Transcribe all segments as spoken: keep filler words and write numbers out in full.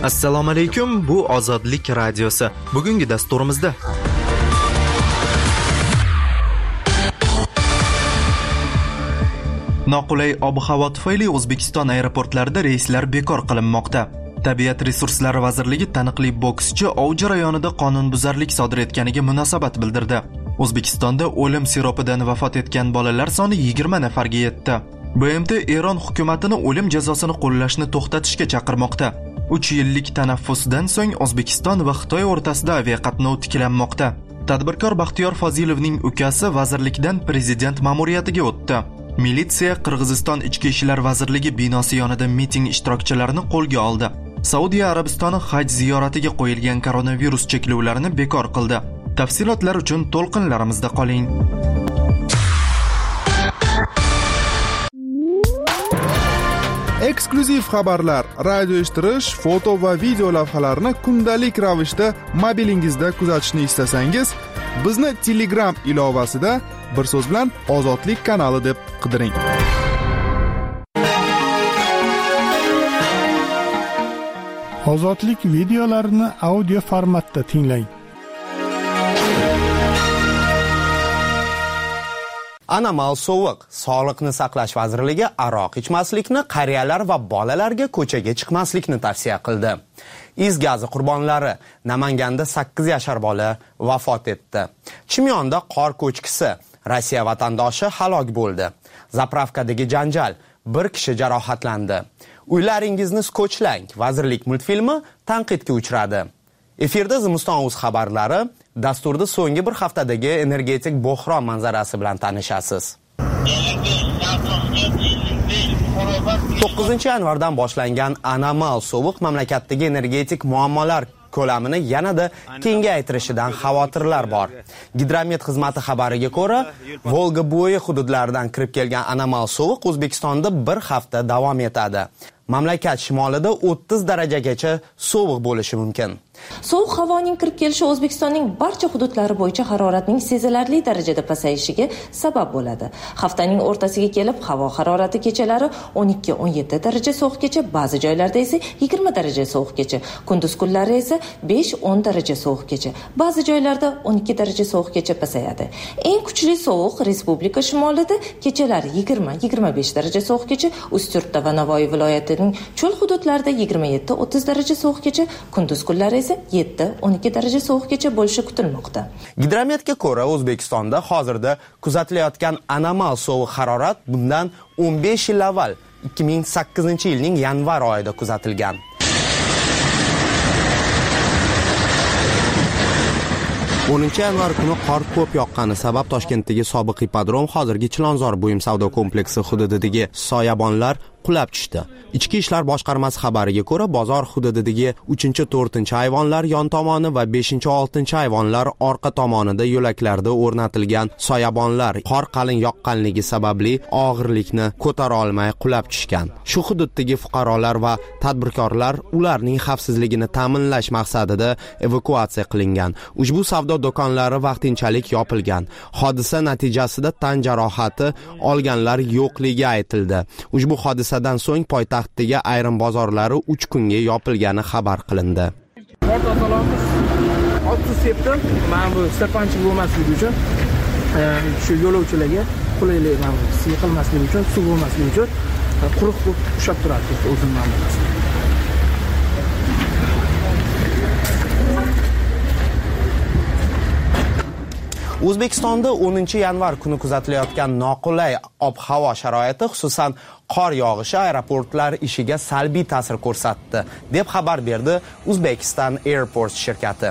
Assalomu alaykum, bu Ozodlik radiosi. Bugungi dasturimizda noqulay ob-havo tufayli O'zbekiston aeroportlarida reyslar bekor qilinmoqda. Tabiat resurslari vazirligi taniqli bokschi ov jarayonida qonunbuzarlik sodir etganiga munosabat bildirdi. O'zbekistonda o'lim siropidan vafot etgan bolalar soni yigirma nafarga yetdi. B M T Eron hukumatini o'lim jazosini qo'llashni to'xtatishga chaqirmoqda. uch yillik tanaffusdan so'ng O'zbekiston va Xitoy o'rtasida aviaqatnov tiklanmoqda. Tadbirkor Baxtiyor Fozilovning ukasi vazirlikdan prezident ma'muriyatiga o'tdi. Militsiya Qirg'iziston Ichki ishlar vazirligi binosi yonida miting ishtirokchilarini qo'lga oldi. Saudiya Arabistoni haj ziyoratiga qo'yilgan koronavirus cheklovlarini bekor qildi. Tafsilotlar uchun to'lqinlarimizda qoling. Eksklyuziv xabarlar, radio eshittirish, foto va video lavhalarni kundalik ravishda mobilingizda kuzatishni istasangiz, bizni Telegram ilovasida bir so'z bilan Ozodlik kanali deb qidiring. Ozodlik videolarini audio formatda tinglang. Anomal sovuq. Sog'liqni saqlash vazirligi aroq ichmaslikni, qariyalar va bolalarga ko'chaga chiqmaslikni tavsiya qildi. Is gazi qurbonlari. Namanganda sakkiz yashar bola vafot etdi. Chimyonda qor ko'chkisi. Rossiya vatandoshi halok bo'ldi. Zapravkadagi janjal. Bir kishi jarohatlandi. Uylaringizni skochlang. Vazirlik multfilmi tanqidga uchradi. Efirda Zimiston.uz xabarlari. Dasturda so'nggi bir haftadagi energetik bo'hron manzarasi bilan tanishasiz. to'qqizinchi yanvardan boshlangan anomal sovuq mamlakatdagi energetik muammolar ko'lamini yanada kengaytirishidan xavotirlar bor. Gidromet xizmati xabariga ko'ra, Volga bo'yi hududlaridan kirib kelgan anomal sovuq O'zbekistonda bir hafta davom etadi. Mamlakat shimolida o'ttiz darajagacha sovuq bo'lishi mumkin. Sovuq havoning kirib kelishi O'zbekistonning barcha hududlari bo'yicha haroratning sezilarli darajada pasayishiga sabab bo'ladi. Haftaning o'rtasiga kelib havo harorati kechalari o'n ikki o'n yetti daraja sovuqgacha, ba'zi joylarda esa yigirma daraja sovuqgacha, kunduz kunlari esa besh o'n daraja sovuqgacha, ba'zi joylarda o'n ikki daraja sovuqgacha pasayadi. Eng kuchli sovuq respublika shimolida kechalari yigirma yigirma besh daraja sovuqgacha, Ustyurtda va Navoiy viloyatining cho'l hududlarida yigirma yetti o'ttiz daraja sovuqgacha, kunduz kunlari esa yetti o'n ikki daraja sovuqgacha bo'lishi kutilmoqda. Gidrometga ko'ra, O'zbekistonda hozirda kuzatilayotgan anomal sovuq harorat bundan o'n besh yil avval ikki ming sakkizinchi yilning yanvar oyida kuzatilgan. o'ninchi yanvar kuni qor ko'p yoqqani sabab Toshkentdagi sobiq ipodrom hozirgi Chilonzor buyum savdo kompleksi hududidagi soyabonlar qulab tushdi. Ichki ishlar boshqarmasi xabariga ko'ra, bozor hududidagi uchinchi to'rtinchi ayvonlar yon tomoni va beshinchi oltinchi ayvonlar orqa tomonida yo'laklarda o'rnatilgan soyabonlar qor qalin yoqqanligi sababli og'irlikni ko'tara olmay qulab tushgan. Shu hududdagi fuqarolar va tadbirkorlar ularning xavfsizligini ta'minlash maqsadida evakuatsiya qilingan. Ushbu savdo do'konlari vaqtinchalik yopilgan. Hodisa natijasida tan jarohati olganlar yo'qligi aytildi. Ushbu hodisadan so'ng poytaxtdagi ayrim bozorlari uch kunga yopilgani xabar qilindi. Otni sepdim, mana bu stapanchik bo'lmasligi uchun, shu yo'lovchilarga qulaylik mana bu siqilmasligi uchun, suv bo'lmasligi uchun quruq bo'lib ushlab turadi o'zim ma'nosi. O'zbekistonda o'ninchi yanvar kuni kuzatilayotgan noqulay ob-havo sharoiti, xususan qor yog'ishi aeroportlar ishiga salbiy ta'sir ko'rsatdi, deb xabar berdi Uzbekistan Airports shirkati.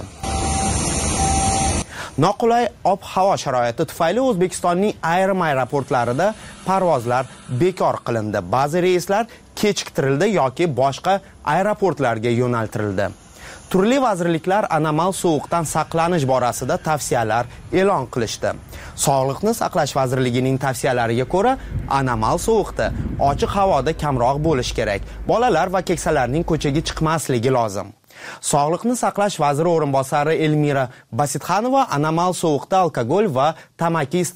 Noqulay ob-havo sharoiti tufayli O'zbekistonning ayrim aeroportlarida parvozlar bekor qilindi. Ba'zi reyslar kechiktirildi yoki boshqa aeroportlarga yo'naltirildi. Turli vazirliklar anomal sovuqdan saqlanish borasida tavsiyalar e'lon qilishdi. Sog'liqni saqlash vazirligining tavsiyalariga ko'ra, anomal sovuqda ochiq havoda kamroq bo'lish kerak. Bolalar va keksalarning ko'chaga chiqmasligi lozim. Sog'liqni saqlash vaziri o'rinbosari Elmira Basitxanova anomal sovuqda alkogol va tamaki iste'mol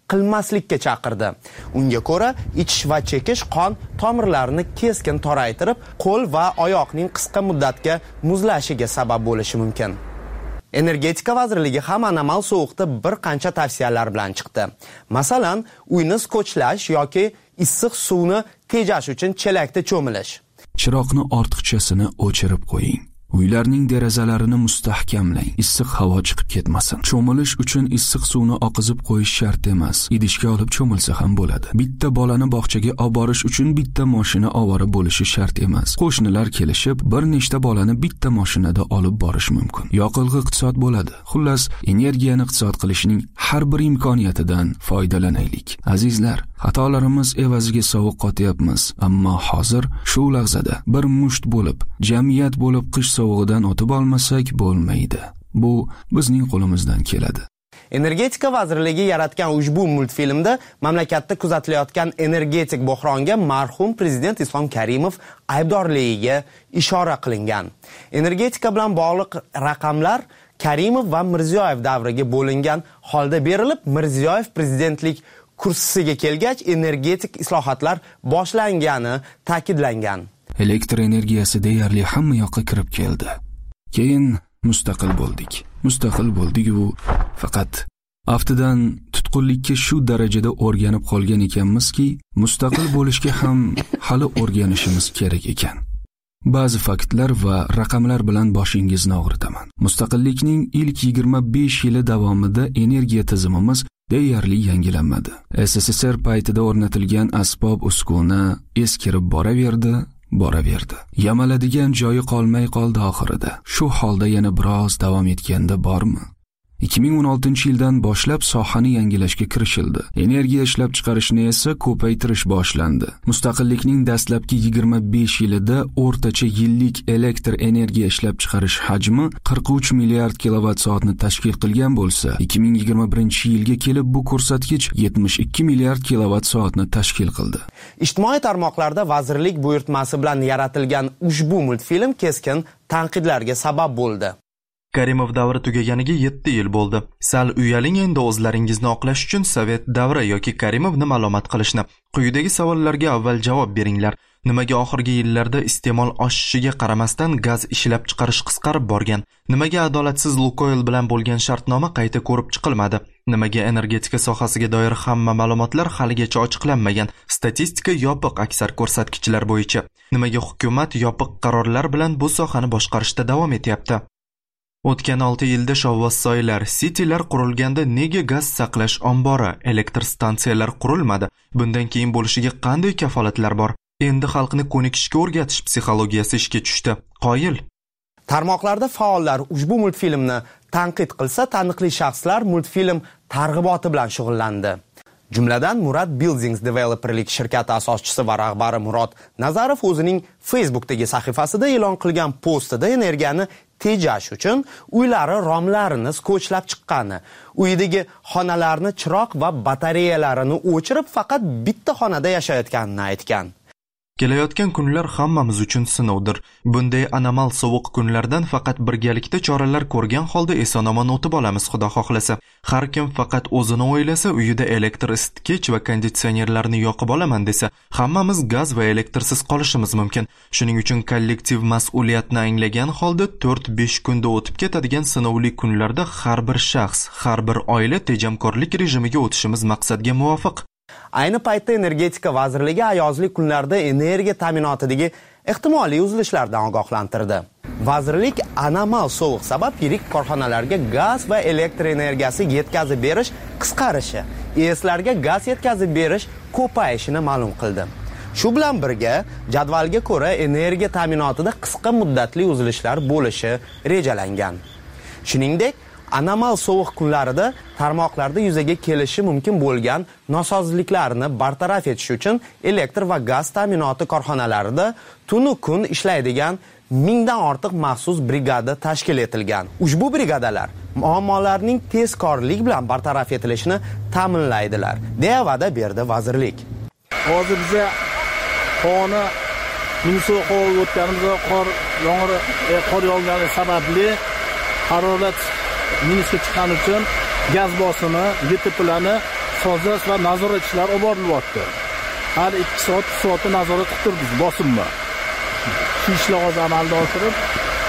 qilmaslikka chaqirdi. Unga ko'ra, ichish va chekish qon tomirlarini keskin toraytirib, qo'l va oyoqning qisqa muddatga muzlashiga sabab bo'lishi mumkin. Energetika vazirligi ham anomal sovuqda bir qancha tavsiyalar bilan chiqdi. Masalan, uyni skotchlash yoki issiq suvni tejash uchun chelakda cho'milish. Chiroqni ortiqchasini o'chirib qo'ying. Uylarning derazalarini mustahkamlang, issiq havo chiqib ketmasin. Cho'milish uchun issiq suvni oqizib qo'yish shart emas. Idishga olib cho'milsa ham bo'ladi. Bitta bolani bog'chaga olib borish uchun bitta mashina ovora bo'lishi shart emas. Qo'shnilar kelishib, bir nechta bolani bitta mashinada olib borish mumkin. Yoqilg'i iqtisod bo'ladi. Xullas, energiyani iqtisod qilishning har bir imkoniyatidan foydalanaylik. Azizlar, xatolarimiz evaziga sovuq qotyapmiz, ammo hozir shu lahzada bir musht bo'lib, jamiyat bo'lib qish sovug'idan o'tib olmasak bo'lmaydi. Bu bizning qo'limizdan keladi. Energetika vazirligi yaratgan ushbu multfilmda mamlakatda kuzatilayotgan energetik bo'hronga marhum prezident Islom Karimov aybdorligiga ishora qilingan. Energetika bilan bog'liq raqamlar Karimov va Mirziyoyev davriga bo'lingan holda berilib, Mirziyoyev prezidentlik kursisiga kelgach energetik islohotlar boshlangani ta'kidlangan. Elektr energiyasi deyarli hamma yoqqa kirib keldi. Keyin mustaqil bo'ldik. Mustaqil bo'ldik-u, faqat aftidan tutqunlikka shu darajada o'rganib qolgan ekanmizki, mustaqil bo'lishga ham hali o'rganishimiz kerak ekan. Ba'zi faktlar va raqamlar bilan boshingizni og'ritaman. Mustaqillikning ilk yigirma besh yili davomida energiya tizimimiz deyarli yangilanmadi. S S S R paytida o'rnatilgan asbob uskuna eskirib boraverdi, boraverdi. Yamaladigan joyi qolmay qoldi oxirida. Shu holda yana biroz davom etganda bormi? ikki ming o'n oltinchi yildan boshlab sohani yangilashga kirishildi. Energiya ishlab chiqarishni esa ko'paytirish boshlandi. Mustaqillikning dastlabki yigirma besh yilida o'rtacha yillik elektr energiya ishlab chiqarish hajmi qirq uch milliard kilovatt soatni tashkil qilgan bo'lsa, ikki ming yigirma birinchi yilga kelib bu ko'rsatkich yetmish ikki milliard kilovatt soatni tashkil qildi. Ijtimoiy tarmoqlarda vazirlik buyurtmasi bilan yaratilgan ushbu multfilm keskin tanqidlarga sabab bo'ldi. Karimov davri tugaganiga yetti yil bo'ldi. Sal uyaling endi o'zlaringizni oqlash uchun Sovet davri yoki Karimovni ma'lumot qilishni. Quyidagi savollarga avval javob beringlar. Nimaga oxirgi yillarda iste'mol oshishiga qaramasdan gaz ishlab chiqarish qisqarib borgan? Nimaga adolatsiz Lukoil bilan bo'lgan shartnoma qayta ko'rib chiqilmadi? Nimaga energetika sohasiga doir hamma ma'lumotlar haligacha ochiqlanmagan? Statistika yopiq aksar ko'rsatkichlar bo'yicha. Nimaga hukumat yopiq qarorlar bilan bu sohani boshqarishda davom etyapti? O'tgan olti yilda shovvozsoylar, sitilar qurilganda nega gaz saqlash ombori, elektr stansiyalar qurilmadi? Bundan keyin bo'lishiga qanday kafolatlar bor? Endi xalqni ko'nikishga o'rgatish psixologiyasi ishga tushdi. Qoyil. Tarmoqlarda faollar ushbu multfilmni tanqid qilsa, taniqli shaxslar multfilm targ'iboti bilan shug'ullandi. Jumladan Murad Buildings Developerlik shirkati asoschisi va rahbari Murod Nazarov o'zining Facebookdagi sahifasida e'lon qilgan postida energiyani tejash uchun uylari romlarini skotchlab chiqqani, uyidagi xonalarni chiroq va batareyalarini o'chirib faqat bitta xonada yashayotganini aytgan. Kelayotgan kunlar hammamiz uchun sinovdir. Bunday anomal sovuq kunlardan faqat birgalikda choralar ko'rgan holda eson-omon o'tib olamiz, xudo xohlasa. Har kim faqat o'zini o'ylasa, uyida elektr isitgich va konditsionerlarni yoqib olaman desa, hammamiz gaz va elektrsiz qolishimiz mumkin. Shuning uchun kollektiv mas'uliyatni anglagan holda to'rt besh kunda o'tib ketadigan sinovli kunlarda har bir shaxs, har bir oila tejamkorlik rejimiga o'tishimiz maqsadga muvofiq. Ayni paytda energetika vazirligi ayozli kunlarda energiya ta'minotidagi ehtimoliy uzilishlardan ogohlantirdi. Vazirlik anomal sovuq sabab yirik korxonalarga gaz va elektr energiyasi yetkazib berish qisqarishi, E S larga gaz yetkazib berish ko'payishini ma'lum qildi. Shu bilan birga jadvalga ko'ra energiya ta'minotida qisqa muddatli uzilishlar bo'lishi rejalangan. Shuningdek, anomal sovuq kunlarida tarmoqlarda yuzaga kelishi mumkin bo'lgan nosozliklarni bartaraf etish uchun elektr va gaz ta'minoti korxonalarida tunu kun ishlaydigan mingdan ortiq maxsus brigada tashkil etilgan. Ushbu brigadalar muammolarning tezkorlik bilan bartaraf etilishini ta'minlaydilar, deya va'da berdi vazirlik. Hozir biz qoni minus qov o'tganimizda qor yomg'ir qor yog'gani sababli harorat minusga chiqqani uchun gaz bosimi yetti plani sozlash va nazorat ishlari olib borilyapti. Har ikki soat soatda nazorat qilib turibmiz, bosimma. Shu ishlar hozir amalga oshirib,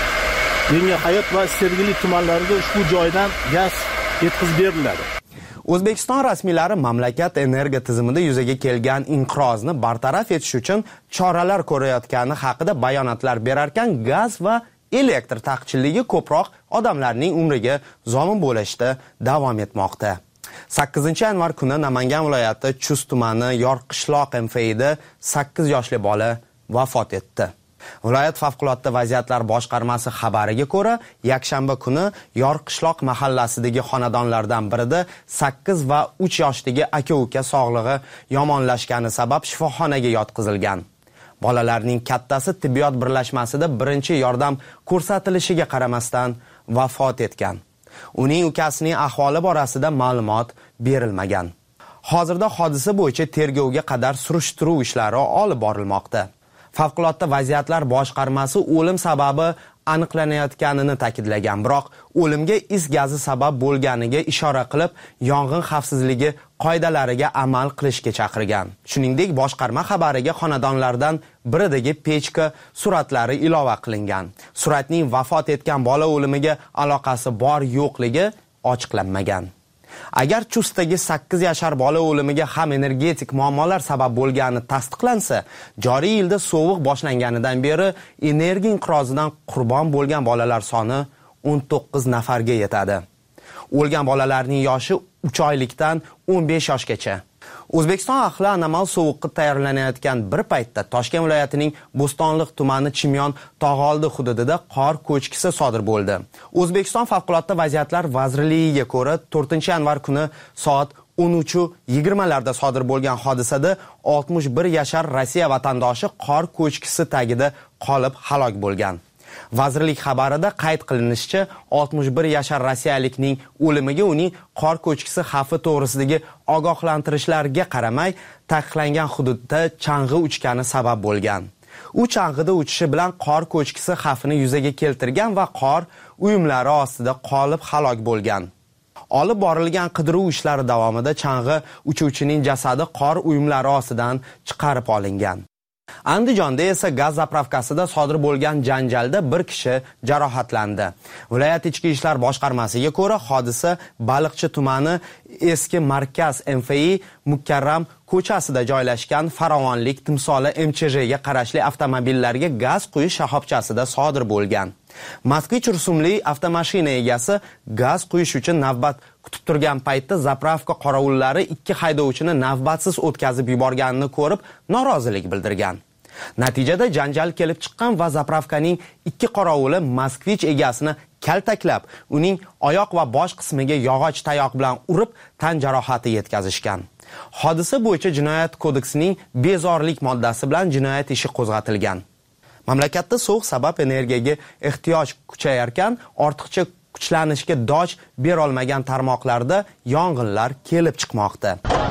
Yangi Hayot va Sergeli tumanlariga ushbu joydan gaz yetkazib beriladi. O'zbekiston rasmiylari mamlakat energiya tizimida yuzaga kelgan inqirozni bartaraf etish uchun choralar ko'rayotgani haqida bayonotlar berar ekan, gaz va elektr taqchilligi ko'proq odamlarning umriga zomin bo'lishda davom etmoqda. sakkizinchi yanvar kuni Namangan viloyati Chust tumani Yorqishloq M F I'da sakkiz yoshli bola vafot etdi. Viloyat favqulodda vaziyatlar boshqarmasi xabariga ko'ra, yakshanba kuni Yorqishloq mahallasidagi xonadonlardan birida sakkiz va uch yoshdagi aka-uka sog'lig'i yomonlashgani sabab shifoxonaga yotqizilgan. Bolalarning kattasi tibbiyot birlashmasida birinchi yordam ko'rsatilishiga qaramasdan vafot etgan. Uning ukasining ahvoli borasida ma'lumot berilmagan. Hozirda hodisa bo'yicha tergovga qadar surishtiruv ishlari olib borilmoqda. Favqulodda vaziyatlar boshqarmasi o'lim sababi aniqlanayotganini ta'kidlagan, biroq o'limga is gazi sabab bo'lganiga ishora qilib, yong'in xavfsizligi qoidalariga amal qilishga chaqirgan. Shuningdek, boshqarma xabariga xonadonlardan biridagi pechka suratlari ilova qilingan. Suratning vafot etgan bola o'limiga aloqasi bor-yo'qligi ochiqlanmagan. Agar Chustdagi sakkiz yashar bola o'limiga ham energetik muammolar sabab bo'lgani tasdiqlansa, joriy yilda sovuq boshlanganidan beri energiya inqirozidan qurbon bo'lgan bolalar soni o'n to'qqiz nafarga yetadi. O'lgan bolalarning yoshi uch oylikdan o'n besh yoshgacha. O'zbekiston ahli anomal sovuqqa tayyorlanayotgan bir paytda Toshkent viloyatining Bo'stonliq tumani Chimyon tog'oldi hududida qor ko'chkisi sodir bo'ldi. O'zbekiston favqulodda vaziyatlar vazirligiga ko'ra, to'rtinchi yanvar kuni soat o'n uch yigirma larda sodir bo'lgan hodisada oltmish bir yashar Rossiya vatandoshi qor ko'chkisi tagida qolib halok bo'lgan. Vazirlik xabarida qayd qilinishicha, oltmish bir yashar rossiyalikning o'limiga uning qor ko'chkisi xavfi to'g'risidagi ogohlantirishlarga qaramay, taqiqlangan hududda chang'i uchgani sabab bo'lgan. U chang'ida uchishi bilan qor ko'chkisi xavfini yuzaga keltirgan va qor uyumlari ostida qolib halok bo'lgan. Olib borilgan qidiruv ishlari davomida chang'i uchuvchining jasadi qor uyumlari ostidan chiqarib olingan. Andijonda esa gaz zapravkasida sodir bo'lgan janjalda bir kishi jarohatlandi. Viloyat ichki ishlar boshqarmasiga ko'ra, hodisa Baliqchi tumani eski markaz M F I Mukarram ko'chasida joylashgan Farovonlik Timsoli M Ch J ga qarashli avtomobillarga gaz quyish shoxobchasida sodir bo'lgan. Moskvich rusumli avtomashina egasi gaz quyish uchun navbat kutib turgan paytda zapravka qorovullari ikki haydovchini navbatsiz o'tkazib yuborganini ko'rib, norozilik bildirgan. Natijada janjal kelib chiqqan va zapravkaning ikki qorovuli Moskvich egasini kaltaklab, uning oyoq va bosh qismiga yog'och tayoq bilan urib, tan jarohati yetkazishgan. Hodisa bo'yicha Jinoyat kodeksining bezorilik moddasi bilan jinoyat ishi qo'zg'atilgan. Mamlakatda sovuq sabab energiyaga ehtiyoj kuchayarkan, ortiqcha kuchlanishga doj bera olmagan tarmoqlarda yong'inlar kelib chiqmoqda.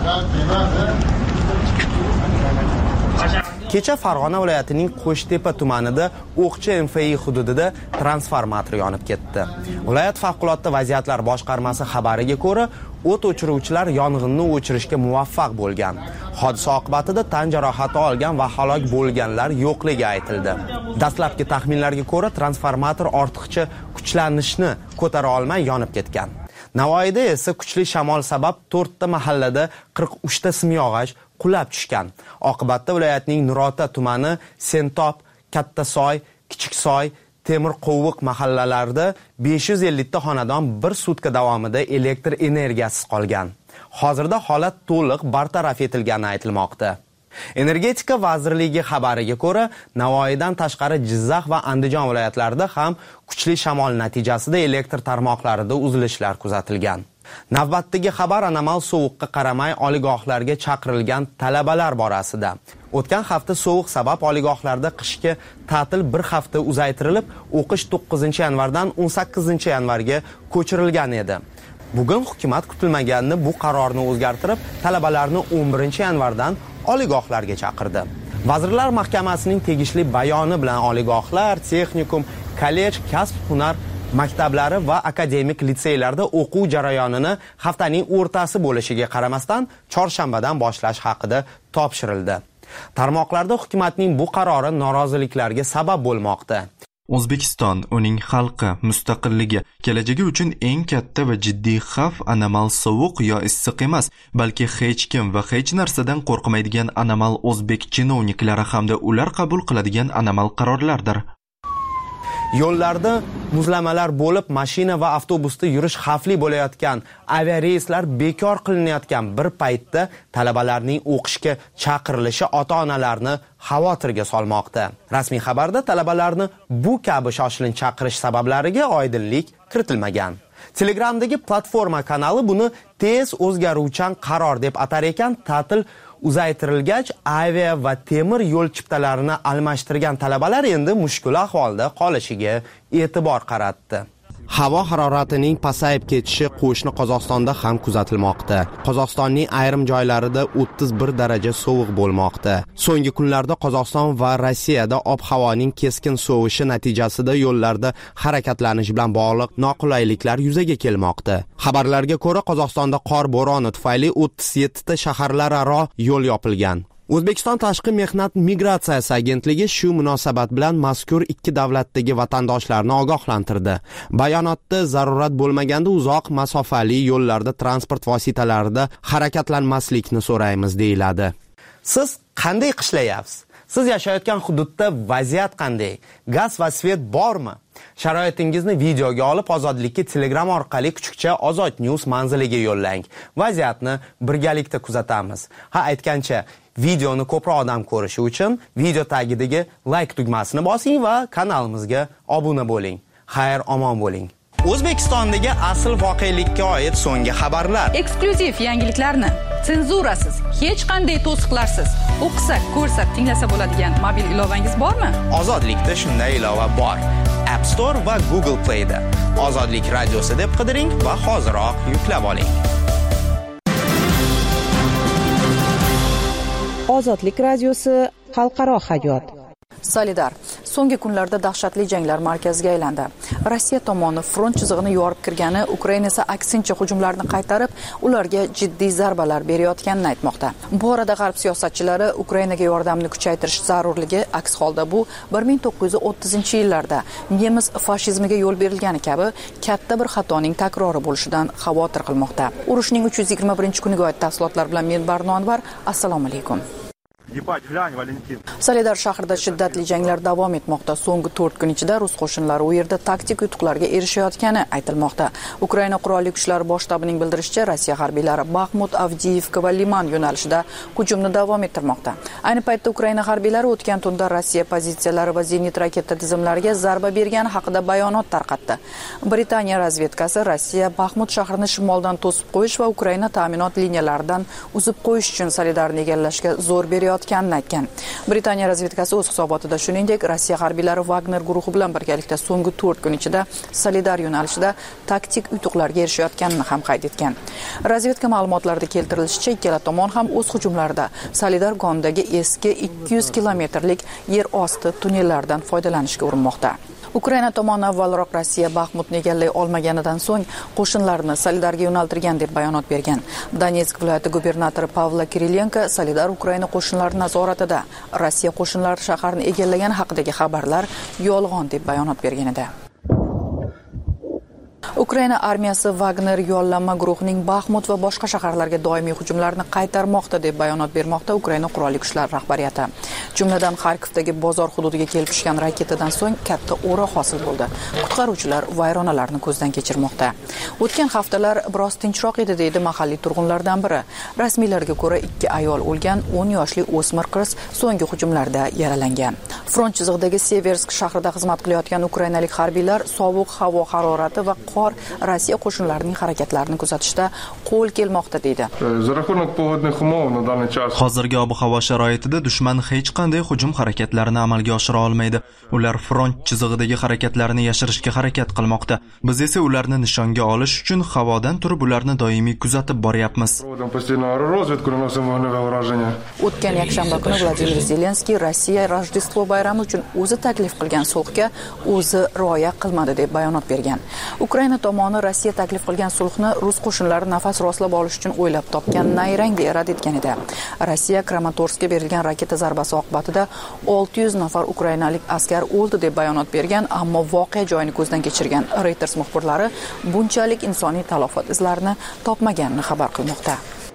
Kecha Farg'ona viloyatining Qo'shtepa tumanida O'qchi M F I hududida transformator yonib ketdi. Viloyat favqulodda vaziyatlar boshqarmasi xabariga ko'ra, o't o'chiruvchilar yong'inni o'chirishga muvaffaq bo'lgan. Hodisa oqibatida tan jarohati olgan va halok bo'lganlar yo'qligi aytildi. Dastlabki taxminlarga ko'ra, transformator ortiqcha kuchlanishni ko'tara olmay yonib ketgan. Navoiyda esa kuchli shamol sabab to'rtta mahallada qirq uch ta simyog'och qulab tushgan. Oqibatda viloyatning Nurota tumani Sentop, Kattasoy, Kichiksoy, Temir Qo'viq mahallalarida besh yuz ellik ta xonadon bir sutka davomida elektr energiyasiz qolgan. Hozirda holat to'liq bartaraf etilgani aytilmoqda. Energetika vazirligi xabariga ko'ra, Navoiydan tashqari Jizzax va Andijon viloyatlarida ham kuchli shamol natijasida elektr tarmoqlarida uzilishlar kuzatilgan. Navbatdagi xabar anomal sovuqqa qaramay oliygohlarga chaqirilgan talabalar borasida. O'tgan hafta sovuq sabab oliygohlarda qishki ta'til bir hafta uzaytirilib, o'qish to'qqizinchi yanvardan o'n sakkizinchi yanvarga ko'chirilgan edi. Bugun hukumat kutilmaganda bu qarorni o'zgartirib, talabalarni o'n birinchi yanvardan oliygohlarga chaqirdi. Vazirlar Mahkamasining tegishli bayoni bilan oliygohlar, texnikum, kollej, kasb, hunar Maktablari va akademik litseylarda o'quv jarayonini haftaning o'rtasi bo'lishiga qaramasdan chorshanbadan boshlash haqida topshirildi. Tarmoqlarda hukumatning bu qarori noroziliklarga sabab bo'lmoqda. O'zbekiston, uning xalqi, mustaqilligi, kelajagi uchun eng katta va jiddiy xavf anomal sovuq yo issiq emas, balki hech kim va hech narsadan qo'rqmaydigan anomal o'zbek chinovniklari hamda ular qabul qiladigan anomal qarorlardir. Yo'llarda muzlamalar bo'lib, mashina va avtobusda yurish xavfli bo'layotgan, aviareyslar bekor qilinayotgan bir paytda talabalarning o'qishga chaqirilishi ota-onalarni xavotirga solmoqda. Rasmiy xabarda talabalarni bu kabi shoshilinch chaqirish sabablariga oydinlik kiritilmagan. Telegramdagi platforma kanali buni tez o'zgaruvchan qaror deb atar ekan. Ta'til uzaytirilgach, avia va temir yo'l chiptalarini almashtirgan talabalar endi mushkul ahvolda qolishiga e'tibor qaratdi. Havo haroratining pasayib ketishi qo'shni Qozog'istonda ham kuzatilmoqda. Qozog'istonning ayrim joylarida o'ttiz bir daraja sovuq bo'lmoqda. So'nggi kunlarda Qozog'iston va Rossiyada ob-havoning keskin sovishi natijasida yo'llarda harakatlanish bilan bog'liq noqulayliklar yuzaga kelmoqda. Xabarlarga ko'ra, Qozog'istonda qor bo'roni tufayli o'ttiz yetti ta shaharlararo yo'l yopilgan. O'zbekiston Tashqi mehnat migratsiyasi agentligi shu munosabat bilan mazkur ikki davlatdagi vatandoshlarni ogohlantirdi. Bayonotda zarurat bo'lmaganda uzoq masofali yo'llarda transport vositalarida harakatlanmaslikni so'raymiz deyiladi. Siz qanday qishlayapsiz? Siz yashayotgan hududda vaziyat qanday? Gaz va svet bormi? Sharoitingizni videoga olib Ozodlikka Telegram orqali kuchukcha Ozod News manziliga yo'llang. Vaziyatni birgalikda kuzatamiz. Ha, aytgancha, videoni ko'proq odam ko'rishi uchun video tagidagi like tugmasini bosing va kanalimizga obuna bo'ling. Xayr, omon bo'ling. O'zbekistondagi asl voqelikka oid so'nggi xabarlar. Eksklyuziv yangiliklarni senzurasiz, hech qanday to'siqlarsiz o'qisak, ko'rsak, tinglasa bo'ladigan mobil ilovangiz bormi? Ozodlikda shunday ilova bor. App Store va Google Play'da Ozodlik radiosi deb qidiring va hoziroq yuklab oling. Ozodlik radiosi xalqaro hayot. Solidar so'nggi kunlarda dahshatli janglar markaziga aylandi. Rossiya tomoni front chizig'ini yorib kirgani, Ukraina esa aksincha hujumlarni qaytarib, ularga jiddiy zarbalar berayotganini aytmoqda. Bu orada g'arb siyosatchilari Ukrainaga yordamni kuchaytirish zarurligi, aks holda bu bir ming to'qqiz yuz o'ttizinchi yillarda nemis fashizmiga yo'l berilgani kabi katta bir xatoning takrori bo'lishidan xavotir qilmoqda. Urushning uch yuz yigirma birinchi kuniga oid tafsilotlar bilan men Barno Anvar. Assalomu alaykum. Solidar shahrida shiddatli janglar davom etmoqda. So'nggi to'rt kun ichida rus qo'shinlari u yerda taktik yutuqlarga erishayotgani aytilmoqda. Ukraina qurolli kuchlari bosh shtabining bildirishicha, Rossiya harbiylari Bakhmut, Avdiivka va Liman yo'nalishida hujumni davom ettirmoqda. Ayni paytda Ukraina harbiylari o'tgan tunda Rossiya pozitsiyalari va zenit raketa tizimlariga zarba bergani haqida bayonot tarqatdi. Britaniya razvedkasi Rossiya Bakhmut shahrini shimoldan to'sib qo'yish va Ukraina ta'minot liniyalaridan uzib qo'yish uchun Solidarni egallashga zo'r berayotganini aytgan. Britaniya razvedkasi o'z hisobotida shuningdek, Rossiya harbiylari Wagner guruhi bilan birgalikda so'nggi to'rt kun ichida Solidar yo'nalishida taktik yutuqlarga erishayotganini ham qayd etgan. Razvedka ma'lumotlarida keltirilishicha, ikkala tomon ham o'z hujumlarida Solidar konidagi eski ikki yuz kilometrlik yer osti tunnellaridan foydalanishga urinmoqda. Ukraina tomoni avvalroq Rossiya Bakhmutni egallay olmaganidan so'ng qo'shinlarni Solidarga yo'naltirgan deb bayonot bergan. Donetsk viloyati gubernatori Pavla Kirilenko Solidar Ukraina qo'shinlari nazoratida, Rossiya qo'shinlari shaharni egallagani haqidagi xabarlar yolg'on deb bayonot bergan edi. Ukraina armiyasi Wagner yollanma guruhining Bakhmut va boshqa shaharlarga doimiy hujumlarni qaytarmoqda deb bayonot bermoqda Ukraina qurolli kuchlari rahbariyati. Jumladan Xarkovdagi bozor hududiga kelib tushgan raketadan so'ng katta o'ra hosil bo'ldi. Qutqaruvchilar vayronalarni ko'zdan kechirmoqda. O'tgan haftalar biroz tinchroq edi deydi mahalliy turg'unlardan biri. Rasmiylarga ko'ra ikki ayol o'lgan, o'n yoshli o'smir qiz so'nggi hujumlarda yaralangan. Front chizig'idagi Seversk shahrida xizmat qilayotgan ukrainalik harbiylar sovuq havo harorati va qor Rossiya qo'shinlarining harakatlarini kuzatishda qo'l kelmoqda deydi. Hozirgi ob-havo sharoitida dushman hech qanday hujum harakatlarini amalga oshira olmaydi. Ular front chizig'idagi harakatlarni yashirishga harakat qilmoqda. Biz esa ularni nishonga olish uchun havodan turib ularni doimiy kuzatib boryapmiz. O'tgan yakshanba kuni Vladimir Zelenskiy Rossiya Rojdestvo bayrami uchun o'zi taklif qilgan sulhga o'zi rioya qilmadi deb bayonot bergan. Ukraina tomoni Rossiya taklif qilgan sulhni rus qo'shinlari nafas rostlab olish uchun o'ylab topgan nayrang deb rad etgan edi. Rossiya Kramatorskka berilgan raketa zarbasi oqibatida olti yuz nafar ukrainalik askar o'ldi deb bayonot bergan, ammo voqea joyini ko'zdan kechirgan Reuters muxbirlari bunchalik insoniy talafot izlarini topmaganini xabar qilmoqda.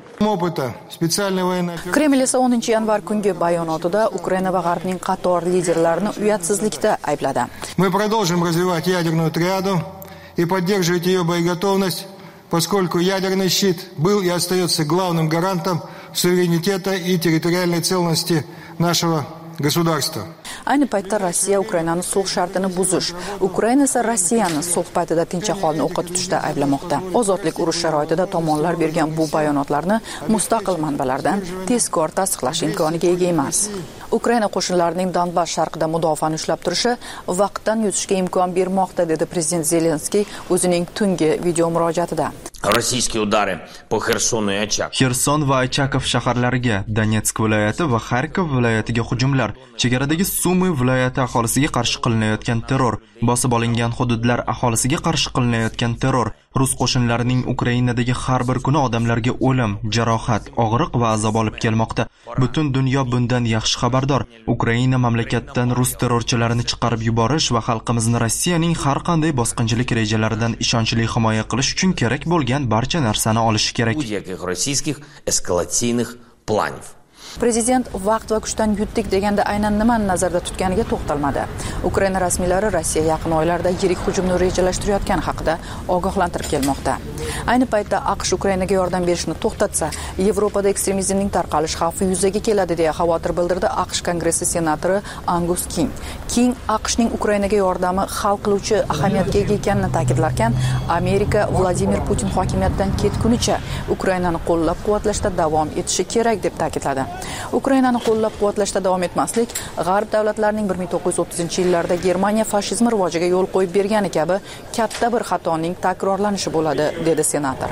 Kreml esa o'ninchi yanvar kungi bayonotida Ukraina va G'arbning qator liderlarini uyatsizlikda aybladi. Мы продолжим развивать ядерную триаду и поддерживать ее боеготовность, поскольку ядерный щит был и остается главным гарантом суверенитета и территориальной целостности нашего государства. Ayni paytda Rossiya Ukrainani sulh shartini buzish, Ukraina esa Rossiyani sulh paytida tinch aholini o'qqa tutishda ayblamoqda. Ozodlik urush sharoitida tomonlar bergan bu bayonotlarni mustaqil manbalardan tezkor tasdiqlash imkoniga ega emas. Ukraina qo'shinlarining Donbass sharqida mudofaani ushlab turishi vaqtdan yutishga imkon bermoqda, dedi prezident Zelenskiy o'zining tungi video murojaatida. Rossiyskiy udari po Xerson va Achak. Xerson va Achakov shaharlariga, Donetsk viloyati va Xarkov viloyatiga hujumlar, chegaradagi Sumy viloyati aholisiga qarshi qilinayotgan terror, bosib olingan hududlar aholisiga qarshi qilinayotgan terror, rus qo'shinlarining Ukrainadagi har bir kuni odamlarga o'lim, jarohat, og'riq va azob olib kelmoqda. Butun dunyo bundan yaxshi xabardor. Ukraina mamlakatdan rus terrorchilarini chiqarib yuborish va xalqimizni Rossiyaning har qanday bosqinchilik rejalaridan ishonchli himoya qilish uchun kerak bo'lgan barcha narsani olishi kerak. Rossiyskих эскалационных планов. Prezident vaqt va kuchdan yutdik deganda aynan nimani nazarda tutganiga to'xtalmadi. Ukraina rasmiylari Rossiya yaqin oylarda yirik hujumni rejalashtirayotgani haqida ogohlantirib kelmoqda. Ayni paytda AQSh Ukrainaga yordam berishni to'xtatsa, Yevropada ekstremizmning tarqalish xavfi yuzaga keladi deya xavotir bildirdi AQSh Kongressi senatori Angus King. King AQShning Ukrainaga yordami hal qiluvchi ahamiyatga ega ekanini ta'kidlarkan, Amerika Vladimir Putin hokimiyatdan ketgunicha Ukrainani qo'llab-quvvatlashda davom etishi kerak deb ta'kidladi. Ukrainani qo'llab-quvvatlashda davom etmaslik G'arb davlatlarining bir ming to'qqiz yuz o'ttizinchi yillarda Germaniya fashizmi rivojiga yo'l qo'yib bergani kabi katta bir xatoning takrorlanishi bo'ladi, dedi senator.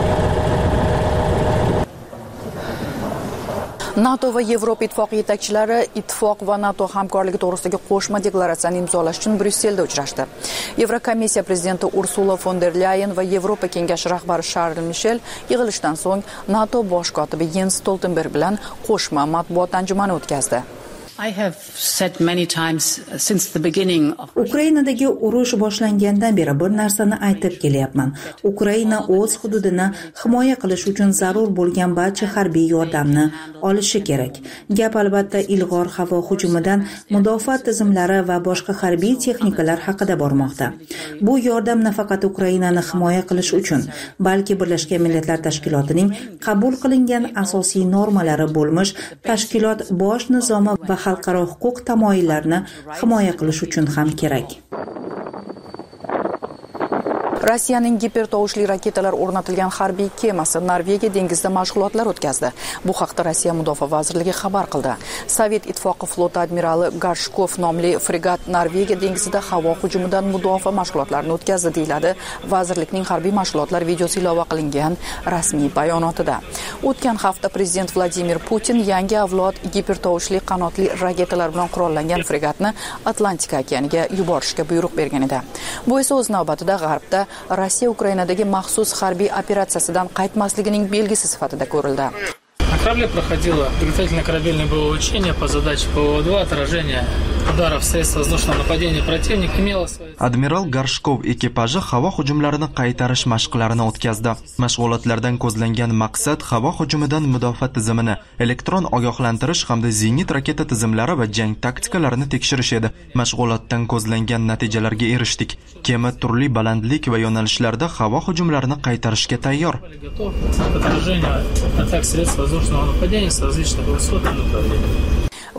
NATO va Yevropa ittifoqi yetakchilari ittifoq va NATO hamkorligi to'g'risidagi qo'shma deklaratsiyani imzolash uchun Bryusselda uchrashdi. Yevrokomissiya prezidenti Ursula von der Leyen va Yevropa kengashi rahbari Charles Michel yig'ilishdan so'ng NATO bosh kotibi Jens Stoltenberg bilan qo'shma matbuot anjumani o'tkazdi. Ukrainadagi urush boshlangandan beri bir narsani aytib kelyapman. Ukraina o'z hududini himoya qilish uchun zarur bo'lgan barcha harbiy yordamni olishi kerak. Gap albatta ilg'or havo hujumidan mudofaa tizimlari va boshqa harbiy texnikalar haqida bormoqda. Bu yordam nafaqat Ukrainani himoya qilish uchun, balki Birlashgan Millatlar Tashkilotining qabul qilingan asosiy normalari bo'lmish tashkilot bosh nizomi va xalqaro huquq tamoyillarini himoya qilish uchun ham kerak. Rossiyaning gipertovushli raketalar o'rnatilgan harbiy kemasi Norvegiya dengizida mashg'ulotlar o'tkazdi. Bu haqda Rossiya Mudofaa vazirligi xabar qildi. Sovet ittifoqi floti admirali Garshkov nomli fregat Norvegiya dengizida havo hujumidan mudofaa mashg'ulotlarini o'tkazdi, deyiladi vazirlikning harbiy mashg'ulotlar videosi ilova qilingan rasmiy bayonotida. O'tgan hafta prezident Vladimir Putin yangi avlod gipertovushli qanotli raketalar bilan qurollangan fregatni Atlantika okeaniga yuborishga buyruq bergan edi. Bu esa o'z navbatida G'arbda Rossiya Ukrainadagi maxsus harbiy operatsiyasidan qaytmasligining belgisi sifatida ko'rildi. На корабле проходило подготовительное корабельное боевое учение по задаче P O два отражения udarov sredств воздушного нападения противника имело свои... Admiral Garshkov ekipaji havo hujumlarini qaytarish mashqlarini o'tkazdi. Mashg'ulotlardan ko'zlangan maqsad havo hujumidan mudofaa tizimini, elektron ogohlantirish hamda zenit raketa tizimlari va jang taktikalarini tekshirish edi. Mashg'ulotdan ko'zlangan natijalarga erishdik. Kema turli balandlik va yo'nalishlarda havo hujumlarini qaytarishga tayyor.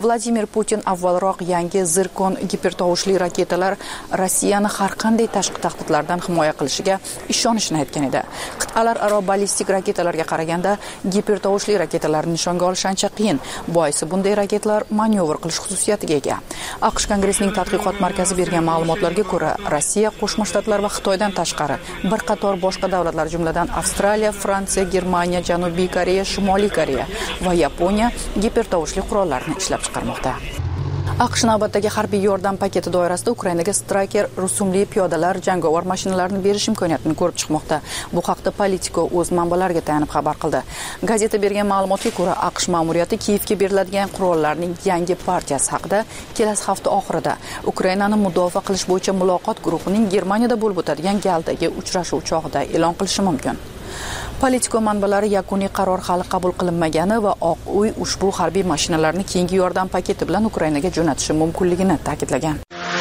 Vladimir Putin avvalroq yangi Zirkon gipertovushli raketalar Rossiyani har qanday tashqi tahdidlardan himoya qilishiga ishonishini aytgan edi. Qit'alararo ballistik raketalarga qaraganda gipertovushli raketalarni nishonga olish ancha qiyin. Boisi bunday raketalar manyovr qilish xususiyatiga ega. AQSh Kongressining tadqiqot markazi bergan ma'lumotlarga ko'ra, Rossiya Qo'shma Shtatlar va Xitoydan tashqari bir qator boshqa davlatlar, jumladan Avstraliya, Fransiya, Germaniya, Janubiy Koreya, Shimoliy Koreya va Yaponiya gipertovushli qurollarni ishlab chiqarmoqda. AQSh navbatdagi harbiy yordam paketi doirasida Ukrainaga Striker rusumli piyodalar, jangovar mashinalarni berish imkoniyatini ko'rib chiqmoqda. Bu haqda Politico o'z manbalariga tayanib xabar qildi. Gazeta bergan ma'lumotga ko'ra, AQSh ma'muriyati Kiyevga beriladigan qurollarning yangi partiyasi haqida kelasi hafta oxirida Ukrainani mudofaa qilish bo'yicha muloqot guruhining Germaniyada bo'lib o'tadigan galdagi uchrashuv chog'ida e'lon qilishi mumkin. Politico manbalari yakuniy qaror hali qabul qilinmagani va Oq uy ushbu harbiy mashinalarni keyingi yordam paketi bilan Ukrainaga jo'natishi mumkinligini ta'kidlagan.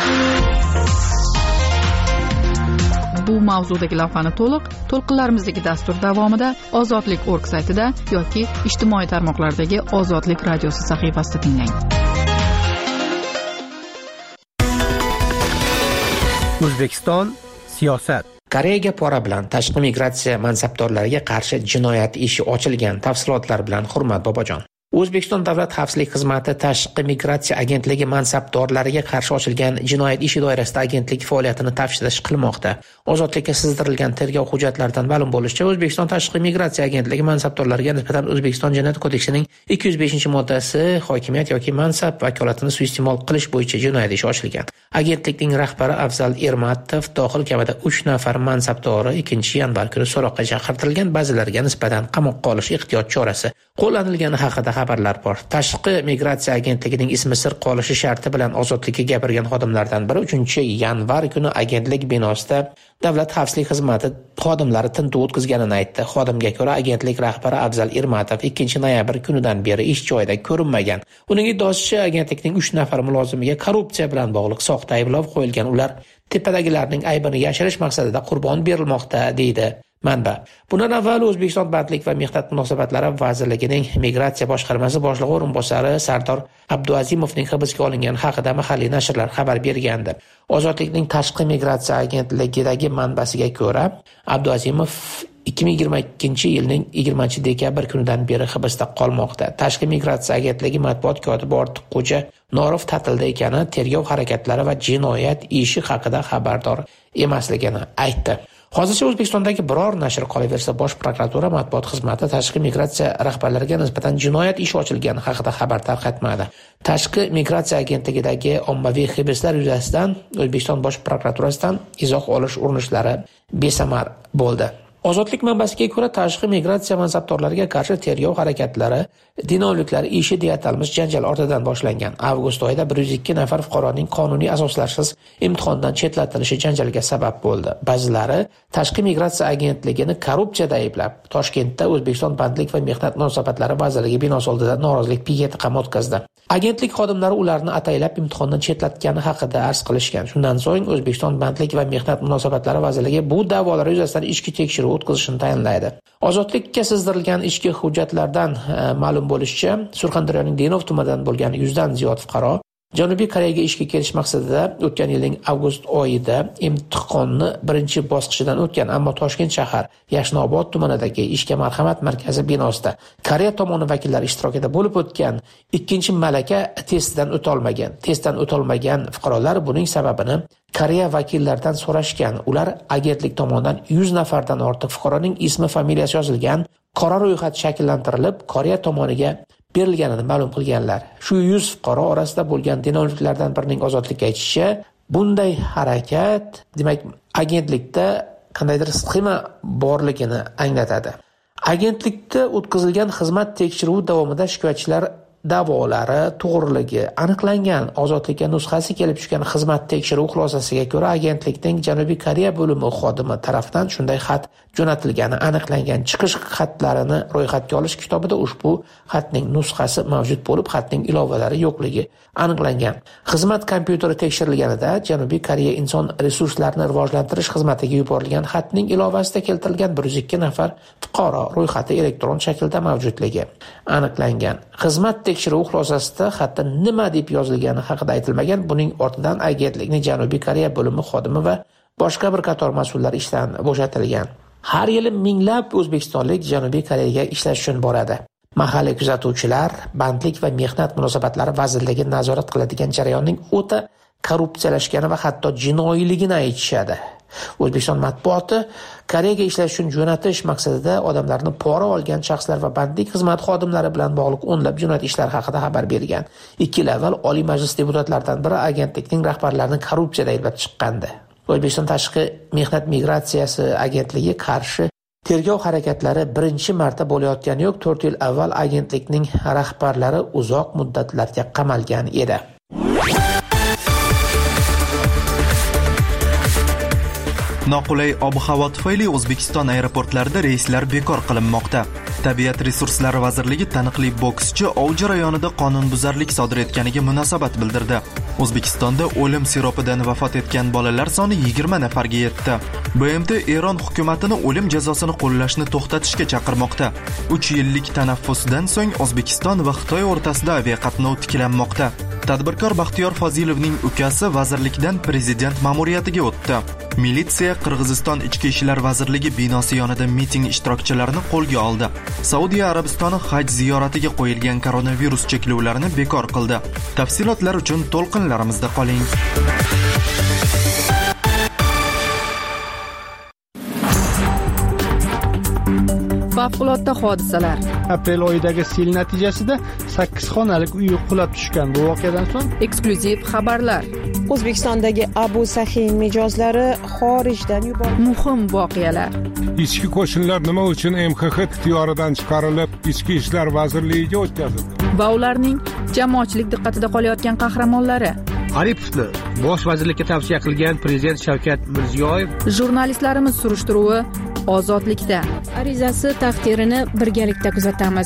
Bu mavzudagi lavhani to'liq to'lqinlarimizdagi dastur davomida Ozodlik nokta org saytida yoki ijtimoiy tarmoqlardagi Ozodlik radiosi sahifasida tinglang. O'zbekiston siyosat. Koreyaga pora bilan tashqi migratsiya mansabdorlariga qarshi jinoyat ishi ochilgan. Tafsilotlar bilan Hurmat Bobojon. O'zbekiston Davlat xavfsizlik xizmati tashqi migratsiya agentligi mansabdorlariga qarshi ochilgan jinoyat ishi doirasida agentlik faoliyatini taftish qilmoqda. Ozodlikka sizdirilgan tergov hujjatlaridan ma'lum bo'lishicha, O'zbekiston tashqi migratsiya agentligi mansabdorlariga nisbatan O'zbekiston Jinoyat kodeksining ikki yuz beshinchi moddasi hokimiyat yoki mansab vakolatini suiiste'mol qilish bo'yicha jinoyat ishi ochilgan. Agentlikning rahbari Afzal Ermatov dohil kamida uch nafar mansabdori ikkinchi yanvar kuni so'roqqa chaqirtirilgan, ba'zilariga nisbatan qamoqqa olish ehtiyot chorasi qo'llanilgani haqida xabarlar bor. Tashqi migratsiya agentligining ismi sir qolishi sharti bilan ozodlikka gapirgan xodimlardan biri uchinchi yanvar kuni agentlik binosida Davlat xavfsizlik xizmati xodimlari tintuv o'tkazganini aytdi. Xodimga ko'ra, agentlik rahbari Afzal Ermatov ikkinchi noyabr kunidan beri ish joyida ko'rinmagan. Uning iddaosicha, agentlikning uch nafar mulozimiga korrupsiya bilan bog'liq soxta ayblov qo'yilgan. Ular tepadagilarning aybini yashirish maqsadida qurbon berilmoqda, deydi manba. Bundan avval O'zbekiston Bandlik va mehnat munosabatlari vazirligining migratsiya boshqarmasi boshlig'i o'rinbosari Sardor Abduazimovning hibsga olingani haqida mahalliy nashrlar xabar bergandi. Ozodlikning tashqi migratsiya agentligidagi manbasiga ko'ra, Abduazimov ikki ming yigirma ikkinchi yilning yigirmanchi dekabr kunidan beri hibsda qolmoqda. Tashqi migratsiya agentligi matbuot kotibi Ortiqxo'ja Norov ta'tilda ekani, tergov harakatlari va jinoyat ishi haqida xabardor emasligini aytdi. Hozircha O'zbekistondagi biror nashr qolaversa, Bosh prokuratura matbuot xizmati tashqi migratsiya rahbarlariga nisbatan jinoyat ishi ochilgani haqida xabar tarqatmadi. Tashqi migratsiya agentligidagi ommaviy hibslar yuzasidan O'zbekiston Bosh prokuraturasidan izoh olish urinishlari besamar bo'ldi. Ozodlik manbasiga ko'ra, tashqi migratsiya mansabdorlariga qarshi tergov harakatlari dinovliklar ishi deya atalmish janjal ortidan boshlangan. Avgust oyida bir yuz ikki nafar fuqaroning qonuniy asoslarsiz imtihondan chetlatilishi janjalga sabab bo'ldi. Ba'zilari tashqi migratsiya agentligini korrupsiyada ayblab, Toshkentda O'zbekiston Bandlik va mehnat munosabatlari vazirligi binosi oldida norozilik piketi ham o'tkazdi. Agentlik xodimlari ularni ataylab imtihondan chetlatgani haqida arz qilishgan. Shundan so'ng O'zbekiston Bandlik va mehnat munosabatlari vazirligi bu da'volar yuzasidan ichki tekshiruv o'tkazishni tayinlaydi. Ozodlikka sizdirilgan ichki hujjatlardan ma'lum bo'lishicha, Surxondaryoning Denov tumanidan bo'lgan yuzdan ziyod fuqaro Janubiy Koreyaga ishga kelish maqsadida o'tgan yilning avgust oyida imtihonni birinchi bosqichidan o'tgan, ammo Toshkent shahar Yashnobod tumanidagi ishga marhamat markazi binosida Koreya tomoni vakillari ishtirokida bo'lib o'tgan ikkinchi malaka testidan o'ta olmagan. Testdan o'ta olmagan fuqarolar buning sababini Koreya vakillaridan so'rashgan. Ular agentlik tomonidan yuz nafardan ortiq fuqaroning ismi, familiyasi yozilgan qora ro'yxat shakllantirilib, Koreya tomoniga berilganini ma'lum qilganlar. Shu yuz fuqaro orasida bo'lgan dinovliklardan birining ozodlikka aytishicha, bunday harakat, demak, agentlikda qandaydir sxema borligini anglatadi. Agentlikda o'tkazilgan xizmat tekshiruvi davomida shikoyatchilar da'volari to'g'riligi aniqlangan. Ozodlikka nusxasi kelib tushgan xizmat tekshiruv xulosasiga ko'ra, agentlikning Janubiy Koreya bo'limi xodimi tomonidan shunday xat jo'natilgani aniqlangan. Chiqish xatlarini ro'yxatga olish kitobida ushbu xatning nusxasi mavjud bo'lib, xatning ilovalari yo'qligi aniqlangan. Xizmat kompyuteri tekshirilganida Janubiy Koreya inson resurslarini rivojlantirish xizmatiga yuborilgan xatning ilovasida keltirilgan bir yuz ikki nafar fuqaro ro'yxati elektron shaklda mavjudligi aniqlangan. Xizmat tekshiruv xulosasida xatda nima deb yozilgani haqida aytilmagan. Buning ortidan agentlikning Janubiy Koreya bo'limi xodimi va boshqa bir qator mas'ullar ishdan bo'shatilgan. Har yili minglab o'zbekistonlik Janubiy Koreyaga ishlash uchun boradi. Mahalliy kuzatuvchilar bandlik va mehnat munosabatlari vazirligi nazorat qiladigan jarayonning o'ta korrupsiyalashgani va hatto jinoiyligini aytishadi. O'zbekiston matbuoti Koreyaga ishlash uchun jo'natish maqsadida odamlarni pora olgan shaxslar va bandlik xizmat xodimlari bilan bog'liq o'nlab jinoyat ishlari haqida xabar bergan. ikki yil avval Oliy Majlis deputatlaridan biri agentlikning rahbarlarini korrupsiyada ayblab chiqqandi. O'zbekiston Tashqi mehnat migratsiyasi agentligi qarshi tergov harakatlari birinchi marta bo'layotgani yo'q. to'rt yil avval agentlikning rahbarlari uzoq muddatlarga qamalgan edi. Noqulay ob-havo tufayli O'zbekiston aeroportlarida reyslar bekor qilinmoqda. Tabiat resurslari vazirligi taniqli bokschi ov jarayonida qonunbuzarlik sodir etganiga munosabat bildirdi. O'zbekistonda o'lim siropidan vafot etgan bolalar soni yigirma nafarga yetdi. B M T Eron hukumatini o'lim jazosini qo'llashni to'xtatishga chaqirmoqda. uch yillik tanaffusdan so'ng O'zbekiston va Xitoy o'rtasida aviaqatnov tiklanmoqda. Tadbirkor Baxtiyor Fozilovning ukasi vazirlikdan prezident ma'muriyatiga o'tdi. Militsiya Qirg'iziston Ichki ishlar vazirligi binosi yonida miting ishtirokchilarini qo'lga oldi. Saudiya Arabistoni haj ziyoratiga qo'yilgan koronavirus cheklovlarini bekor qildi. Tafsilotlar uchun to'lqinlarimizda qoling. Favqulodda hodisalar. Aprel oyidagi sel natijasida sakkiz xonalik uy qulab tushgan. Bu voqeadan so'ng eksklyuziv xabarlar. O'zbekistondagi Abu Sahin mijozlari xorijdan yuborildi. Muhim voqealar. Ichki qo'shinlar nima uchun M X X ixtiyoridan chiqarilib, Ichki ishlar vazirligiga o'tkazildi? Va ularning jamoatchilik diqqatida qolayotgan qahramonlari. Aripovni bosh vazirlikka tavsiya qilgan prezident Shavkat Mirziyoyev. Jurnalistlarimiz surishtiruvi ozodlikda. Arizasi taqdirini birgalikda kuzatamiz.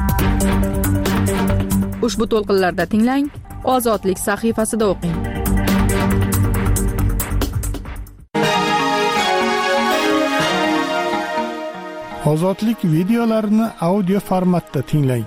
Ushbu to'lqinlarda tinglang, Ozodlik sahifasida o'qing. Ozodlik videolarini audio formatda tinglang.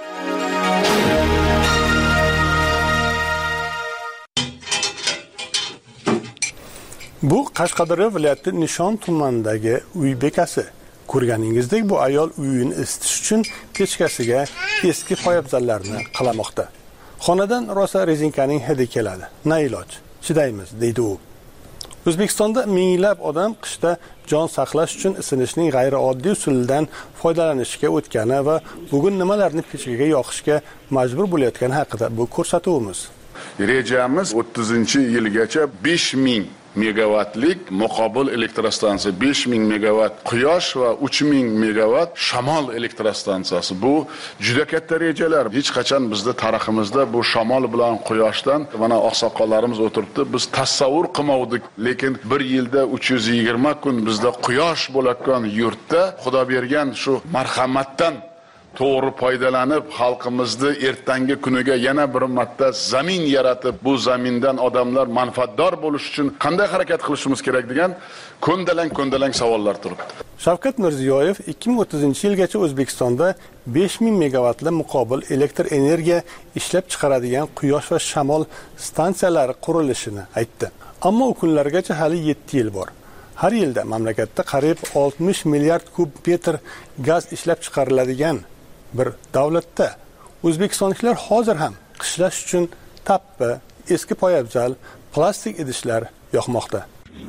Bu Qashqadaryo viloyati Nishon tumanidagi uy bekasi. Ko'rganingizdek, bu ayol uyini isitish uchun pechkasiga eski poyabzallarni qalamoqda. Xonadan rosa rezinkaning hidi keladi. Na iloj, chidaymiz, deydi u. O'zbekistonda minglab odam qishda jon saqlash uchun isinishning g'ayrioddiy usulidan foydalanishga o'tgani va bugun nimalarni pechkaga yoqishga majbur bo'layotgani haqida bu ko'rsatuvimiz. Rejamiz o'ttizinchi yilgacha besh ming megawattlik muqobil elektrostansiya, besh ming megawatt quyosh va uch ming megawatt shamol elektrostansiyasi. Bu juda katta rejalar. Hech qachon bizda tariximizda bu shamol bilan quyoshdan mana oqsoqollarimiz o'tiribdi. Biz tasavvur qilmadik, lekin bir yilda uch yuz yigirma kun bizda quyosh bo'layotgan yurtda Xudo bergan shu marhamatdan to'g'ri foydalanib, xalqimizni ertangi kuniga yana bir marta zamin yaratib, bu zamindan odamlar manfaatdor bo'lish uchun qanday harakat qilishimiz kerak degan ko'ndalang-ko'ndalang savollar turibdi. Shavkat Mirziyoyev ikki ming o'ttizinchi yilgacha O'zbekistonda besh ming megawattli muqobil elektr energiya ishlab chiqaradigan quyosh va shamol stansiyalari qurilishini aytdi. Ammo u kunlargacha hali yetti yil bor. Har yilda mamlakatda qariyb oltmish milliard kub metr gaz ishlab chiqariladigan bir davlatda o'zbekistonliklar hozir ham qishlash uchun tappi, eski poyabzal, plastik idishlar yoqmoqda.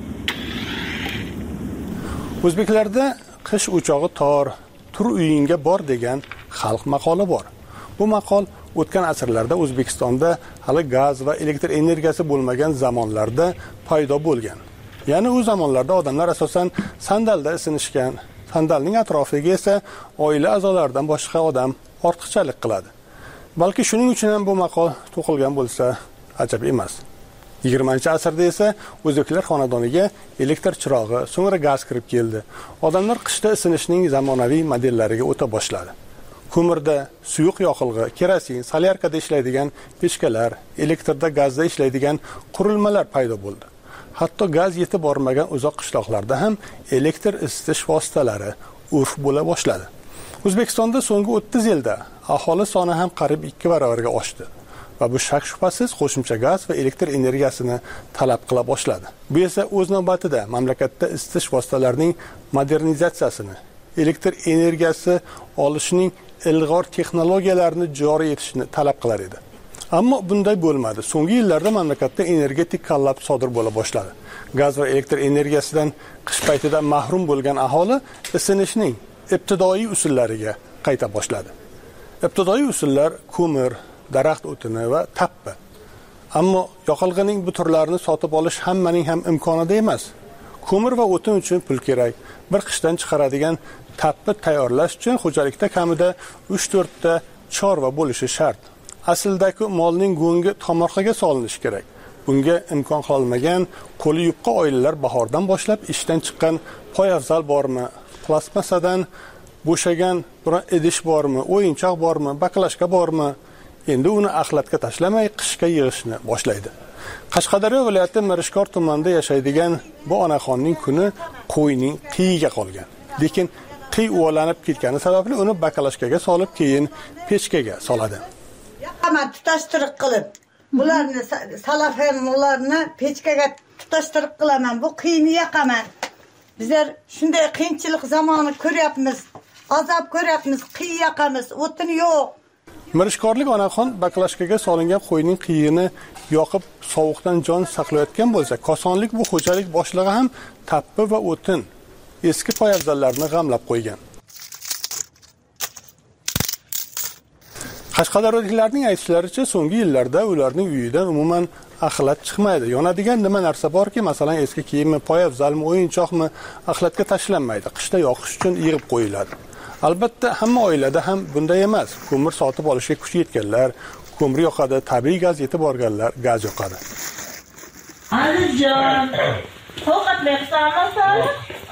O'zbeklarda qish o'chog'i tor, tur uyingga bor degan xalq maqoli bor. Bu maqol o'tgan asrlarda O'zbekistonda hali gaz va elektr energiyasi bo'lmagan zamonlarda paydo bo'lgan. Ya'ni u zamonlarda odamlar asosan sandalda isinishgan. Sandalning atrofiga esa oila a'zolaridan boshqa odam ortiqchalik qiladi. Balki shuning uchun ham bu maqol to'qilgan bo'lsa, ajab emas. yigirmanchi asrda esa o'zbeklar xonadoniga elektr chirog'i, so'ngra gaz kirib keldi. Odamlar qishda isinishning zamonaviy modellariga o'ta boshladi. Ko'mirda suyuq yoqilg'i, kerosin, solyarkada ishlaydigan pechkalar, elektrda gazda ishlaydigan qurilmalar paydo bo'ldi. Hatto gaz yetib bormagan uzoq qishloqlarda ham elektr isitish vositalari urf bo'la boshladi. O'zbekistonda so'nggi o'ttiz yilda aholi soni ham qariyb ikki baravarga oshdi va bu shak shubhasiz qo'shimcha gaz va elektr energiyasini talab qila boshladi. Bu esa o'z navbatida mamlakatda isitish vositalarining modernizatsiyasini, elektr energiyasi olishning ilg'or texnologiyalarini joriy etishni talab qilar edi. Ammo bunday bo'lmadi. So'nggi yillarda mamlakatda energetik kollaps sodir bo'la boshladi. Gaz va elektr energiyasidan qish paytida mahrum bo'lgan aholi isinishning ibtidoiy usullariga qayta boshladi. Ibtidoiy usullar ko'mir, daraxt o'tini va tappi. Ammo yoqilg'ining bu turlarini sotib olish hammaning ham imkonida emas. Ko'mir va o'tin uchun pul kerak. Bir qishdan chiqaradigan tappi tayyorlash uchun xo'jalikda kamida uch to'rt ta chorva bo'lishi shart. Aslidagi molning go'ngi tomorqaga solinishi kerak. Bunga imkon qolmagan qo'li yupqa oilalar bahordan boshlab ishdan chiqqan poyafzal bormi, plastmasadan bo'shagan bir idish bormi, o'yinchoq bormi, baklashka bormi, endi uni axlatga tashlamay qishga yig'ishni boshlaydi. Qashqadaryo viloyati Mirishkor tumanida yashaydigan bu onaxonning kuni qo'yning qiyiga qolgan. Lekin qiy uvalanib ketgani sababli uni baklashkaga solib, keyin pechkaga soladi. Yoqaman tutashtirib qilib, bularni salafan ularni pechkaga tutashtirib qilaman. Bu qiyni yoqaman. Bizlar shunday qiyinchilik zamoni ko'ryapmiz, azob ko'ryapmiz, qiy yoqamiz, o'tin yo'q. Mirishkorlik onaxon baklashkaga solingan qo'yning qiyini yoqib sovuqdan jon saqlayotgan bo'lsa, kosonlik bu xo'jalik boshlig'i ham tappi va o'tin, eski poyabzallarni g'amlab qo'ygan. Qashqadaryoliklarning aytishlaricha, so'nggi yillarda ularning uyidan umuman axlat chiqmaydi. Yonadigan nima narsa borki, masalan, eski kiyimmi, poyabzalmi, o'yinchoqmi axlatga tashlanmaydi. Qishda yoqish uchun yig'ib qo'yiladi. Albatta, hamma oilada ham bunday emas. Ko'mir sotib olishga kuchi yetganlar ko'mir yoqadi, tabiiy gaz yetib borganlar gaz yoqadi. Alijon, to'qatmaysanmi?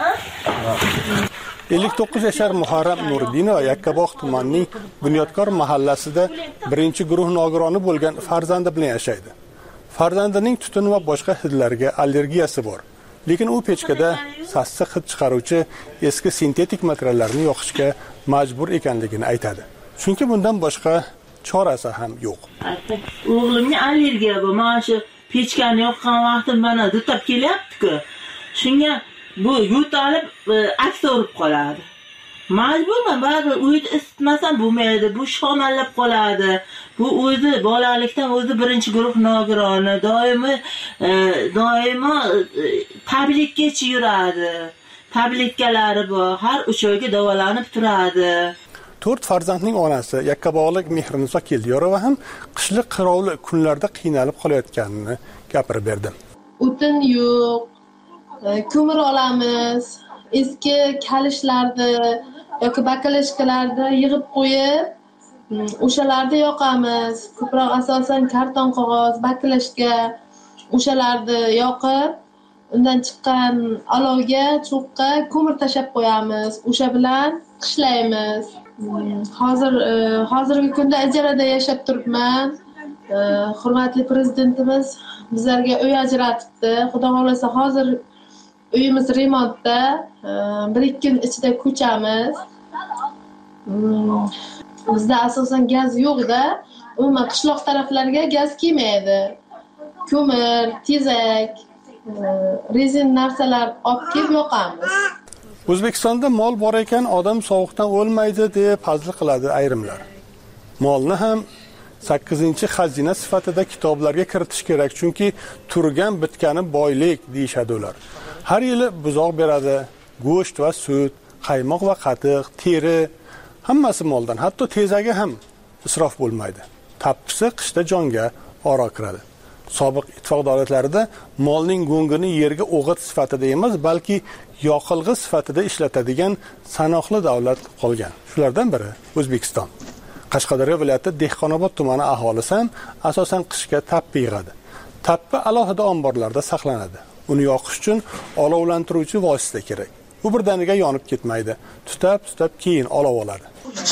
ellik to'qqiz yashar Muharram Nuriddinova Yakkabog' tumanining Bunyodkor mahallasida birinchi guruh nogironi bo'lgan farzandi bilan yashaydi. Farzandining tutun va boshqa hidlarga allergiyasi bor. Lekin u pechkada sassiq hid chiqaruvchi eski sintetik materiallarni yoqishga majbur ekanligini aytadi. Chunki bundan boshqa chorasi ham yo'q. O'g'limga allergiya bor. Mana shu pechkani yoqqan vaqtim mana dutab kelyapti-ku. Shunga bu yo'talib aks urib qoladi. Majburman, ba'zi uyda isitmasam bo'lmaydi, bu shomallab qoladi. Bu o'zi bolalikdan o'zi birinchi guruh nogironi, doimo doimo tabletgacha yuradi. Tabletkalari bor, har uch oyga davolanib turadi. to'rt farzandning onasi Yakkabog'lik Mehriniso Keldiyorova ham qishliq qirovli kunlarda qiynalib qolayotganini gapirib berdi. O'tin yo'q, ko'mir olamiz, eski kalishlarni yoki bakalashkalarni yig'ib qo'yib, o'shalarni yoqamiz. Ko'proq asosan karton qog'oz, bakalashka o'shalarni yoqib, undan chiqqan olovga, cho'qqa ko'mir tashab qo'yamiz. O'sha bilan qishlaymiz. Hozir hozirgi kunda ijarada yashab turibman. Hurmatli prezidentimiz bizlarga uy ajratibdi. Xudo xolasa hozir uyimiz remontda, bir ikki kun ichida ko'chamiz. Bizda asosan gaz yo'q-da, umuman qishloq taraflarga gaz kelmaydi. Ko'mir, tezak, rezin narsalar olib kelib yoqamiz. O'zbekistonda mol bor ekan, odam sovuqdan o'lmaydi deb hazil qiladi ayrimlar. Molni ham sakkizinchi xazina sifatida kitoblarga kiritish kerak, chunki turgan bitgani boylik deyshadi ular. Har yili buzoq beradi, go'sht va sut, qaymoq va qatiq, teri, hammasi moldan, hatto tezagi ham isrof bo'lmaydi. Tappisi qishda jonga oro kiradi. Sobiq ittifoq davlatlarida molning go'ngini yerga o'g'it sifatida emas, balki yoqilg'i sifatida ishlatadigan sanoqli davlat qolgan. Shulardan biri O'zbekiston. Qashqadaryo viloyati Dehqonobod tumani aholisi ham asosan qishga tappi yig'adi. Tappi alohida omborlarda saqlanadi. Uni yoqish uchun olovlantiruvchi vosita kerak. U birdaniga yonib ketmaydi. Tutab-tutab keyin olov oladi.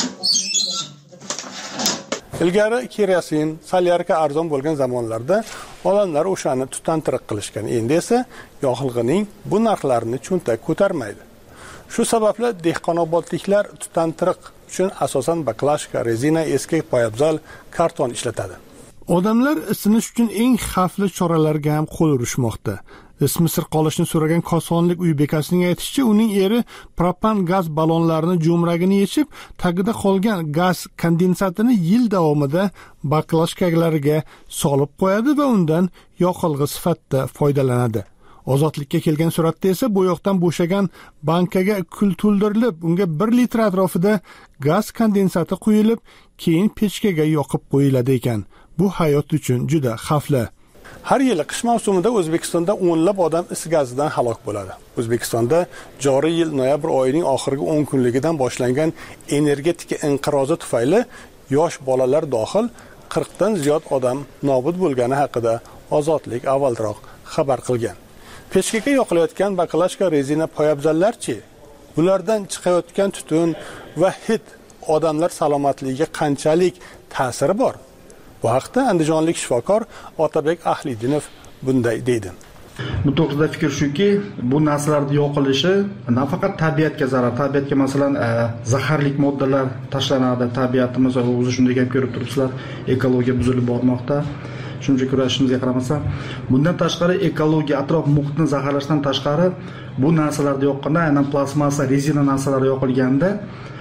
Ilgari kerosin, solyarka arzon bo'lgan zamonlarda odamlar o'shani tutantiriq qilishgan. Endi esa yoqilg'ining bu narxlarini cho'ntak ko'tarmaydi. Shu sababli dehqonobodliklar tutantiriq uchun asosan baklashka, rezina, eski poyabzal, karton ishlatadi. Odamlar isinish uchun eng xavfli choralarga ham qo'l urishmoqda. Ismi sir qolishni so'ragan kosonlik uy bekasining aytishicha, uning eri propan gaz ballonlarini jo'mragini yechib, tagida qolgan gaz kondensatini yil davomida baklashkalarga solib qo'yadi va undan yoqilg'i sifatida foydalanadi. Ozodlikka kelgan suratda esa bo'yoqdan bo'shagan bankaga kul to'ldirilib, unga bir litr atrofida gaz kondensati quyilib, keyin pechkaga yoqib qo'yiladi ekan. Bu hayot uchun juda xavfli. Har yili qish mavsumida O'zbekistonda o'nlab odam is gazidan halok bo'ladi. O'zbekistonda joriy yil noyabr oyining oxirgi o'n kunligidan boshlangan energetika inqirozi tufayli yosh bolalar dohil qirq dan ziyod odam nobud bo'lgani haqida Ozodlik avvalroq xabar qilgan. Pechkaga yoqilayotgan baklashka, rezina poyabzallarchi, bulardan chiqayotgan tutun va hid odamlar salomatligiga qanchalik ta'siri bor? Bu haqda andijonlik shifokor Otabek Ahlidinov bunday deydi. Bu to'g'rida fikr shuki, bu narsalarning yo'qolishi nafaqat tabiatga zarar, tabiatga masalan zaharli moddalar tashlanadi, tabiatimiz o'zi shunday ham ko'rib turibsizlar, ekologiya buzilib bormoqda. Shuncha kurashishimizga qaramasdan, bundan tashqari ekologiya, atrof muhitni zaharlashdan tashqari bu narsalarda yoqqanda, aynan plastmassa, rezina narsalar yoqilganda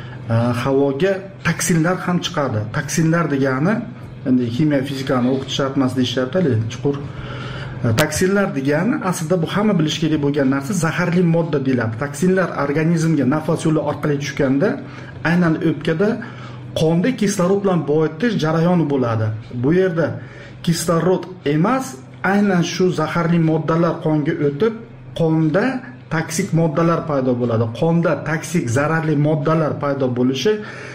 havoga toksinlar ham chiqadi. Toksinlar degani endi kimyo fizikani o'qitish emas deyishyapti, chuqur. Toksinlar degani aslida bu hamma bilish kerak bo'lgan narsa zaharli modda deyiladi. Toksinlar organizmga nafas yo'li orqali tushganda aynan o'pkada qonda kislorod bilan boyitish jarayoni bo'ladi. Bu yerda kislorod emas, aynan shu zaharli moddalar qonga o'tib, qonda toksik moddalar paydo bo'ladi. Qonda toksik zararli moddalar paydo bo'lishi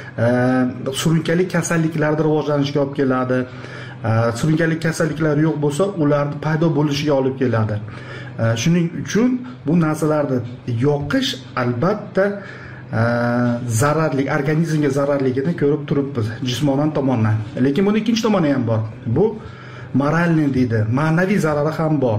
surunkali kasalliklarning rivojlanishiga olib keladi. Surunkali kasalliklar yo'q bo'lsa, ularning paydo bo'lishiga olib keladi. Shuning uchun bu narsalarni yoqish albatta zararli, organizmga zararligini ko'rib turibmiz jismonan tomondan. Lekin buning ikkinchi tomoni ham bor. Bu moralniy deydi, ma'naviy zarari ham bor.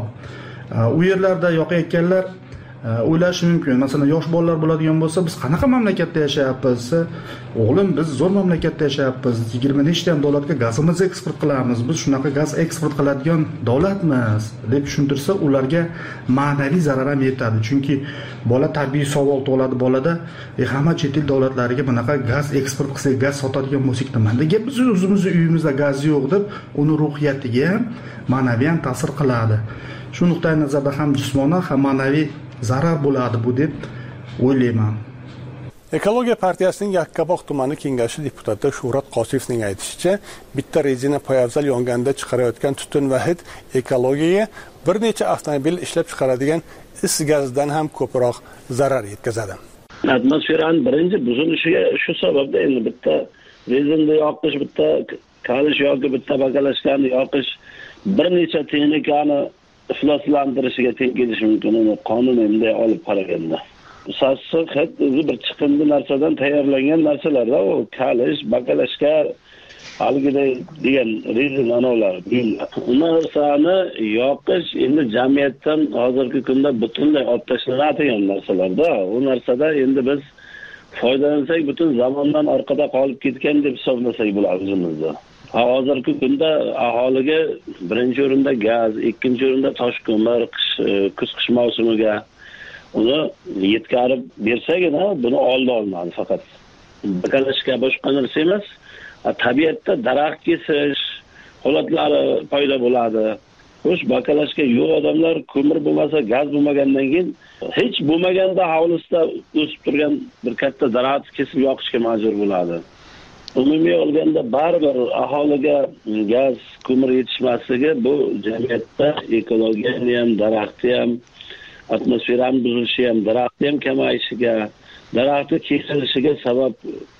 U yerlarda yoqayotganlar o'ylashi mumkin. Masalan, yosh bolalar bo'ladigan bo'lsa, biz qanaqa mamlakatda yashayapmiz? O'g'lim, biz zo'r mamlakatda yashayapmiz. yigirma nechta ham davlatga gazimizni eksport qilamiz. Biz shunaqa gaz eksport qiladigan davlatmiz deb tushuntirsa, ularga ma'naviy zarar ham yetadi. Chunki bola tabiiy savol tug'iladi bolada, e, hamma chet el davlatlariga bunaqa gaz eksport qilsak, gaz sotadigan bo'lsak, nimanda gap, biz o'zimizning uyimizda gaz yo'q deb, uni ruhiyatiga ham, ma'naviy ham ta'sir qiladi. Shu nuqtai nazarda ham jismonan ham ma'naviy zarar bo'ladi bu deb o'ylayman. Ekologiya partiyasining Yakkabog' tumani kengashi deputati Shuhrat Qosiyevning aytishicha, bitta rezina poyabzal yonganda chiqarayotgan tutun va hid ekologiyaga bir necha avtomobil ishlab chiqaradigan is gazidan ham ko'proq zarar yetkazadi. Atmosferani birinchi buzilishiga shu sababda endi bitta rezinni yoqish, bitta kalish yoki bitta bakalashlarni yoqish bir necha texnikani ifloslantirishiga teng kelishi mumkin. Uni qonun bunday olib qaraganda. Sassiq hid o'zi bir chiqindi narsadan tayyorlangan narsalarda, u kalish, bakalashka, halgiday degan rezin anolar. U narsani yoqish endi jamiyatdan hozirgi kunda butunlay olib tashlanadigan narsalarda. U narsada endi biz foydalansak butun zamondan orqada qolib ketgan deb hisoblasak bo'ladi o'zimizda. Hozirgi kunda aholiga birinchi o'rinda gaz, ikkinchi o'rinda tosh ko'mir, kuz-qish mavsumiga uni yetkazib bersagina buni oldi olinadi faqat. Bakalashga boshqa narsa emas, tabiatda daraxt kesish holatlari paydo bo'ladi. Xo'sh, bakalashga yo'q odamlar ko'mir bo'lmasa, gaz bo'lmagandan keyin hech bo'lmaganda hovlisida o'sib turgan bir katta daraxt kesib yoqishga majbur bo'ladi. Umumiy olganda baribir aholiga gaz, ko'mir yetishmasligi bu jamiyatda ekologiyani ham, daraxtni ham, atmosferani buzilishi ham, daraxtni ham kamayishiga, daraxtni kesilishiga sabab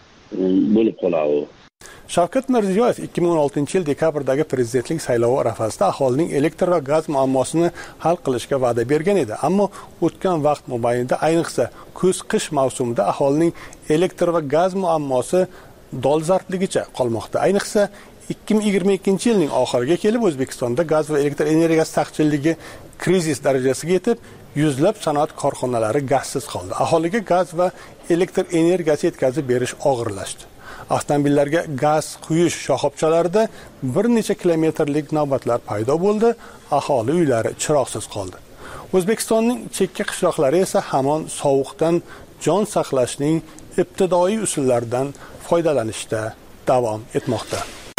bo'lib qoladi. Shavkat Mirziyoyev ikki ming o'n oltinchi yil dekabrdagi prezidentlik saylovi arafasida aholining elektr va gaz muammosini hal qilishga va'da bergan edi. Ammo o'tgan vaqt mobaynida, ayniqsa kuz-qish mavsumida aholining elektr va gaz muammosi dolzarbligicha qolmoqda. Ayniqsa ikki ming yigirma ikkinchi yilning oxiriga kelib O'zbekistonda gaz va elektr energiyasi taqchilligi krizis darajasiga yetib, yuzlab sanoat korxonalari gazsiz qoldi. Aholiga gaz va elektr energiyasi yetkazib berish og'irlashdi. Avtomobillarga gaz quyish shoxobchalarida bir necha kilometrlik navbatlar paydo bo'ldi, aholi uylari chiroqsiz qoldi. O'zbekistonning chekka qishloqlari esa hamon sovuqdan jon saqlashning ibtidoiy usullaridan foydalanishda davom etmoqda.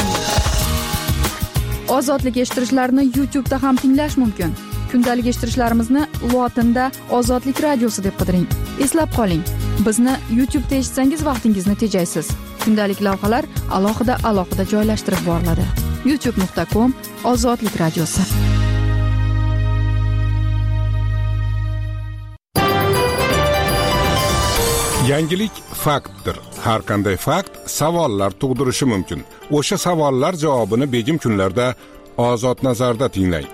Ozodlik eshittirishlarni YouTube'da ham tinglash mumkin. Kundalik eshittirishlarimizni lotinda Ozodlik radiosi deb qidiring. Eslab qoling, bizni YouTube'da eshitsangiz vaqtingizni tejaysiz. Kundalik lavhalar alohida alohida joylashtirib boriladi. youtube nuqta com Ozodlik radiosi. Yangilik faktdir. Har qanday fakt savollar tug'dirishi mumkin. O'sha savollar javobini begim kunlarda Ozod nazarda tinglang.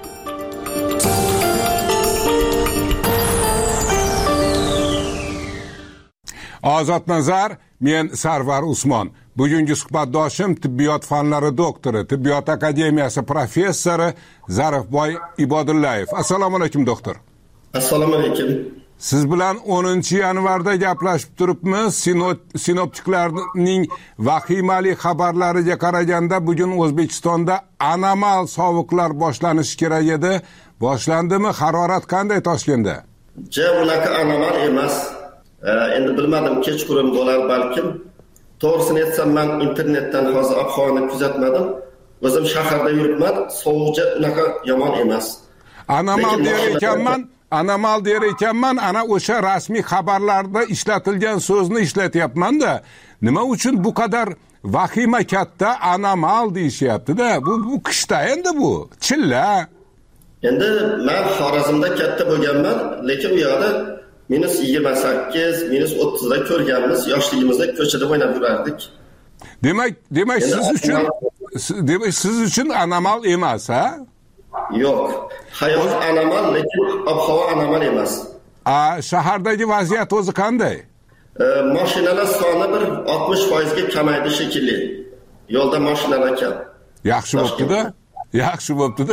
Ozod nazar, men Sarvar Usmon. Bugungi suhbatdoshim tibbiyot fanlari doktori, Tibbiyot akademiyasi professori Zarifboy Ibodullayev. Assalomu alaykum doktor. Assalomu alaykum. Siz bilan o'ninchi yanvarda gaplashib turibmiz. Sinoptiklarning vahimali xabarlariga qaraganda bugun O'zbekistonda anomal sovuqlar boshlanishi kerak edi. Boshlandimi? Harorat qanday Toshkentda? Ja, unaqa anomal emas. Endi bilmadim, kechqurun bo'lar balkim. To'g'risini aytsam, men internetdan hozir ob-havoni kuzatmadim. O'zim shaharda yuribman, sovuqcha unaqa yomon emas. Anomal der ekanman. Anomal der ekanman, ana o'sha rasmiy xabarlarda ishlatilgan so'zni ishlatyapman-da. Nima uchun bu qadar vahima katta anomal deyishyapti-da? Bu bu qishda endi bu. Chilla. Endi men Xorazmda katta bo'lganman, lekin u yoqda minus yigirma sakkiz, minus o'ttizda ko'rganmiz. Yoshligimizda ko'chada o'ynab yurardik. Demak, demak siz uchun demak siz uchun anomal emas, ha? Yo'q. Hayot anomal, lekin ob-havo anomal emas. A shahardagi vaziyat o'zi qanday? E, mashinalar soni bir oltmish foiz ga kamaydi shekilli. Yo'lda mashinalar kam. Yaxshi bo'pti-da. Yaxshi bo'pti-da.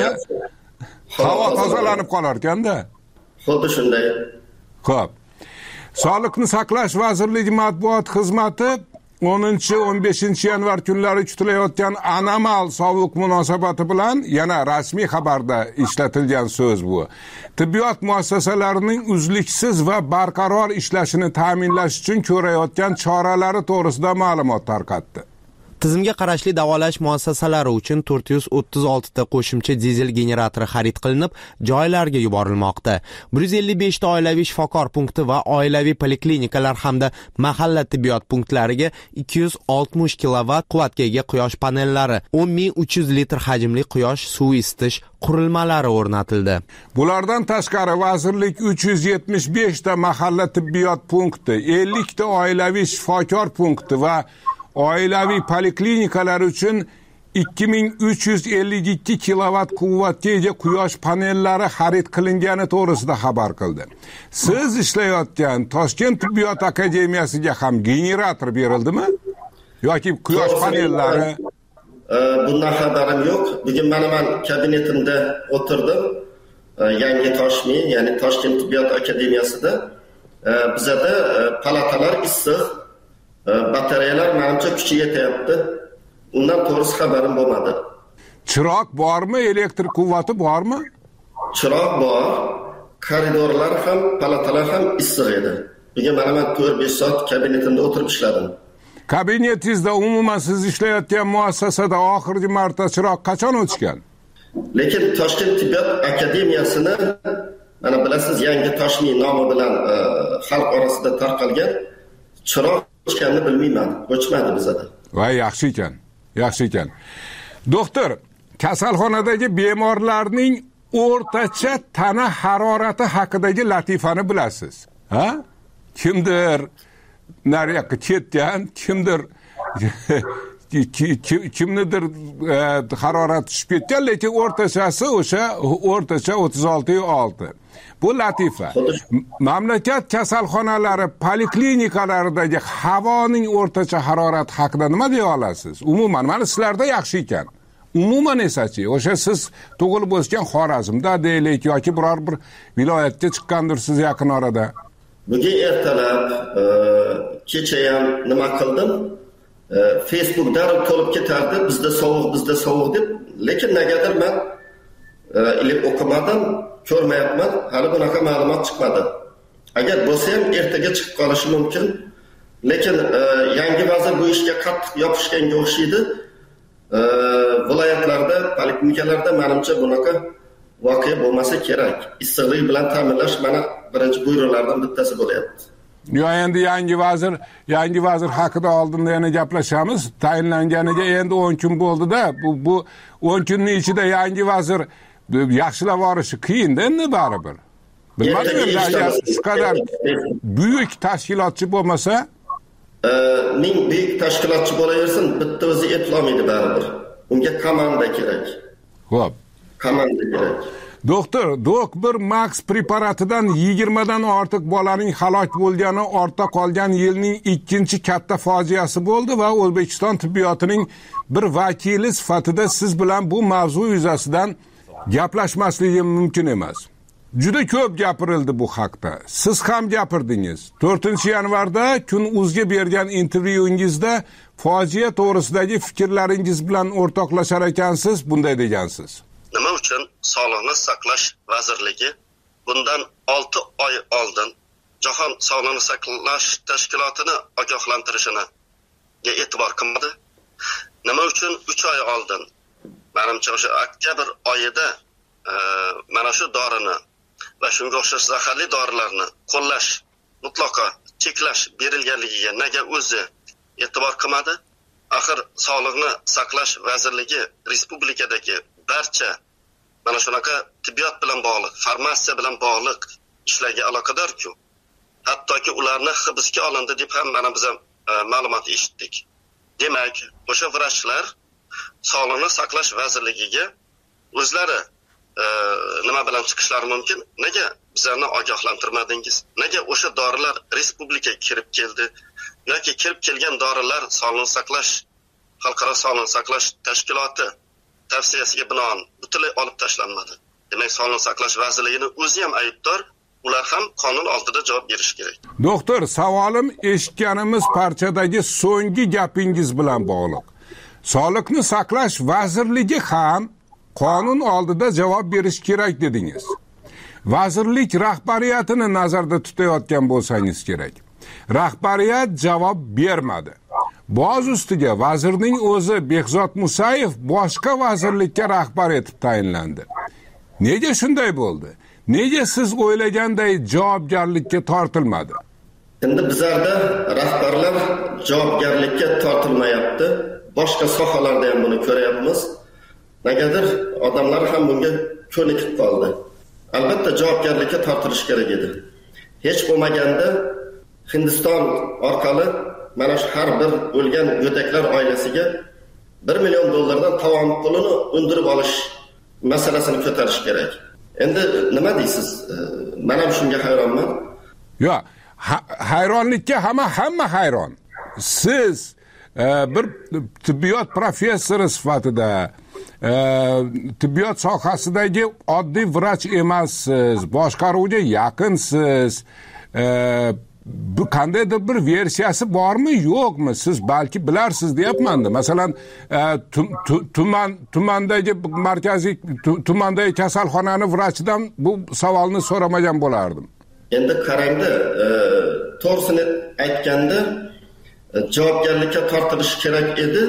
Havo tozalanib qolar ekanda. Xuddi shunday. Xo'p. Sog'liqni saqlash vazirligi matbuot xizmati o'ninchi o'n beshinchi yanvar kunlari kutilayotgan anomal sovuq munosabati bilan yana rasmiy xabarda ishlatilgan so'z bu. Tibbiyot muassasalarining uzluksiz va barqaror ishlashini ta'minlash uchun ko'rayotgan choralari to'g'risida ma'lumot tarqatdi. Tizimga qarashli davolash muassasalari uchun to'rt yuz o'ttiz olti ta qo'shimcha dizel generatori xarid qilinib, joylarga yuborilmoqda. bir yuz ellik besh ta oilaviy shifokor punkti va oilaviy poliklinikalar hamda mahalla tibbiyot punktlariga ikki yuz oltmish kilovatt quvvatga ega quyosh panellari, o'n ming uch yuz litr hajmli quyosh suv isitish qurilmalari o'rnatildi. Bulardan tashqari vazirlik uch yuz yetmish besh ta mahalla tibbiyot punkti, ellik ta oilaviy shifokor punkti va oilaviy poliklinikalar uchun ikki ming uch yuz ellik ikki kilovatt quvvatga ega quyosh panellari xarid qilingani to'g'risida xabar qildi. Siz ishlayotgan Toshkent tibbiyot akademiyasiga ham generator berildimi? Yoki quyosh panellari? Bundan xabarim yo'q. Bugun mana men kabinetimda o'tirdim. Yangi Toshmi, ya'ni Toshkent tibbiyot akademiyasida bizada palatalar issiq, batareyalar menimcha kuchi yetyapti. Undan to'g'risi xabarim bo'lmadi. Chiroq bormi, elektr quvvati bormi? Chiroq bor. Koridorlar ham, palatalar ham issiq edi. Bugun mana men to'rt besh soat kabinetimda o'tirib ishladim. Kabinetingizda umuman siz ishlayotgan muassasada oxirgi marta chiroq qachon o'chgan? Lekin Toshkent tibbiyot akademiyasini mana bilasiz, yangi Toshmi nomi bilan xalq orasida tarqalgan, chiroq o'chganini bilmayman. O'chmadi bizada. Voy, yaxshi ekan. Yaxshi ekan. Doktor, kasalxonadagi bemorlarning o'rtacha tana harorati haqidagi latifani bilasiz? Ha? Kimdir nariyoqqa ketgan, kimdir kimnidir harorat tushib ketgan, lekin o'rtachasi o'sha o'rtacha o'ttiz olti nuqta olti. Bu latifa. Mamlakat kasalxonalari, poliklinikalardagi havoning o'rtacha harorati haqida nima deya olasiz? Umuman, mana sizlarda yaxshi ekan. umuman esachi, o'sha siz tug'ilib o'sgan Xorazmda deylik yoki biror bir viloyatga chiqqandirsiz yaqin orada. Bugun ertalab kecha ham nima qildim? Facebook darrov to'lib ketardi, bizda sovuq, bizda sovuq deb, lekin negadir men ilib o'qimadim, ko'rmayapman, hali bunaqa ma'lumot chiqmadi. Agar bo'lsa ham ertaga chiqib qolishi mumkin. Lekin yangi vazir bu ishga qattiq yopishganga o'xshaydi. Viloyatlarda, poliklinikalarda menimcha bunaqa voqea bo'lmasa kerak. Issiqlik bilan ta'minlash mana birinchi buyruqlardan bittasi bo'lyapti. Yo, endi yangi vazir, yangi vazir haqida oldinda yana gaplashamiz. Tayinlanganiga endi o'n kun bo'ldi-da, bu bu o'n kunning ichida yangi vazir yaxshilab borishi qiyin-da endi baribir. Bilmadim, shu qadar buyuk tashkilotchi bo'lmasa, ming buyuk tashkilotchi bo'laversin, bitta o'zi eplolmaydi baribir. Unga komanda kerak. Xo'p. Komanda kerak. Doktor, Dok bir Max preparatidan yigirma dan ortiq bolaning halok bo'lgani ortda qolgan yilning ikkinchi katta fojiasi bo'ldi va O'zbekiston tibbiyotining bir vakili sifatida siz bilan bu mavzu yuzasidan gaplashmasligim mumkin emas. Juda ko'p gapirildi bu haqda. Siz ham gapirdingiz. to'rtinchi yanvarda Kun.uzga bergan intervyungizda fojia to'g'risidagi fikrlaringiz bilan o'rtoqlashar ekansiz, bunday degansiz. Nima uchun Sog'liqni saqlash vazirligi bundan olti oy oldin Jahon Sog'liqni saqlash tashkilotini ogohlantirishini e'tibor qilmadi? Nima uchun uch oy oldin, menimcha o'sha oktyabr oyida e, mana shu dorini va shunga o'xshash zaharli dorilarni qo'llash, mutlaqo cheklash berilganligiga nega o'zi e'tibor qilmadi? Axir Sog'liqni saqlash vazirligi respublikadagi barcha mana shunaqa tibbiyot bilan bog'liq, farmatsiya bilan bog'liq ishlarga aloqador-ku. Hattoki ularni hibsga olindi deb ham mana biz ham e, ma'lumot eshitdik. Demak, o'sha vrachlar Sog'liqni saqlash vazirligiga o'zlari e, nima bilan chiqishlari mumkin? Nega bizlarni ogohlantirmadingiz? Nega o'sha dorilar respublikaga kirib keldi? Yoki kirib kelgan dorilar Sog'liqni saqlash xalqaro sog'liqni saqlash tashkiloti tavsiyasiga binoan butunlay olib tashlanmadi. Demak, Sog'liqni saqlash vazirligining o'zi ham aybdor, ular ham qonun oldida javob berish kerak. Doktor, savolim eshitganimiz parchadagi so'nggi gapingiz bilan bog'liq. Sog'liqni saqlash vazirligi ham qonun oldida javob berish kerak dedingiz. Vazirlik rahbariyatini nazarda tutayotgan bo'lsangiz kerak. Rahbariyat javob bermadi. Boz ustiga vazirning o'zi Behzod Musayev boshqa vazirlikka rahbar etib tayinlandi. Nega shunday bo'ldi? Nega siz o'ylaganday javobgarlikka tortilmadi? Endi bizlarda rahbarlar javobgarlikka tortilmayapti. Boshqa sohalarda ham buni ko'ryapmiz. Negadir odamlar ham bunga ko'nikib qoldi. Albatta javobgarlikka tortilish kerak edi. Hech bo'lmaganda Hindiston orqali mana shu har bir o'lgan go'daklar oilasiga bir million dollardan tovon pulini undirib olish masalasini ko'tarish kerak. Endi nima deysiz? Men ham shunga hayronman. Yo, hayronlikka hamma hamma hayron. Siz e, bir tibbiyot professori sifatida e, tibbiyot sohasidagi oddiy vrach emassiz, boshqaruvga yaqinsiz. E, Bu qandaydir bir versiyasi bormi, yo'qmi? Siz balki bilarsiz deyapman-da. Masalan, tuman tumandagi markaziy tumandagi kasalxonani vrachidan bu savolni so'ramagan bo'lardim. Endi qarangda, to'g'risini aytganda javobgarlikka tortilish kerak edi,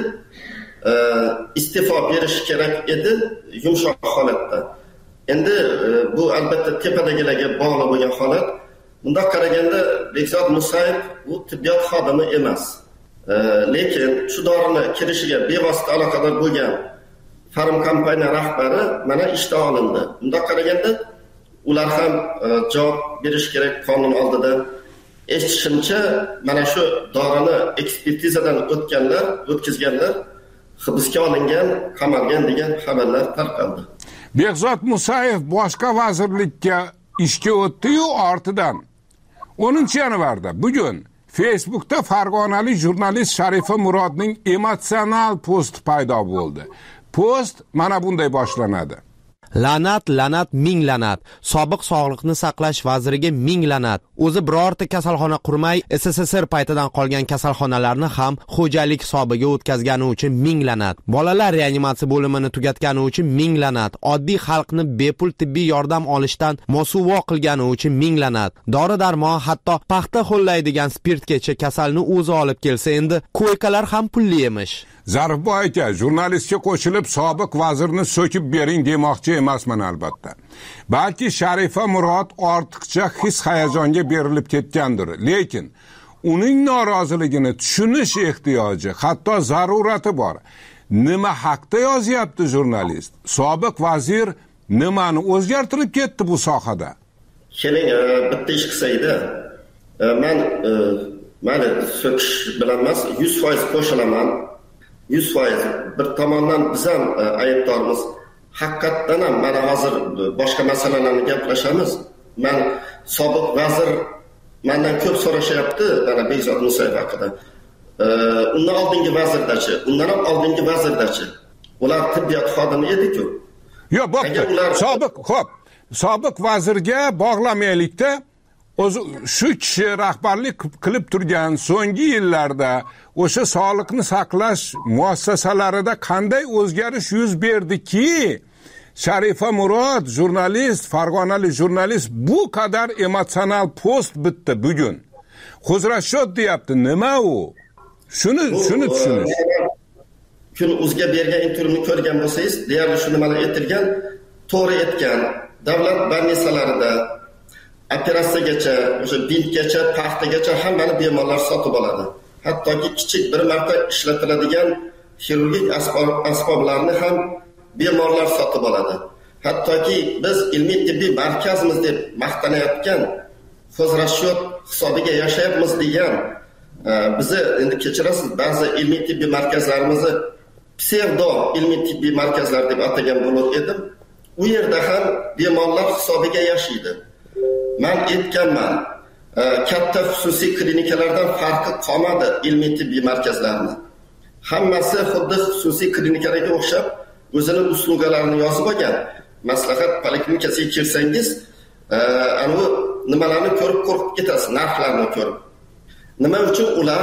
iste'fo berish kerak edi yumshoq holatda. Endi bu albatta tepadagilarga bog'liq bo'lgan holat. Bunda qaraganda Behzod Musayev bu tibbiyot xodimi emas. E, lekin shu dorini kirishiga bevosita aloqador bo'lgan farm kompaniya rahbari mana ishdan olindi. Bunda qaraganda ular ham e, javob berish kerak qonun oldida. Eshitishimcha mana shu dorini ekspertizadan o'tganlar, o'tkazganlar hibsga olingan, qamalgan degan xabarlar tarqaldi. Behzod Musayev boshqa vazirlikka ishga o'tdi-yu ortidan o'ninchi yanvarda bugun Facebookda farg'onalik jurnalist Sharifa Murodning emotsional posti paydo bo'ldi. post mana bunday boshlanadi. La'nat, la'nat, ming la'nat. Sobiq sog'liqni saqlash vaziriga ming la'nat. O'zi birorta kasalxona qurmay, S S S R paytidan qolgan kasalxonalarni ham xo'jalik hisobiga o'tkazgani uchun ming la'nat. Bolalar reanimatsiya bo'limini tugatgani uchun ming la'nat. Oddiy xalqni bepul tibbiy yordam olishdan mosuvo qilgani uchun ming la'nat. Dori-darmon, hatto paxta xo'llaydigan spirtgacha kasalni o'zi olib kelsa, endi koykalar ham pulli emish. Zarifboy aka, jurnalistga qo'shilib sobiq vazirni so'kib bering demoqchi emasman albatta. Balki Sharifa Murod ortiqcha his-hayajonga berilib ketgandir, lekin uning noroziligini tushunish ehtiyoji, hatto zarurati bor. Nima haqda yozyapti jurnalist? Sobiq vazir nimani o'zgartirib ketdi bu sohada? Keling, bitta ish qilsaydi, men mana so'kish bilan emas, yuz foiz qo'shilaman. yuz foiz bir tomondan biz ham aybdormiz. Haqiqatdan ham mana hozir boshqa masalalarni gaplashamiz. Men sobiq vazir mendan ko'p so'rashyapti, mana Bekzod Musayev haqida. Undan oldingi vazirdachi, undan ham oldingi vazirdachi. Ular tibbiyot xodimi edi-ku. Yo'q, bo'pti. Sobiq, xo'p. Sobiq vazirga bog'lamaylikda, o'zi shu kishi rahbarlik qilib turgan so'nggi yillarda o'sha sog'liqni saqlash muassasalarida qanday o'zgarish yuz berdiki, Sharifa Murod, jurnalist, farg'onalik jurnalist bu qadar emotsional post bitdi bugun. Qo'zrashot deyapti, nima u? Shuni, shuni tushunish. Kun o'zga bergan intervyuni ko'rgan bo'lsangiz, deyarli shuni mana aytilgan, to'g'ri aytgan. Davlat больницаlarida operatsiyagacha, o'sha bintgacha, paxtagacha hammani bemorlar sotib oladi. Hattoki kichik bir marta ishlatiladigan xirurgik asboblarni ham bemorlar sotib oladi. Hattoki biz ilmiy tibbiy markazimiz deb maqtanayotgan, qo'zrashot hisobiga yashayapmiz degan, bizni endi kechirasiz, ba'zi ilmiy tibbiy markazlarimizni psevdo ilmiy tibbiy markazlar deb atagan bo'lar edim. U yerda ham bemorlar hisobiga yashaydi. Men aytganman, katta xususiy klinikalardan farqi qolmadi ilmiy tibbiy markazlarni. Hammasi xuddi xususiy klinikalarga o'xshab o'zining uslugalarini yozib olgan. Maslahat poliklinikasiga kirsangiz, ana nimalarni ko'rib qo'rqib ketasiz, narxlarni ko'rib. Nima uchun ular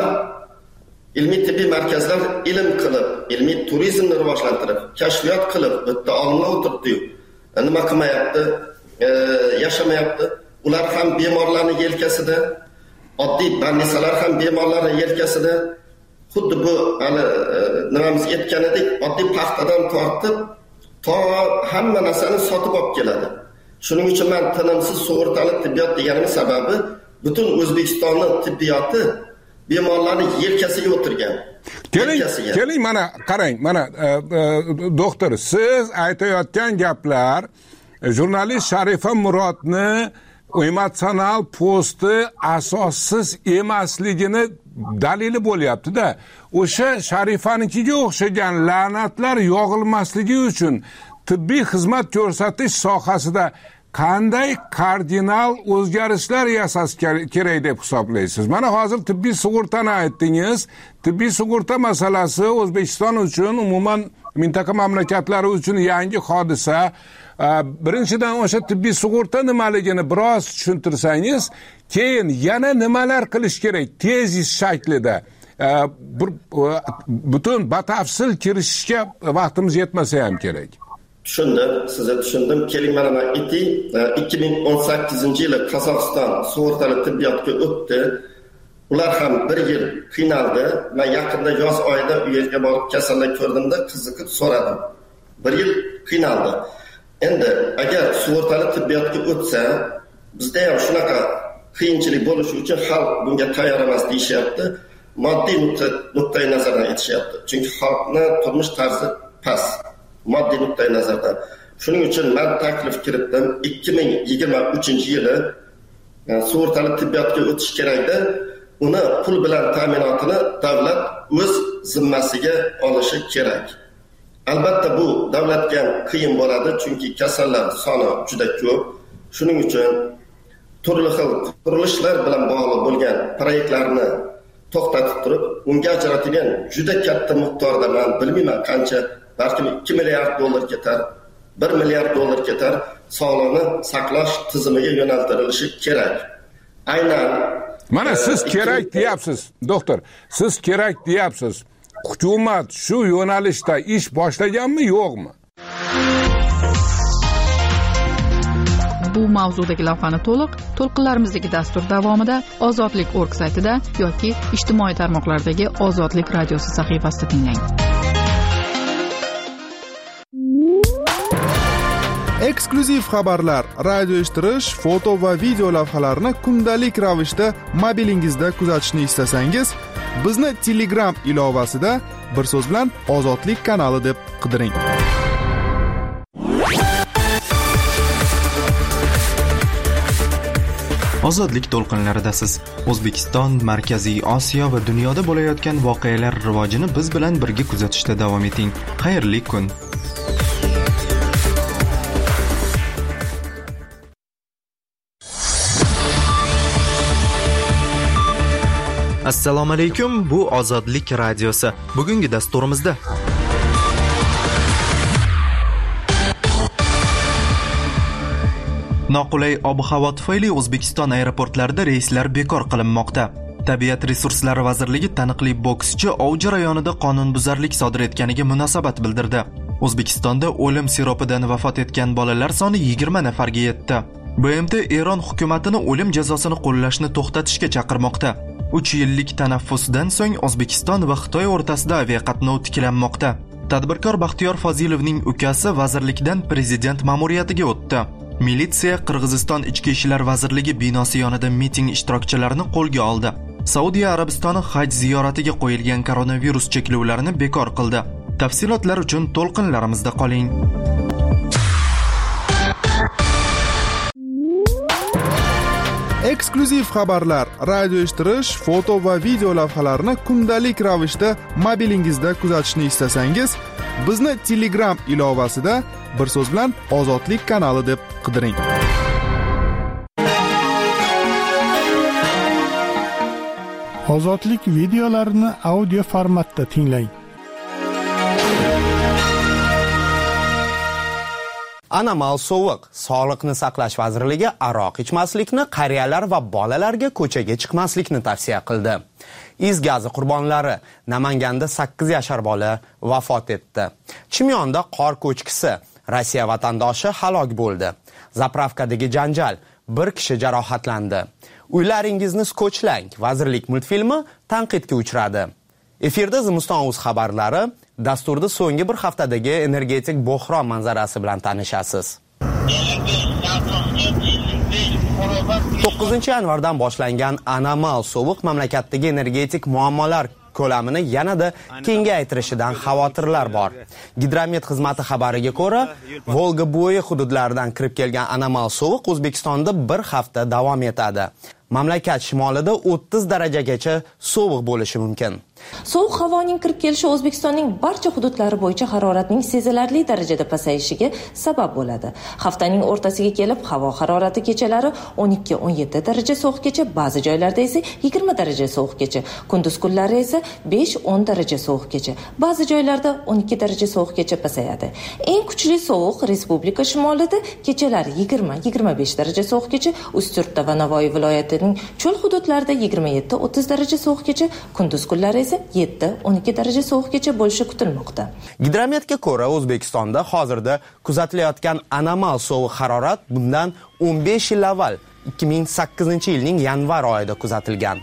ilmiy tibbiy markazlar ilm qilib, ilmiy turizmni rivojlantirib, kashfiyot qilib, bitta olimlar o'tiribdi-yu. Nima qilmayapti, yashamayapti. Ular ham bemorlarni yelkasida, oddiy больницаlar ham bemorlarni yelkasida, xuddi bu hali nimamiz aytganidek, oddiy paxtadan tortib, to hamma narsani sotib olib keladi. Shuning uchun men tinimsiz sug'urtali tibbiyot deganim sababi butun O'zbekistonning tibbiyoti bemorlarning yelkasiga o'tirgan. Keling, keling mana qarang, mana doktor, siz aytayotgan gaplar jurnalist Sharifa Murodni emotsional posti asossiz emasligini dalili bo'lyapti-da. O'sha Sharifanikiga o'xshagan la'natlar yog'ilmasligi uchun tibbiy xizmat ko'rsatish sohasida qanday kardinal o'zgarishlar yasash kerak deb hisoblaysiz? Mana hozir tibbiy sug'urtani aytdingiz. Tibbiy sug'urta masalasi O'zbekiston uchun, umuman mintaqa mamlakatlari uchun yangi hodisa. Birinchidan o'sha tibbiy sug'urta nimaligini biroz tushuntirsangiz, keyin yana nimalar qilish kerak tezis shaklida. Butun batafsil kirishishga vaqtimiz yetmasa ham kerak. Tushundim, sizni tushundim. Keling mana men aytay, ikki ming o'n sakkizinchi yili Qozog'iston sug'urtali tibbiyotga o'tdi. Ular ham bir yil qiynaldi. Men yaqinda yoz oyida u yerga borib kasallik ko'rdimda, qiziqib so'radim. Bir yil qiynaldi. Endi agar sug'urtali tibbiyotga o'tsa, bizda ham shunaqa qiyinchilik bo'lishi uchun xalq bunga tayyor emas deyishyapti. Moddiy nuqtai nazardan aytishyapti. Chunki xalqning turmush tarzi past. Moddiy nuqtai nazardan. Shuning uchun men taklif kiritdim, ikki ming yigirma uchinchi yili sug'urtali tibbiyotga o'tish kerakda, uni pul bilan ta'minotini davlat o'z zimmasiga olishi kerak. Albatta bu davlatga qiyin bo'ladi, chunki kasallar soni juda ko'p. Shuning uchun turli xil qurilishlar bilan bog'liq bo'lgan proyektlarni to'xtatib turib, unga ajratilgan juda katta miqdorda, men bilmayman qancha balki ikki milliard dollar ketar, bir milliard dollar ketar, sog'liqni saqlash tizimiga yo'naltirilishi kerak. Aynan mana siz kerak deyapsiz, doktor. Siz kerak deyapsiz. Hukumat shu yo'nalishda ish boshlaganmi, yo'qmi? Bu mavzudagi lavhani to'liq to'lqinlarimizdagi dastur davomida ozodlik org saytida yoki ijtimoiy tarmoqlardagi Ozodlik radiosi sahifasida tinglang. Eksklyuziv xabarlar, radio eshittirish, foto va video lavhalarni kundalik ravishda mobilingizda kuzatishni istasangiz, bizni Telegram ilovasida bir so'z bilan Ozodlik kanali deb qidiring. Ozodlik to'lqinlaridasiz. O'zbekiston, Markaziy Osiyo va dunyoda bo'layotgan voqealar rivojini biz bilan birga kuzatishda davom eting. Xayrli kun. Assalomu alaykum, bu Ozodlik radiosi. Bugungi dasturimizda noqulay ob-havo tufayli O'zbekiston aeroportlarida reyslar bekor qilinmoqda. Tabiat resurslari vazirligi taniqli bokschi ov jarayonida qonunbuzarlik sodir etganiga munosabat bildirdi. O'zbekistonda o'lim siropidan vafot etgan bolalar soni yigirma nafarga yetdi. B M T Eron hukumatini o'lim jazosini qo'llashni to'xtatishga chaqirmoqda. uch yillik tanaffusdan so'ng O'zbekiston va Xitoy o'rtasida aviaqatnov tiklanmoqda. Tadbirkor Baxtiyor Fozilovning ukasi vazirlikdan prezident ma'muriyatiga o'tdi. Militsiya Qirg'iziston Ichki ishlar vazirligi binosi yonida miting ishtirokchilarini qo'lga oldi. Saudiya Arabistoni haj ziyoratiga qo'yilgan koronavirus cheklovlarini bekor qildi. Tafsilotlar uchun to'lqinlarimizda qoling. Eksklyuziv xabarlar, radio eshittirish, foto va video lavhalarni kundalik ravishda mobilingizda kuzatishni istasangiz, bizni Telegram ilovasida bir so'z bilan Ozodlik kanali deb qidiring. Ozodlik videolarini audio formatda tinglang. Anomal sovuq. Sog'liqni saqlash vazirligi aroq ichmaslikni, qariyalar va bolalarga ko'chaga chiqmaslikni tavsiya qildi. Is gazi qurbonlari. Namanganda sakkiz yashar bola vafot etdi. Chimyonda qor ko'chkisi. Rossiya vatandoshi halok bo'ldi. Zapravkadagi janjal. Bir kishi jarohatlandi. Uylaringizni skochlang. Vazirlik multfilmi tanqidga uchradi. Efirda Zimuston.uz xabarlari. Dasturda so'nggi bir haftadagi energetik bo'hron manzarasi bilan tanishasiz. to'qqizinchi yanvardan boshlangan anomal sovuq mamlakatdagi energetik muammolar ko'lamini yanada kengaytirishidan xavotirlar bor. Gidromet xizmati xabariga ko'ra, Volga bo'yi hududlaridan kirib kelgan anomal sovuq O'zbekistonda bir hafta davom etadi. Mamlakat shimolida o'ttiz darajagacha sovuq bo'lishi mumkin. Sovuq havoning kirib kelishi O'zbekistonning barcha hududlari bo'yicha haroratning sezilarli darajada pasayishiga sabab bo'ladi. Haftaning o'rtasiga kelib havo harorati kechalari o'n ikki o'n yetti daraja sovuqgacha, ba'zi joylarda esa yigirma daraja sovuqgacha, kunduz kunlari esa besh o'n daraja sovuqgacha, ba'zi joylarda o'n ikki daraja sovuqgacha pasayadi. Eng kuchli sovuq respublika shimolida kechalari yigirma yigirma besh daraja sovuqgacha, Ustyurtda va Navoiy viloyatining cho'l hududlarida yigirma yetti o'ttiz daraja sovuqgacha, kunduz kunlari esa yetti o'n ikki daraja sovuqgacha bo'lishi kutilmoqda. Gidrometga ko'ra, O'zbekistonda hozirda kuzatilayotgan anomal sovuq harorat bundan o'n besh yil avval ikki ming sakkizinchi yilning yanvar oyida kuzatilgan.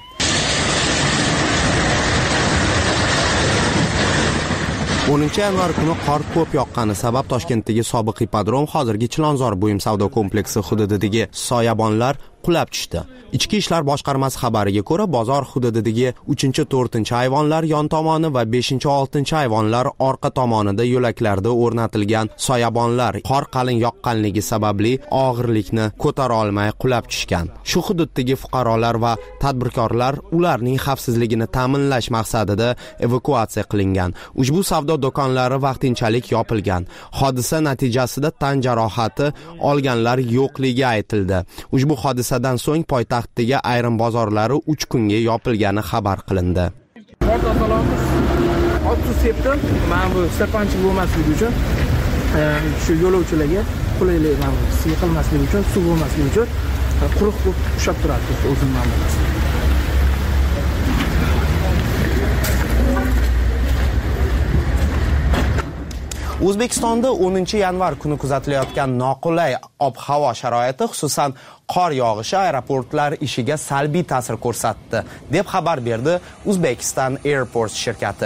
o'ninchi yanvar kuni qor ko'p yoqqani sabab Toshkentdagi sobiq ipodrom hozirgi Chilonzor buyum savdo kompleksi hududidagi soyabonlar qulab tushdi. Ichki ishlar boshqarmasi xabariga ko'ra, bozor hududidagi uchinchi to'rtinchi ayvonlar yon tomoni va beshinchi oltinchi ayvonlar orqa tomonida yo'laklarda o'rnatilgan soyabonlar qor qalin yoqqanligi sababli og'irlikni ko'tara olmay qulab tushgan. Shu hududdagi fuqarolar va tadbirkorlar ularning xavfsizligini ta'minlash maqsadida evakuatsiya qilingan. Ushbu savdo do'konlari vaqtinchalik yopilgan. Hodisa natijasida tan jarohati olganlar yo'qligi aytildi. Ushbu hodisadan so'ng poytaxtdagi ayrim bozorlari uch kunga yopilgani xabar qilindi. suv sepdim. Mana bu sirpanchiq bo'lmasligi uchun shu yo'lovchilarga qulaylik mana bu siqilmasligi uchun, suv bo'lmasligi uchun quruq bo'lib ushlab turadi o'zim ma'nosi. O'zbekistonda o'ninchi yanvar kuni kuzatilayotgan noqulay ob-havo sharoiti, xususan qor yog'ishi aeroportlar ishiga salbiy ta'sir ko'rsatdi, deb xabar berdi Uzbekistan Airports shirkati.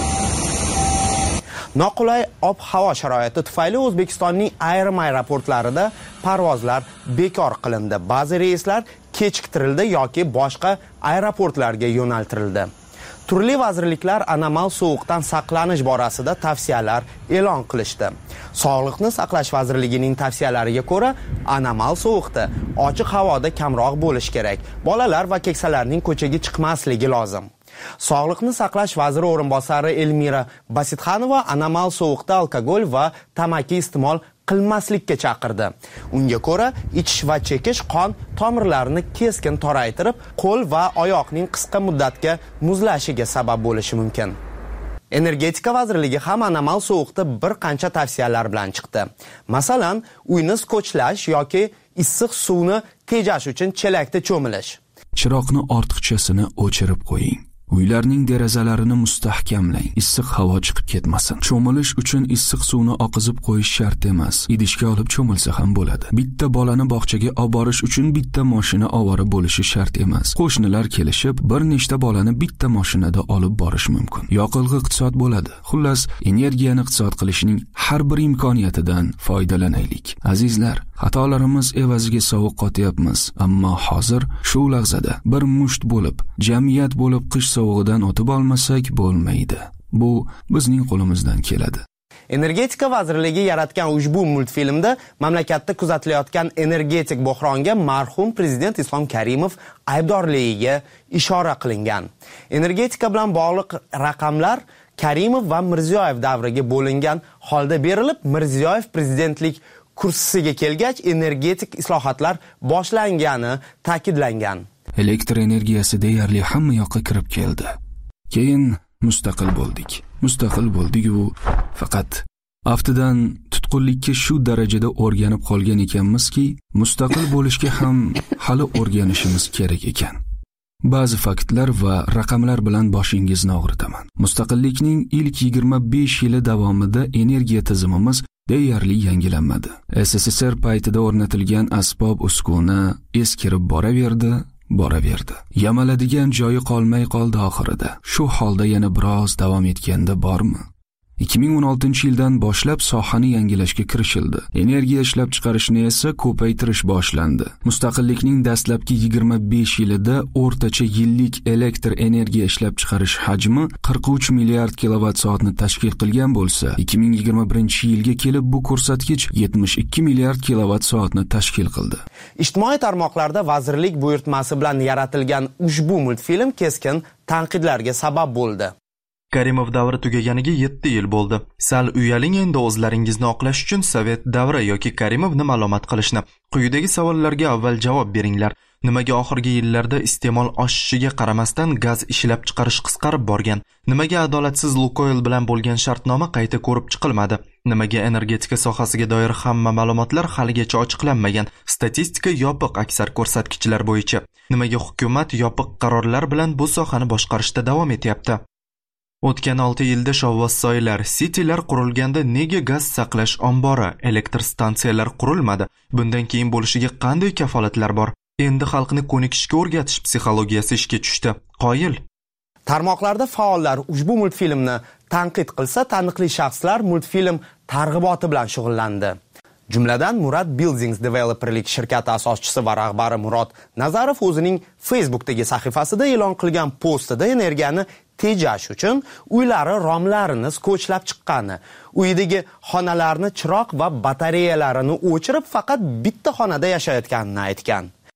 Noqulay ob-havo sharoiti tufayli O'zbekistonning ayrim aeroportlarida parvozlar bekor qilindi. Ba'zi reyslar kechiktirildi yoki boshqa aeroportlarga yo'naltirildi. Turli vazirliklar anomal sovuqdan saqlanish borasida tavsiyalar e'lon qilishdi. Sog'liqni saqlash vazirligining tavsiyalariga ko'ra, anomal sovuqda ochiq havoda kamroq bo'lish kerak. Bolalar va keksalarning ko'chaga chiqmasligi lozim. Sog'liqni saqlash vaziri o'rinbosari Elmira Basitxanova anomal sovuqda alkogol va tamaki iste'mol qilmaslikka chaqirdi. Unga ko'ra, ichish va chekish qon tomirlarini keskin toraytirib, qo'l va oyoqning qisqa muddatga muzlashiga sabab bo'lishi mumkin. Energetika vazirligi ham anomal sovuqda bir qancha tavsiyalar bilan chiqdi. Masalan, uyni skotchlash yoki issiq suvni tejash uchun chelakda cho'milish. Chiroqni ortiqchasini o'chirib qo'ying. Uylarning derazalarini mustahkamlang, issiq havo chiqib ketmasin. Cho'milish uchun issiq suvni oqizib qo'yish shart emas. Idishga olib cho'milsa ham bo'ladi. Bitta bolani bog'chaga olib borish uchun bitta mashina ovora bo'lishi shart emas. Qo'shnilar kelishib, bir nechta bolani bitta mashinada olib borish mumkin. Yoqilg'i iqtisod bo'ladi. Xullas, energiyani iqtisod qilishning har bir imkoniyatidan foydalanaylik. Azizlar, xatolarimiz evaziga sovuq qotyapmiz, ammo hozir shu lahzada bir musht bo'lib, jamiyat bo'lib qish sovug'idan o'tib olmasak bo'lmaydi. Bu bizning qo'limizdan keladi. Energetika vazirligi yaratgan ushbu multfilmda mamlakatda kuzatilayotgan energetik bo'hronga marhum prezident Islom Karimov aybdorligiga ishora qilingan. Energetika bilan bog'liq raqamlar Karimov va Mirziyoyev davriga bo'lingan holda berilib, Mirziyoyev prezidentlik kursisiga kelgach energetik islohotlar boshlangani ta'kidlangan. Elektr energiyasi deyarli hamma yoqqa kirib keldi. Keyin mustaqil bo'ldik. Mustaqil bo'ldik-u faqat aftidan tutqunlikka shu darajada o'rganib qolgan ekanmizki, mustaqil bo'lishga ham hali o'rganishimiz kerak ekan. Ba'zi faktlar va raqamlar bilan boshingizni og'ritaman. Mustaqillikning ilk yigirma besh yili davomida energiya tizimimiz deyarli yangilanmadi. S S S R paytida o'rnatilgan asbob uskuna eskirib boraverdi, boraverdi. Yamaladigan joyi qolmay qoldi oxirida. Shu holda yana biroz davom etganda bormi? ikki ming o'n oltinchi yildan boshlab sohani yangilashga kirishildi. Energiya ishlab chiqarishni esa ko'paytirish boshlandi. Mustaqillikning dastlabki yigirma besh yilida o'rtacha yillik elektr energiya ishlab chiqarish hajmi qirq uch milliard kilovat soatni tashkil qilgan bo'lsa, ikki ming yigirma birinchi yilga kelib bu ko'rsatkich yetmish ikki milliard kilovat soatni tashkil qildi. Ijtimoiy tarmoqlarda vazirlik buyurtmasi bilan yaratilgan ushbu multfilm keskin tanqidlarga sabab bo'ldi. Karimov davri tugaganiga yetti yil bo'ldi. Sal uyaling endi o'zlaringizni oqlash uchun Sovet davri yoki Karimovni ma'lumot qilishni. Quyidagi savollarga avval javob beringlar. Nimaga oxirgi yillarda iste'mol oshishiga qaramasdan gaz ishlab chiqarish qisqarib borgan? Nimaga adolatsiz Lukoil bilan bo'lgan shartnoma qayta ko'rib chiqilmadi? Nimaga energetika sohasiga doir hamma ma'lumotlar haligacha ochiqlanmagan? Statistika yopiq aksar ko'rsatkichlar bo'yicha. Nimaga hukumat yopiq qarorlar bilan bu sohani boshqarishda davom etyapti? O'tgan olti yilda shovvozsoylar, sitilar qurilganda nega gaz saqlash ombori, elektr stansiyalar qurilmadi? Bundan keyin bo'lishiga qanday kafolatlar bor? Endi xalqni ko'nikishga o'rgatish psixologiyasi ishga tushdi. Qoyil. Tarmoqlarda faollar ushbu multfilmni tanqid qilsa, taniqli shaxslar multfilm targ'iboti bilan shug'ullandi. Jumladan Murad Buildings Developerlik shirkati asoschisi va rahbari Murod Nazarov o'zining Facebookdagi sahifasida e'lon qilgan postida energiyani tejash uchun uylari romlarini skotchlab chiqqani, uyidagi xonalarni chiroq va batareyalarini o'chirib faqat bitta xonada yashayotganini aytgan.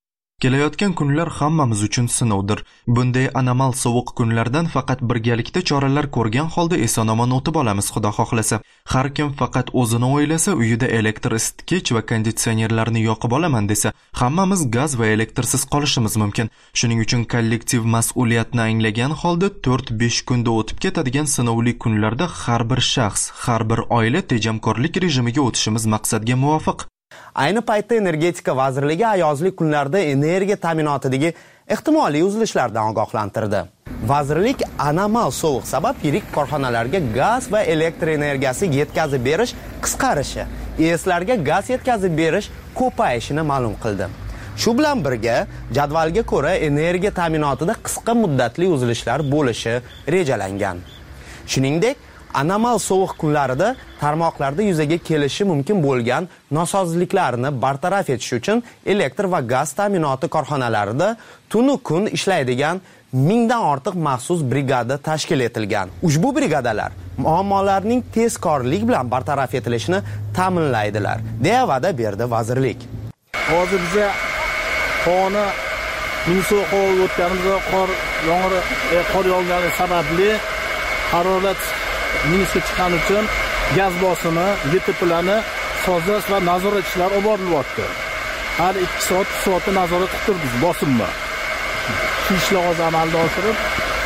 Kelayotgan kunlar hammamiz uchun sinovdir. Bunday anomal sovuq kunlardan faqat birgalikda choralar ko'rgan holda eson-omon o'tib olamiz, xudo xohlasa. Har kim faqat o'zini o'ylasa, uyida elektr isitgich va konditsionerlarni yoqib olaman desa, hammamiz gaz va elektrsiz qolishimiz mumkin. Shuning uchun kollektiv mas'uliyatni anglagan holda to'rt besh kunda o'tib ketadigan sinovli kunlarda har bir shaxs, har bir oila tejamkorlik rejimiga o'tishimiz maqsadga muvofiq. Ayni paytda Energetika vazirligi ayozli kunlarda energiya ta'minotidagi ehtimoliy uzilishlardan ogohlantirdi. Vazirlik anomal sovuq sabab yirik korxonalarga gaz va elektr energiyasi yetkazib berish qisqarishi, ESlarga gaz yetkazib berish ko'payishini ma'lum qildi. Shu bilan birga, jadvalga ko'ra energiya ta'minotida qisqa muddatli uzilishlar bo'lishi rejalangan. Shuningdek, anomal sovuq kunlarida tarmoqlarda yuzaga kelishi mumkin bo'lgan nosozliklarni bartaraf etish uchun elektr va gaz ta'minoti korxonalarida tunu kun ishlaydigan mingdan ortiq maxsus brigada tashkil etilgan. Ushbu brigadalar muammolarning tezkorlik bilan bartaraf etilishini ta'minlaydilar, deya va'da berdi vazirlik. Hozir biza qoni minus o'tganimizda qor yomg'iri qor yog'gani sababli harorat minusga chiqqani uchun gaz bosimi, Y T P'larni sozlash va nazorat ishlari olib borilyapti. Har ikki soat soatda nazorat qilib turibmiz bosimni. Shu ishlarni amalga oshirib,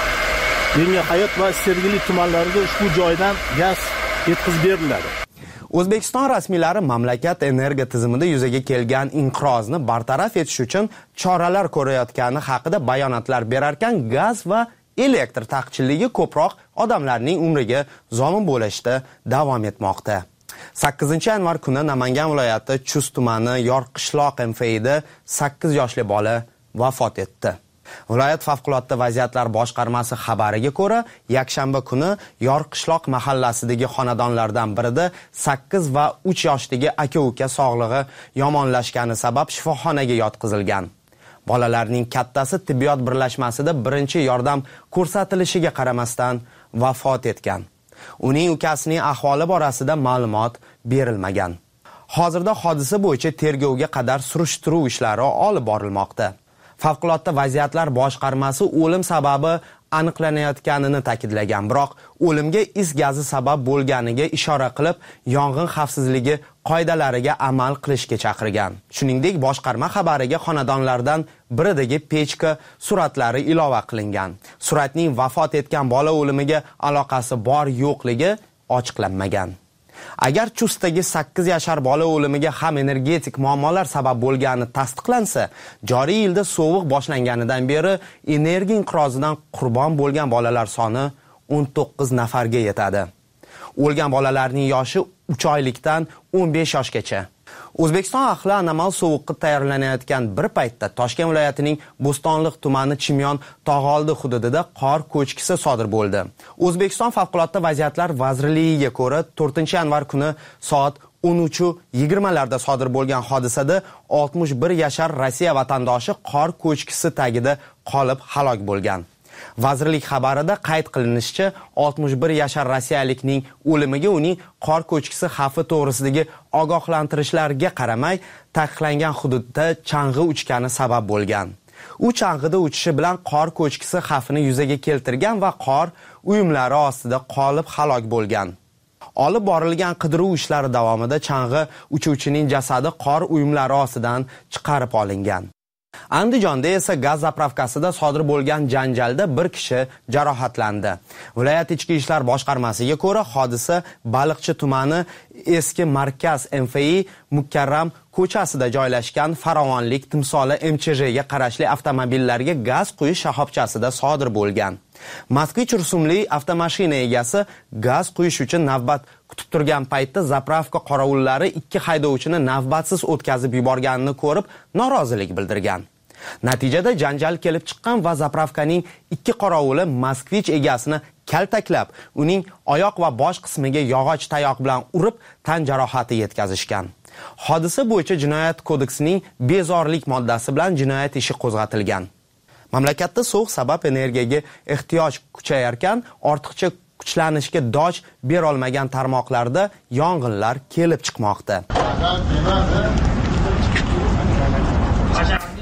Yangi va Sergeli tumanlariga ushbu joydan gaz yetkazib beriladi. O'zbekiston rasmiylari mamlakat energiya tizimida yuzaga kelgan inqirozni bartaraf etish uchun choralar ko'rayotgani haqida bayonotlar berarkan, gaz va elektr taqchilligi ko'proq odamlarning umriga zomin bo'lishda davom etmoqda. sakkizinchi yanvar kuni Namangan viloyati Chust tumani Yorqishloq M F I'da sakkiz yoshli bola vafot etdi. Viloyat favqulodda vaziyatlar boshqarmasi xabariga ko'ra, yakshanba kuni Yorqishloq mahallasidagi xonadonlardan birida sakkiz va uch yoshdagi aka-uka sog'lig'i yomonlashgani sabab shifoxonaga yotqizilgan. Bolalarning kattasi tibbiyot birlashmasida birinchi yordam ko'rsatilishiga qaramasdan vafot etgan. Uning ukasining ahvoli borasida ma'lumot berilmagan. Hozirda hodisa bo'yicha tergovga qadar surishtiruv ishlari olib borilmoqda. Favqulodda vaziyatlar boshqarmasi o'lim sababi aniqlanayotganini ta'kidlagan, biroq o'limga is gazi sabab bo'lganiga ishora qilib, yong'in xavfsizligi qoidalariga amal qilishga chaqirgan. Shuningdek, boshqarma xabariga xonadonlardan biridagi pechka suratlari ilova qilingan. Suratning vafot etgan bola o'limiga aloqasi bor yo'qligi ochiqlanmagan. Agar Chustdagi sakkiz yashar bola o'limiga ham energetik muammolar sabab bo'lgani tasdiqlansa, joriy yilda sovuq boshlanganidan beri energiya inqirozidan qurbon bo'lgan bolalar soni o'n to'qqiz nafarga yetadi. O'lgan bolalarning yoshi uch oylikdan o'n besh yoshgacha. O'zbekiston ahli anomal sovuqqa tayyorlanayotgan bir paytda Toshkent viloyatining Bo'stonliq tumani Chimyon tog'oldi hududida qor ko'chkisi sodir bo'ldi. O'zbekiston favqulodda vaziyatlar vazirligiga ko'ra, to'rtinchi yanvar kuni soat o'n uch yigirma larda sodir bo'lgan hodisada oltmish bir yashar Rossiya vatandoshi qor ko'chkisi tagida qolib halok bo'lgan. Vazirlik xabarida qayd qilinishicha, oltmish bir yashar rossiyalikning o'limiga uning qor ko'chkisi xavfi to'g'risidagi ogohlantirishlarga qaramay, taqiqlangan hududda chang'i uchgani sabab bo'lgan. U chang'ida uchishi bilan qor ko'chkisi xavfini yuzaga keltirgan va qor uyumlari ostida qolib halok bo'lgan. Olib borilgan qidiruv ishlari davomida chang'i uchuvchining jasadi qor uyumlari ostidan chiqarib olingan. Andijonda esa gaz zapravkasida sodir bo'lgan janjalda bir kishi jarohatlandi. Viloyat ichki ishlar boshqarmasiga ko'ra, hodisa Baliqchi tumani eski markaz M F I Mukarram ko'chasida joylashgan Farovonlik Timsoli M Ch J ga qarashli avtomobillarga gaz quyish shoxobchasida sodir bo'lgan. Moskvich rusumli avtomashina egasi gaz quyish uchun navbat kutib turgan paytda zapravka qorovullari ikki haydovchini navbatsiz o'tkazib yuborganini ko'rib, norozilik bildirgan. Natijada janjal kelib chiqqan va zapravkaning ikki qorovuli Moskvich egasini kaltaklab, uning oyoq va bosh qismiga yog'och tayoq bilan urib, tan jarohati yetkazishgan. Hodisa bo'yicha jinoyat kodeksining bezorilik moddasi bilan jinoyat ishi qo'zg'atilgan. Mamlakatda sovuq sabab energiyaga ehtiyoj kuchayarkan, ortiqcha kuchlanishga doj bera olmagan tarmoqlarda yong'inlar kelib chiqmoqda.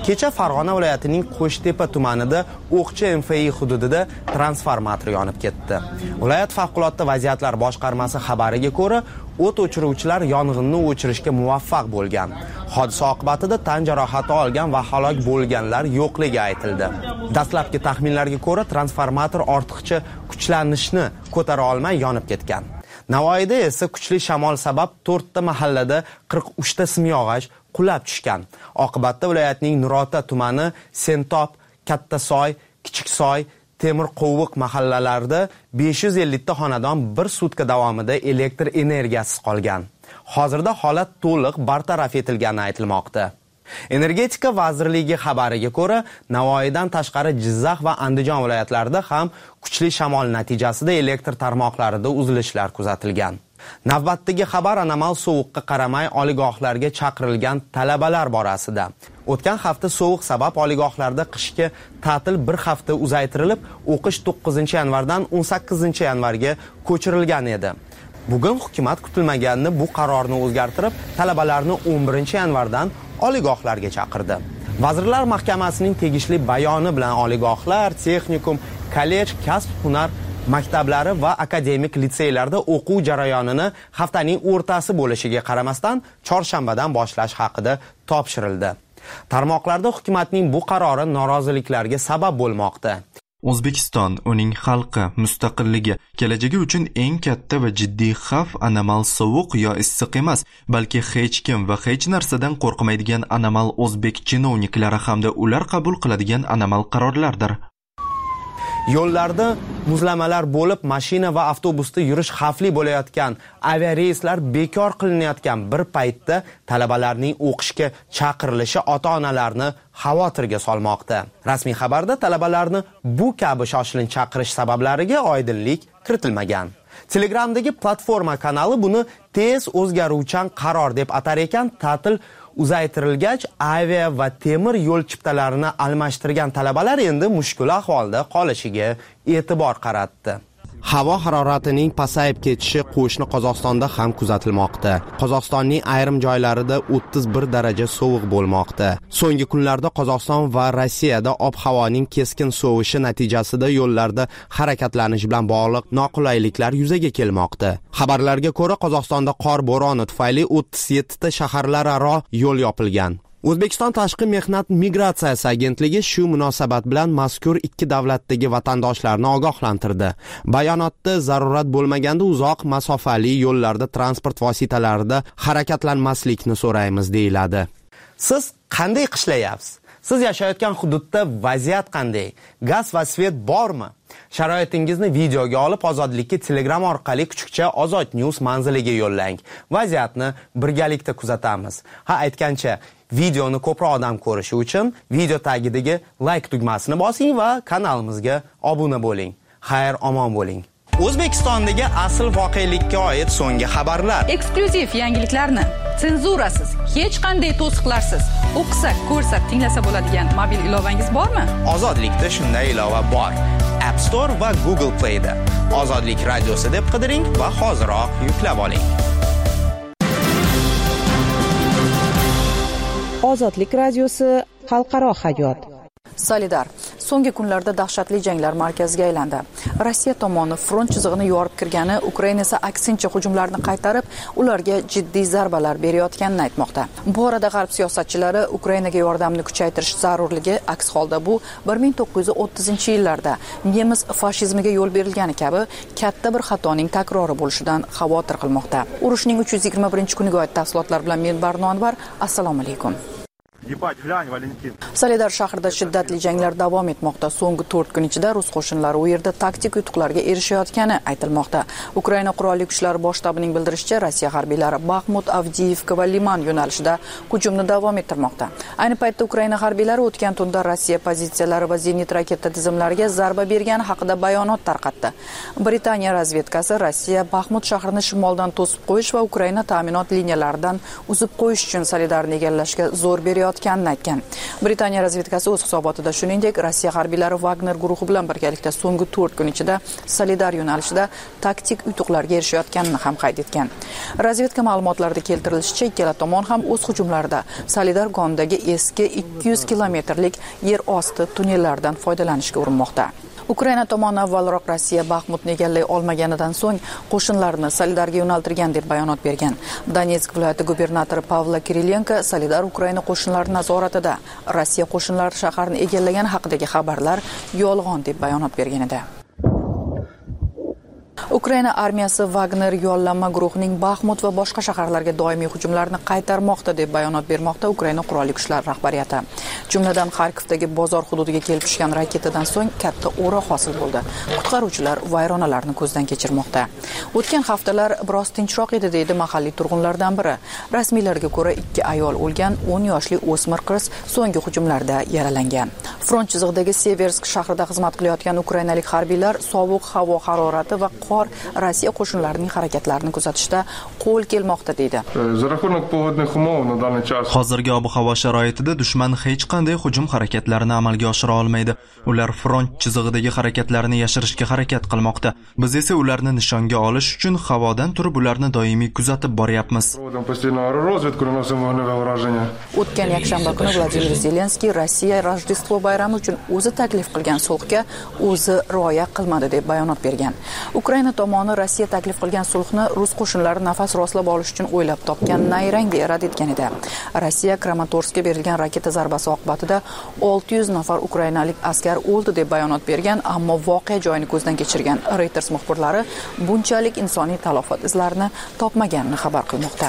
Kecha Farg'ona viloyatining Qo'shtepa tumanida O'qchi M F I hududida transformator yonib ketdi. Viloyat favqulodda vaziyatlar boshqarmasi xabariga ko'ra, o't o'chiruvchilar yong'inni o'chirishga muvaffaq bo'lgan. Hodisa oqibatida tan jarohati olgan va halok bo'lganlar yo'qligi aytildi. Dastlabki taxminlarga ko'ra, transformator ortiqcha kuchlanishni ko'tara olmay yonib ketgan. Navoiyda esa kuchli shamol sabab to'rtta mahallada qirq uchta simyog'och qulab tushgan. Oqibatda viloyatning Nurota tumani, Sentob, Kattasoy, Kichiksoy, Temir Qo'viq mahallalarida besh yuz ellik ta xonadon bir sutka davomida elektr energiyasiz qolgan. Hozirda holat to'liq bartaraf etilgani aytilmoqda. Energetika vazirligi xabariga ko'ra, Navoiydan tashqari Jizzax va Andijon viloyatlarida ham kuchli shamol natijasida elektr tarmoqlarida uzilishlar kuzatilgan. Navbatdagi xabar anomal sovuqqa qaramay oliygohlarga chaqirilgan talabalar borasida. O'tgan hafta sovuq sabab oliygohlarda qishki ta'til bir hafta uzaytirilib, o'qish to'qqizinchi yanvardan o'n sakkizinchi yanvarga ko'chirilgan edi. Bugun hukumat kutilmaganda bu qarorni o'zgartirib, talabalarni o'n birinchi yanvardan oliygohlarga chaqirdi. Vazirlar Mahkamasining tegishli bayoni bilan oliygohlar, texnikum, kollej, kasb-hunar maktablari va akademik litseylarda o'quv jarayonini haftaning o'rtasi bo'lishiga qaramasdan chorshanbadan boshlash haqida topshirildi. Tarmoqlarda hukumatning bu qarori noroziliklarga sabab bo'lmoqda. O'zbekiston, uning xalqi, mustaqilligi, kelajagi uchun eng katta va jiddiy xavf anomal sovuq yo issiq emas, balki hech kim va hech narsadan qo'rqmaydigan anomal o'zbek chinovniklari hamda ular qabul qiladigan anomal qarorlardir. Yo'llarda muzlamalar bo'lib, mashina va avtobusda yurish xavfli bo'layotgan, aviareyslar bekor qilinayotgan bir paytda talabalarning o'qishga chaqirilishi ota-onalarni xavotirga solmoqda. Rasmiy xabarda talabalarni bu kabi shoshilinch chaqirish sabablariga oydinlik kiritilmagan. Telegramdagi platforma kanali buni tez o'zgaruvchan qaror deb atar ekan. Ta'til uzaytirilgach, avia va temir yo'l chiptalarini almashtirgan talabalar endi mushkul ahvolda qolishiga e'tibor qaratdi. Havo haroratining pasayib ketishi qo'shni Qozog'istonda ham kuzatilmoqda. Qozog'istonning ayrim joylarida o'ttiz bir daraja sovuq bo'lmoqda. So'nggi kunlarda Qozog'iston va Rossiyada ob-havoning keskin sovishi natijasida yo'llarda harakatlanish bilan bog'liq noqulayliklar yuzaga kelmoqda. Xabarlarga ko'ra, Qozog'istonda qor bo'roni tufayli o'ttiz yetti ta shaharlararo yo'l yopilgan. O'zbekiston Tashqi mehnat migratsiyasi agentligi shu munosabat bilan mazkur ikki davlatdagi vatandoshlarni ogohlantirdi. Bayonotda zarurat bo'lmaganda uzoq masofali yo'llarda transport vositalarida harakatlanmaslikni so'raymiz deyiladi. Siz qanday qishlayapsiz? Siz yashayotgan hududda vaziyat qanday? Gaz va svet bormi? Sharoitingizni videoga olib Ozodlikka Telegram orqali kuchukcha Ozod News manziliga yo'llang. Vaziyatni birgalikda kuzatamiz. Ha, aytgancha, videoni ko'proq odam ko'rishi uchun video tagidagi like tugmasini bosing va kanalimizga obuna bo'ling. Xayr, omon bo'ling. O'zbekistondagi asl voqelikka oid so'nggi xabarlar. Eksklyuziv yangiliklarni senzurasiz, hech qanday to'siqlarsiz o'qisak, ko'rsak, tinglasa bo'ladigan mobil ilovangiz bormi? Ozodlikda shunday ilova bor. App Store va Google Play da Ozodlik radiosi deb qidiring va hoziroq yuklab oling. Ozodlik radiosi xalqaro hayot. Solidar so'nggi kunlarda dahshatli janglar markaziga aylandi. Rossiya tomoni front chizig'ini yorib kirgani, Ukraina esa aksincha hujumlarni qaytarib, ularga jiddiy zarbalar berayotganini aytmoqda. Bu orada g'arb siyosatchilari Ukrainaga yordamni kuchaytirish zarurligi, aks holda bu bir ming to'qqiz yuz o'ttizinchi yillarda nemis fashizmiga yo'l berilgani kabi katta bir xatoning takrori bo'lishidan xavotir qilmoqda. Urushning uch yuz yigirma birinchi kuniga oid tafsilotlar bilan men Barno Anvar. Assalomu alaykum. Solidar shahrida shiddatli janglar davom etmoqda. So'nggi to'rt kun ichida rus qo'shinlari u yerda taktik yutuqlarga erishayotgani aytilmoqda. Ukraina qurolli kuchlari bosh shtabining bildirishicha, Rossiya harbiylari Bakhmut, Avdiivka va Liman yo'nalishida hujumni davom ettirmoqda. Ayni paytda Ukraina harbiylari o'tgan tunda Rossiya pozitsiyalari va zenit raketa tizimlariga zarba bergani haqida bayonot tarqatdi. Britaniya razvedkasi Rossiya Bakhmut shahrini shimoldan to'sib qo'yish va Ukraina ta'minot liniyalaridan uzib qo'yish uchun Solidarni egallashga zo'r berayotgani erishayotganini aytgan. Britaniya razvedkasi o'z hisobotida shuningdek Rossiya harbiylari Wagner guruhi bilan birgalikda so'nggi to'rt kun ichida Solidar yo'nalishida taktik yutuqlarga erishayotganini ham qayd etgan. Razvedka ma'lumotlarida keltirilishicha, ikkala tomon ham o'z hujumlarida Solidar konidagi eski ikki yuz kilometrlik yer osti tunnellaridan foydalanishga urinmoqda. Ukraina tomoni avvalroq Rossiya Baxmutni egallay olmaganidan so'ng qo'shinlarni Solidarga yo'naltirgan deb bayonot bergan. Donetsk viloyati gubernatori Pavla Kirilenko Solidar Ukraina qo'shinlari nazoratida, Rossiya qo'shinlari shaharni egallagani haqidagi xabarlar yolg'on deb bayonot bergan edi. Ukraina armiyasi Wagner yollanma guruhining Baxmut va boshqa shaharlarga doimiy hujumlarni qaytarmoqda deb bayonot bermoqda Ukraina qurolli kuchlar rahbariyati. Jumladan Xarkovdagi bozor hududiga kelib tushgan raketadan so'ng katta o'ra hosil bo'ldi. Qutqaruvchilar vayronalarni ko'zdan kechirmoqda. O'tgan haftalar biroz tinchroq edi deydi mahalliy turg'unlardan biri. Rasmiylarga ko'ra ikki ayol o'lgan, o'n yoshli o'smir qiz so'nggi hujumlarda yaralangan. Front chizig'idagi Seversk shahrida xizmat qilayotgan ukrainalik harbiylar sovuq havo harorati va qor Rossiya qo'shinlarining harakatlarini kuzatishda qo'l kelmoqda deydi. Hozirgi ob-havo sharoitida dushman hech qanday hujum harakatlarini amalga oshira olmaydi. Ular front chizig'idagi harakatlarni yashirishga harakat qilmoqda. Biz esa ularni nishonga olish uchun havodan turib ularni doimiy kuzatib boryapmiz. O'tgan yakshanba kuni Vladimir Zelenskiy Rossiya Rojdestvo bayrami uchun o'zi taklif qilgan sulhga o'zi rioya qilmadi deb bayonot bergan. Ukraina tomoni Rossiya taklif qilgan sulhni rus qo'shinlari nafas rostlab olish uchun o'ylab topgan nayrang deb rad etgan edi. Rossiya Kramatorskka berilgan raketa zarbasi oqibatida olti yuz nafar ukrainalik askar o'ldi deb bayonot bergan, ammo voqea joyini ko'zdan kechirgan Reuters muxbirlari bunchalik insoniy talofat izlarini topmaganini xabar qilmoqda.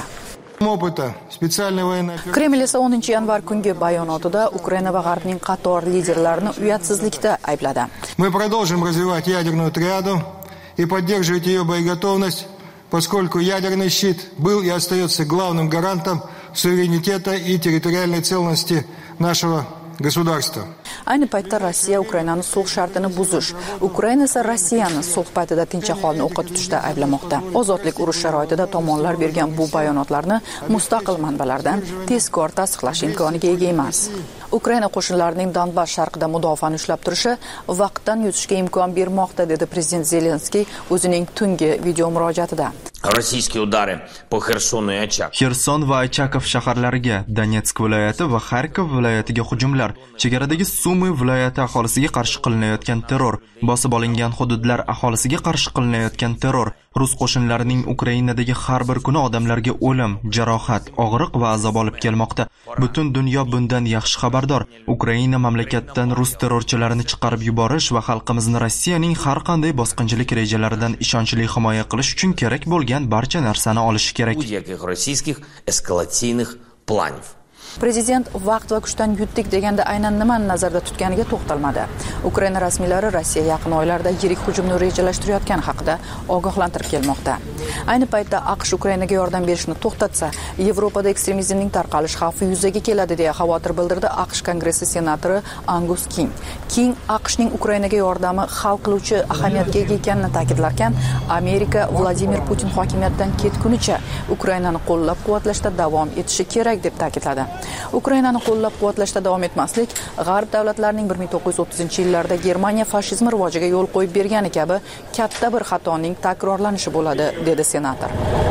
Kreml esa o'ninchi yanvar kungi bayonotida Ukraina va G'arbning qator liderlarini uyatsizlikda aybladi. Мы продолжим развивать ядерную триаду и поддерживать ее боеготовность, поскольку ядерный щит был и остается главным гарантом суверенитета и территориальной целостности нашего государства. Ayni paytda Rossiya Ukrainani sulh shartini buzish, Ukraina esa Rossiyani sulh paytida tinch aholini o'qqa tutishda ayblamoqda. Ozodlik urush sharoitida tomonlar bergan bu bayonotlarni mustaqil manbalardan tezkor tasdiqlash imkoniga ega emas. Ukraina qo'shinlarining Donbass sharqida mudofaani ushlab turishi vaqtdan yutishga imkon bermoqda dedi prezident Zelenskiy o'zining tungi video murojaatida. Rossiyskiy udari po Xersonu и Очаков. Xerson va Ochakov shaharlariga, Donetsk viloyati va Xarkov viloyatiga hujumlar, chegaradagi Sumy viloyati aholisiga qarshi qilinayotgan terror, bosib olingan hududlar aholisiga qarshi qilinayotgan terror, rus qo'shinlarining Ukrainadagi har bir kuni odamlarga o'lim, jarohat, og'riq va azob olib kelmoqda. Butun dunyo bundan yaxshi xabardor. Ukraina mamlakatdan rus terrorchilarini chiqarib yuborish va xalqimizni Rossiyaning har qanday bosqinchilik rejalaridan ishonchli himoya qilish uchun kerak bo'lgan barcha narsani olishi kerak. Rossiyskих эскалационных планов. Prezident vaqt va kuchdan yutdik deganda aynan nimani nazarda tutganiga to'xtalmadi. Ukraina rasmiylari Rossiya yaqin oylarda yirik hujumni rejalashtirayotgani haqida ogohlantirib kelmoqda. Ayni paytda AQSh Ukrainaga yordam berishni to'xtatsa, Yevropada ekstremizmning tarqalish xavfi yuzaga keladi deya xavotir bildirdi AQSh Kongressi senatori Angus King. King AQShning Ukrainaga yordami hal qiluvchi ahamiyatga ega ekanini ta'kidlarkan, Amerika Vladimir Putin hokimiyatdan ketgunicha Ukrainani qo'llab-quvvatlashda davom etishi kerak deb ta'kidladi. Ukrainani qo'llab-quvvatlashda davom etmaslik G'arb davlatlarining bir ming to'qqiz yuz o'ttizinchi yillarda Germaniya fashizmi rivojiga yo'l qo'yib bergani kabi katta bir xatoning takrorlanishi bo'ladi, dedi senator.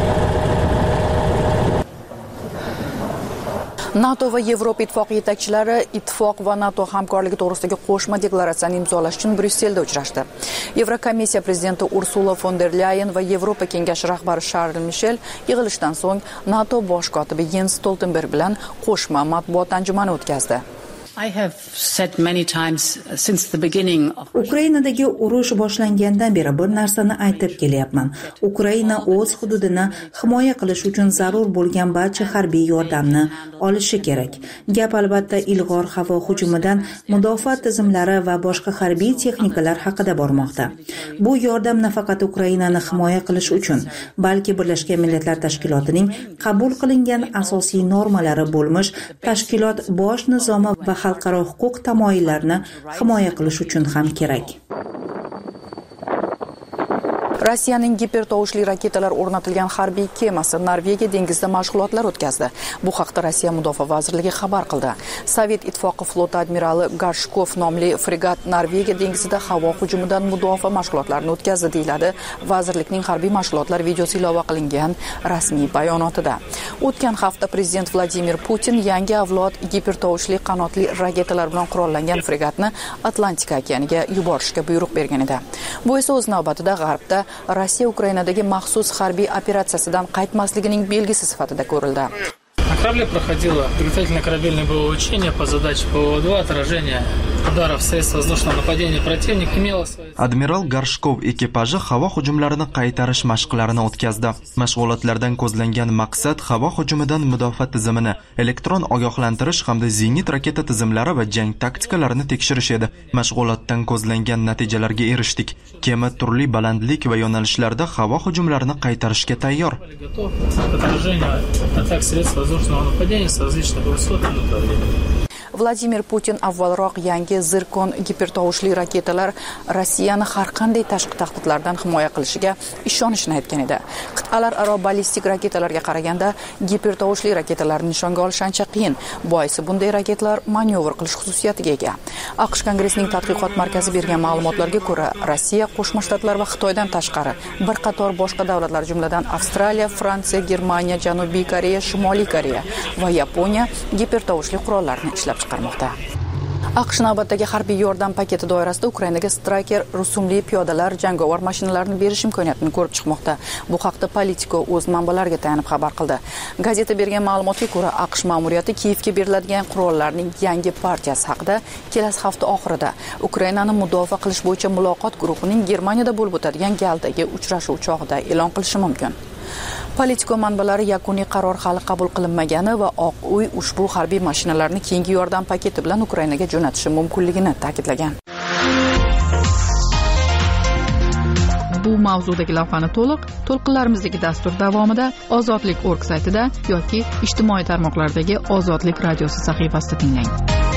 NATO va Yevropa ittifoqi yetakchilari ittifoq va NATO hamkorligi to'g'risidagi qo'shma deklaratsiyani imzolash uchun Bryusselda uchrashdi. Yevrokomissiya prezidenti Ursula von der Leyen va Yevropa kengashi rahbari Charles Michel yig'ilishdan so'ng NATO bosh kotibi Jens Stoltenberg bilan qo'shma matbuot anjumani o'tkazdi. I have said many times since the beginning of Ukrainadagi urush boshlangandan beri bir narsani aytib kelyapman. Ukraina o'z hududini himoya qilish uchun zarur bo'lgan barcha harbiy yordamni olishi kerak. Gap albatta ilg'or havo hujumidan mudofaa tizimlari va boshqa harbiy texnikalar haqida bormoqda. Bu yordam nafaqat Ukrainani himoya qilish uchun, balki Birlashgan Millatlar Tashkilotining qabul qilingan asosiy normalari bo'lmish tashkilot bosh nizomi va xalqaro huquq tamoyillarini himoya qilish uchun ham kerak. Rossiyaning gipertovushli raketalar o'rnatilgan harbiy kemasi Norvegiya dengizida mashg'ulotlar o'tkazdi. Bu haqda Rossiya Mudofaa vazirligi xabar qildi. Sovet ittifoqi floti admirali Garshkov nomli fregat Norvegiya dengizida havo hujumidan mudofaa mashg'ulotlarini o'tkazdi deyiladi vazirlikning harbiy mashg'ulotlar videosi ilova qilingan rasmiy bayonotida. O'tgan hafta prezident Vladimir Putin yangi avlod gipertovushli qanotli raketalar bilan qurollangan fregatni Atlantika okeaniga yuborishga buyruq bergan edi. Bu esa o'z navbatida G'arbda Rossiya Ukrainadagi maxsus harbiy operatsiyasidan qaytmasligining belgisi sifatida ko'rildi. На корабле проходило подготовительное корабельное боевое учение по задаче ПВО-два отражения ударов средств воздушного нападения противника имело свои... Admiral Garshkov ekipaji havo hujumlarini qaytarish mashqlarini o'tkazdi. Mashg'ulotlardan ko'zlangan maqsad havo hujumidan mudofaa tizimini, elektron ogohlantirish hamda zenit raketa tizimlari va jang taktikalarini tekshirish edi. Mashg'ulotdan ko'zlangan natijalarga erishdik. Kema turli balandlik va yo'nalishlarda havo hujumlarini qaytarishga tayyor. Vladimir Putin avvalroq yangi Zirkon gipertovushli raketalar Rossiyani har qanday tashqi tahdidlardan himoya qilishiga ishonishini aytgan edi. Qit'alararo ballistik raketalarga qaraganda gipertovushli raketalarni nishonga olish ancha qiyin. Boisi bunday raketalar manyovr qilish xususiyatiga ega. AQSh Kongressining tadqiqot markazi bergan ma'lumotlarga ko'ra, Rossiya, Qo'shma Shtatlar va Xitoydan tashqari bir qator boshqa davlatlar, jumladan Avstraliya, Fransiya, Germaniya, Janubiy Koreya, Shimoliy Koreya va Yaponiya gipertovushli qurollarni ishlab chiqarmoqda. AQSh navbatdagi harbiy yordam paketi doirasida Ukrainaga Striker rusumli piyodalar jangovar mashinalarni berish imkoniyatini ko'rib chiqmoqda. Bu haqda Politico o'z manbalariga tayanib xabar qildi. Gazeta bergan ma'lumotga ko'ra, AQSh ma'muriyati Kiyevga beriladigan qurollarning yangi partiyasi haqida kelasi hafta oxirida Ukrainani mudofaa qilish bo'yicha muloqot guruhining Germaniyada bo'lib o'tadigan galdagi uchrashuv chog'ida e'lon qilishi mumkin. Politico manbalari yakuniy qaror hali qabul qilinmagani va Oq uy ushbu harbiy mashinalarni keyingi yordam paketi bilan Ukrainaga jo'natishi mumkinligini ta'kidlagan. Bu mavzudagi lavhani to'liq to'lqinlarimizdagi dastur davomida ozodlik точка org saytida yoki ijtimoiy tarmoqlardagi Ozodlik radiosi sahifasida tinglang.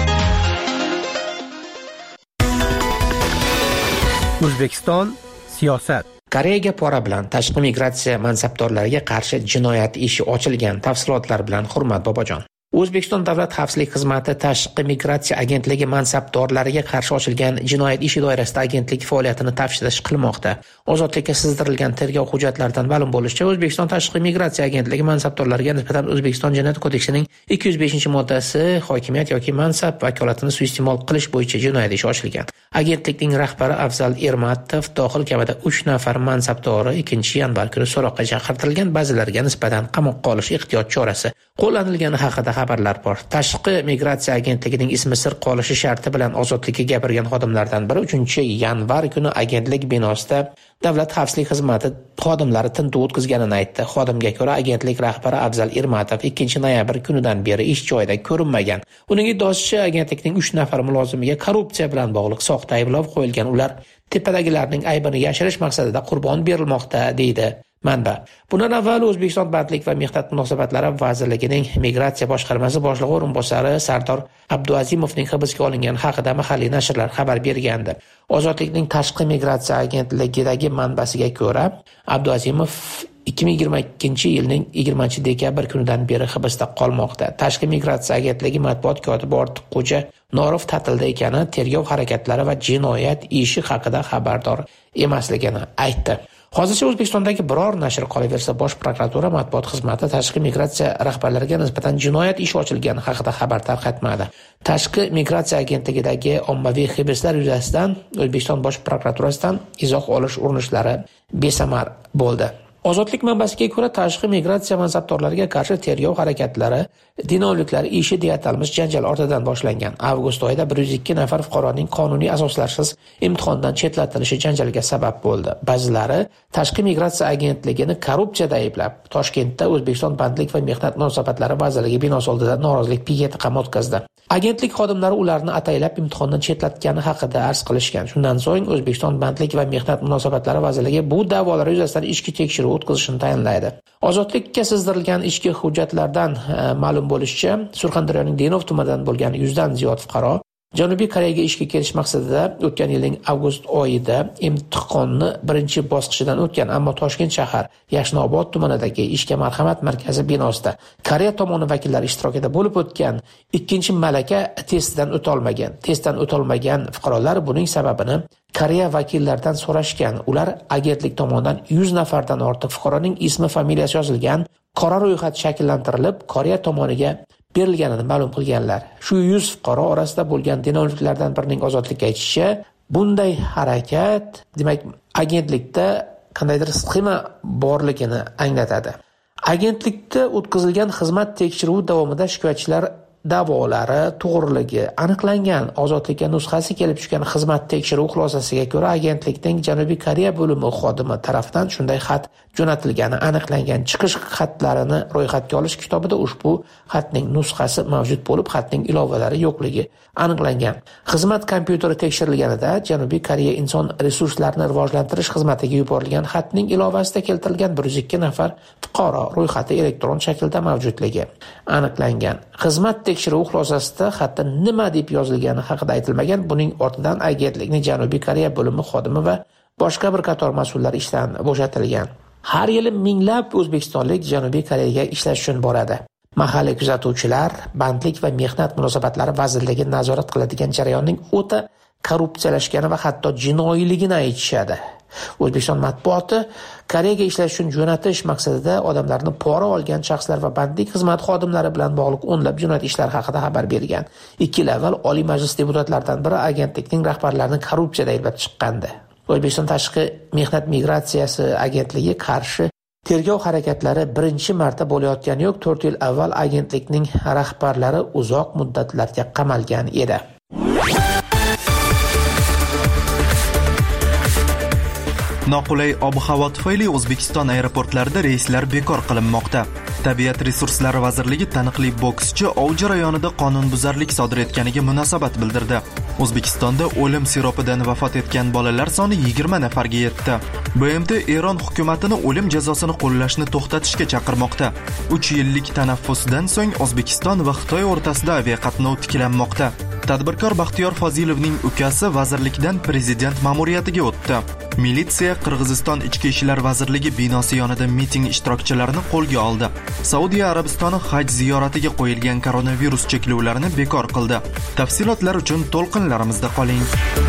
O'zbekiston siyosat. Koreyaga pora bilan tashqi migratsiya mansabdorlariga qarshi jinoyat ishi ochilgan. Tafsilotlar bilan Hurmat Bobojon. O'zbekiston Davlat xavfsizlik xizmati tashqi migratsiya agentligi mansabdorlariga qarshi ochilgan jinoyat ishi doirasida agentlik faoliyatini taftish qilmoqda. Ozodlikka sizdirilgan tergov hujjatlaridan ma'lum bo'lishicha, O'zbekiston tashqi migratsiya agentligi mansabdorlariga nisbatan O'zbekiston Jinoyat kodeksining ikki yuz beshinchi moddasi hokimiyat yoki mansab vakolatini suiiste'mol qilish bo'yicha jinoyat ishi ochilgan. Agentlikning rahbari Afzal Ermatov dohil kamida uch nafar mansabdori ikkinchi yanvar kuni so'roqqa chaqirtirilgan, ba'zilariga nisbatan qamoqqa olish ehtiyot chorasi qo'llanilgani haqida xabarlar bor. Tashqi migratsiya agentligining ismi sir qolishi sharti bilan ozodlikka gapirgan xodimlardan biri uchinchi yanvar kuni agentlik binosida Davlat xavfsizlik xizmati xodimlari tintuv o'tkazganini aytdi. Xodimga ko'ra, agentlik rahbari Afzal Ermatov ikkinchi noyabr kunidan beri ish joyida ko'rinmagan. Uning iddaosicha, agentlikning uch nafar mulozimiga korrupsiya bilan bog'liq soxta ayblov qo'yilgan. Ular tepadagilarning aybini yashirish maqsadida qurbon berilmoqda, deydi manba. Bundan avval O'zbekiston Bandlik va mehnat munosabatlari vazirligining migratsiya boshqarmasi boshlig'i o'rinbosari Sardor Abduazimovning hibsga olingani haqida mahalliy nashrlar xabar bergandi. Ozodlikning tashqi migratsiya agentligidagi manbasiga ko'ra, Abduazimov ikki ming yigirma ikkinchi yilning yigirmanchi dekabr kunidan beri hibsda qolmoqda. Tashqi migratsiya agentligi matbuot kotibi Ortiqxo'ja Norov ta'tilda ekani, tergov harakatlari va jinoyat ishi haqida xabardor emasligini aytdi. Hozircha O'zbekistondagi biror nashr qolaversa, Bosh prokuratura matbuot xizmati tashqi migratsiya rahbarlariga nisbatan jinoyat ishi ochilgani haqida xabar tarqatmadi. Tashqi migratsiya agentligidagi ommaviy hibslar yuzasidan O'zbekiston Bosh prokuraturasidan izoh olish urinishlari besamar bo'ldi. Ozodlik manbasiga ko'ra, tashqi migratsiya mansabdorlariga qarshi tergov harakatlari dinovliklar ishi deya atalmish janjal ortidan boshlangan. Avgust oyida bir yuz ikki nafar fuqaroning qonuniy asoslarsiz imtihondan chetlatilishi janjalga sabab bo'ldi. Ba'zilari tashqi migratsiya agentligini korrupsiyada ayblab, Toshkentda O'zbekiston Bandlik va mehnat munosabatlari vazirligi binosi oldida norozilik piketi ham o'tkazdi. Agentlik xodimlari ularni ataylab imtihondan chetlatgani haqida arz qilishgan. Shundan so'ng O'zbekiston Bandlik va mehnat munosabatlari vazirligi bu da'volar yuzasidan ichki tekshiruv o'tkazishni tayinlaydi. Ozodlikka sizdirilgan ichki hujjatlardan ma'lum bo'lishicha, Surxondaryoning Denov tumanidan bo'lgan yuzdan ziyod fuqaro Janubiy Koreyaga ishga kelish maqsadida o'tgan yilning avgust oyida imtihonni birinchi bosqichidan o'tgan, ammo Toshkent shahar Yashnobod tumanidagi ishga marhamat markazi binosida Koreya tomoni vakillari ishtirokida bo'lib o'tgan ikkinchi malaka testidan o'ta olmagan. Testdan o'ta olmagan fuqarolar buning sababini Koreya vakillaridan so'rashgan. Ular agentlik tomonidan yuz nafardan ortiq fuqaroning ismi, familiyasi yozilgan qora ro'yxat shakllantirilib, Koreya tomoniga berilganini ma'lum qilganlar. Shu yuz fuqaro orasida bo'lgan dinoliklardan birining ozodlikka aytishicha, bunday harakat, demak, agentlikda qandaydir sxema borligini anglatadi. Agentlikda o'tkazilgan xizmat tekshiruvi davomida shikoyatchilar da'volari to'g'riligi aniqlangan. Ozodlikka nusxasi kelib tushgan xizmat tekshiruvi xulosasiga ko'ra, agentlikning Janubiy Koreya bo'limi xodimi tomonidan shunday xat jo'natilgani aniqlangan. Chiqish xatlarini ro'yxatga olish kitobida ushbu xatning nusxasi mavjud bo'lib, xatning ilovalari yo'qligi aniqlangan. Xizmat kompyuteri tekshirilganida Janubiy Koreya inson resurslarini rivojlantirish xizmatiga yuborilgan xatning ilovasida keltirilgan bir yuz ikki nafar fuqaro ro'yxati elektron shaklda mavjudligi aniqlangan. Xizmat tekshiruv xulosasida xatda nima deb yozilgani haqida aytilmagan. Buning ortidan agentlikning Janubiy Koreya bo'limi xodimi va boshqa bir qator mas'ullar ishdan bo'shatilgan. Har yili minglab o'zbekistonlik Janubiy Koreyaga ishlash uchun boradi. Mahalliy kuzatuvchilar bandlik va mehnat munosabatlari vazirligi nazorat qiladigan jarayonning o'ta korrupsiyalashgani va hatto jinoiyligini aytishadi. O'zbekiston matbuoti Koreyaga ishlash uchun jo'natish maqsadida odamlarni pora olgan shaxslar va bandlik xizmat xodimlari bilan bog'liq o'nlab jinoyat ishlari haqida xabar bergan. ikki yil avval Oliy Majlis deputatlaridan biri agentlikning rahbarlarini korrupsiyada ayblab chiqqandi. O'zbekiston Tashqi mehnat migratsiyasi agentligi qarshi tergov harakatlari birinchi marta bo'layotgani yo'q. to'rt yil avval agentlikning rahbarlari uzoq muddatlarga qamalgan edi. Noqulay ob-havo tufayli O'zbekiston aeroportlarida reyslar bekor qilinmoqda. Tabiat resurslari vazirligi taniqli bokschi ov jarayonida qonunbuzarlik sodir etganiga munosabat bildirdi. O'zbekistonda o'lim siropidan vafot etgan bolalar soni yigirma nafarga yetdi. B M T Eron hukumatini o'lim jazosini qo'llashni to'xtatishga chaqirmoqda. uch yillik tanaffusdan so'ng O'zbekiston va Xitoy o'rtasida aviaqatnov tiklanmoqda. Tadbirkor Baxtiyor Fozilovning ukasi vazirlikdan prezident ma'muriyatiga o'tdi. Militsiya Qirg'iziston Ichki ishlar vazirligi binosi yonida miting ishtirokchilarini qo'lga oldi. Saudiya Arabistoni haj ziyoratiga qo'yilgan koronavirus cheklovlarini bekor qildi. Tafsilotlar uchun to'lqinlarimizda qoling.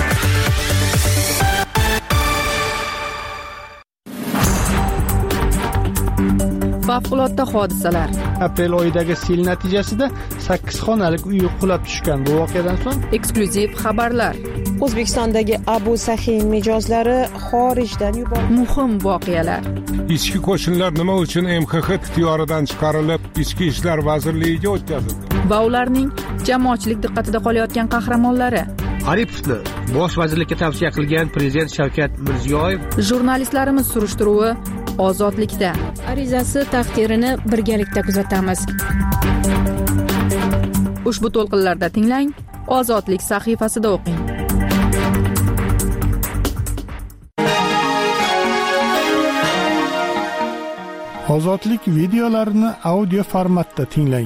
Favqulodda hodisalar. Aprel oyidagi sel natijasida sakkiz xonalik uy qulab tushgan. Bu voqeadan so'ng eksklyuziv xabarlar. O'zbekistondagi Abu Sahiy mijozlari xorijdan yuborildi. Muhim voqealar. Ichki qo'shinlar nima uchun M X X ixtiyoridan chiqarilib, Ichki ishlar vazirligiga o'tkazildi? Va ularning jamoatchilik diqqatida qolayotgan qahramonlari. Aripovni bosh vazirlikka tavsiya qilgan prezident Shavkat Mirziyoyev. Jurnalistlarimiz surishtiruvi ozodlikda. Arizasi taqdirini birgalikda kuzatamiz. Ushbu to'lqinlarda tinglang, Ozodlik sahifasida o'qing. Ozodlik videolarini audio formatda tinglang.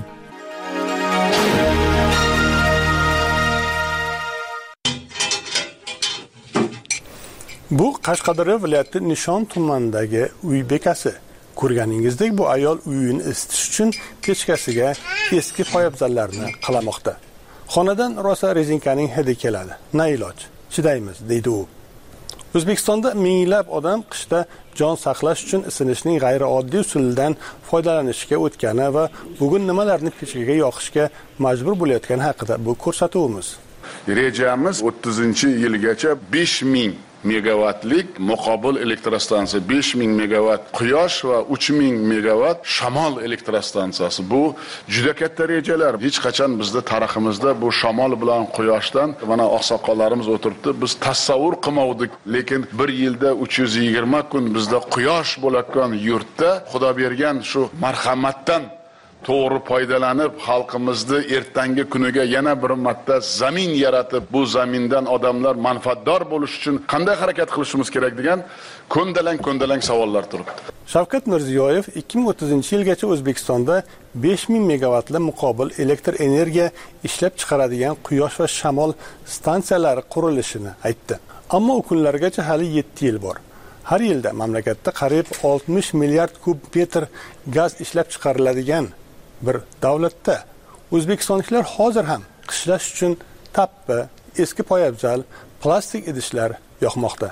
Bu Qashqadaryo viloyati Nishon tumanidagi uy bekasi. Ko'rganingizdek, bu ayol uyini isitish uchun pechkasiga eski poyabzallarni qalamoqda. Xonadan rosa rezinkaning hidi keladi. Na iloj, chidaymiz, deydi u. O'zbekistonda minglab odam qishda jon saqlash uchun isinishning g'ayrioddiy usulidan foydalanishga o'tgani va bugun nimalarni pechkaga yoqishga majbur bo'layotgani haqida bu ko'rsatuvimiz. Rejamiz o'ttizinchi yilgacha besh ming megavatlik muqobil elektrostansiya, besh ming megavat quyosh va uch ming megavat shamol elektrostansiyasi. Bu juda katta rejalar. Hech qachon bizda tariximizda bu shamol bilan quyoshdan mana oqsoqollarimiz o'tiribdi. Biz tasavvur qilmadik, lekin bir yilda uch yuz yigirma kun bizda quyosh bo'layotgan yurtda Xudo bergan shu marhamatdan to'g'ri foydalanib, xalqimizni ertangi kuniga yana bir marta zamin yaratib, bu zamindan odamlar manfaatdor bo'lish uchun qanday harakat qilishimiz kerak degan ko'ndalang-ko'ndalang savollar turibdi. Shavkat Mirziyoyev ikki ming o'ttizinchi yilgacha O'zbekistonda besh ming megavatli muqobil elektr energiya ishlab chiqaradigan quyosh va shamol stansiyalari qurilishini aytdi. Ammo u kunlargacha hali yetti yil bor. Har yilda mamlakatda qariyb oltmish milliard kub metr gaz ishlab chiqariladigan bir davlatda o'zbekistonliklar hozir ham qishlash uchun tappi, eski poyabzal, plastik idishlar yoqmoqda.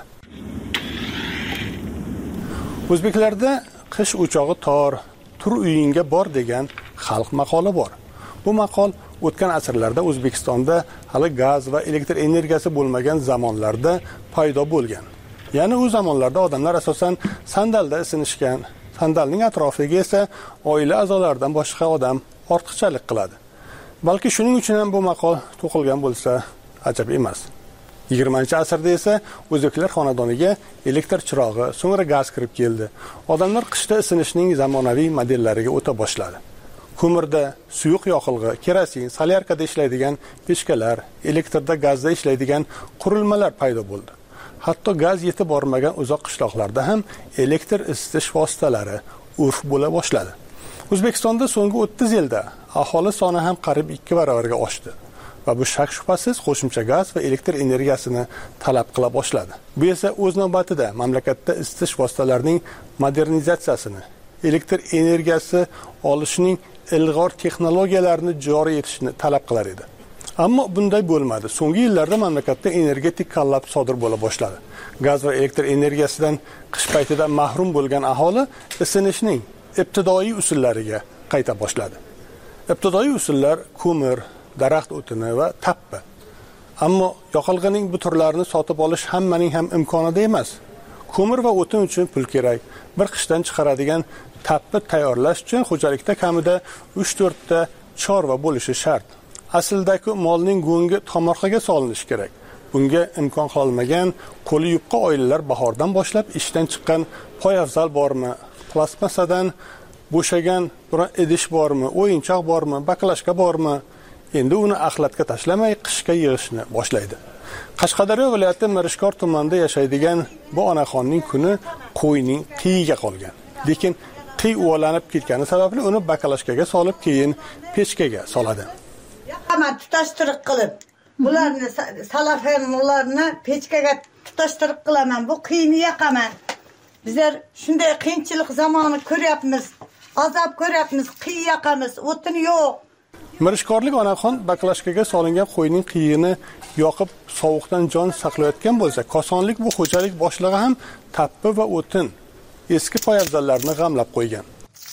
O'zbeklarda qish o'chog'i tor, tur uyingga bor degan xalq maqoli bor. Bu maqol o'tgan asrlarda O'zbekistonda hali gaz va elektr energiyasi bo'lmagan zamonlarda paydo bo'lgan. Ya'ni u zamonlarda odamlar asosan sandalda isinishgan, sandalning atrofiga esa oila a'zolaridan boshqa odam ortiqchalik qiladi. Balki shuning uchun ham bu maqol to'qilgan bo'lsa, ajab emas. yigirmanchi asrda esa o'zbeklar xonadoniga elektr chirog'i, so'ngra gaz kirib keldi. Odamlar qishda isinishning zamonaviy modellariga o'ta boshladi. Ko'mirda suyuq yoqilg'i, kerosin, solyarkada ishlaydigan pechkalar, elektrda gazda ishlaydigan qurilmalar paydo bo'ldi. Hatto gaz yetib bormagan uzoq qishloqlarda ham elektr isitish vositalari urf bo'la boshladi. O'zbekistonda so'nggi o'ttiz yilda aholi soni ham qariyb ikki barobarga oshdi va bu shak shubhasiz qo'shimcha gaz va elektr energiyasini talab qila boshladi. Bu esa o'z navbatida mamlakatda isitish vositalarining modernizatsiyasini, elektr energiyasi olishning ilg'or texnologiyalarini joriy etishni talab qilar edi. Ammo bunday bo'lmadi. So'nggi yillarda mamlakatda energetik kollaps sodir bo'la boshladi. Gaz va elektr energiyasidan qish paytida mahrum bo'lgan aholi isinishning ibtidoiy usullariga qayta boshladi. Ibtidoiy usullar ko'mir, daraxt o'tini va tappi. Ammo yoqilg'ining bu turlarini sotib olish hammaning ham imkonida emas. Ko'mir va o'tin uchun pul kerak. Bir qishdan chiqaradigan tappi tayyorlash uchun xo'jalikda kamida uch to'rt ta chorva bo'lishi shart. Aslidagi molning go'ngi tomorqaga solinishi kerak. Bunga imkon qolmagan qo'li yupqa oilalar bahordan boshlab ishdan chiqqan poyafzal bormi, plastmasadan bo'shagan bir idish bormi, o'yinchoq bormi, baklashka bormi, endi uni axlatga tashlamay qishga yig'ishni boshlaydi. Qashqadaryo viloyati Mirishkor tumanida yashaydigan bu onaxonning kuni qo'yning qiyiga qolgan. Lekin qiy uvalanib ketgani sababli uni baklashkaga solib, keyin pechkaga soladi. Yoqaman tutashtirib qilib, bularni salafonlarni pechkaga tutashtirib qilaman. Bu qiyni yoqaman. Bizlar shunday qiyinchilik zamoni ko'ryapmiz, azob ko'ryapmiz, qiy yoqamiz, o'tin yo'q. Mirishkorlik onaxon baklashkaga solingan qo'yning qiyini yoqib sovuqdan jon saqlayotgan bo'lsa, kosonlik bu xo'jalik boshlig'i ham tappi va o'tin, eski poyabzallarni g'amlab qo'ygan.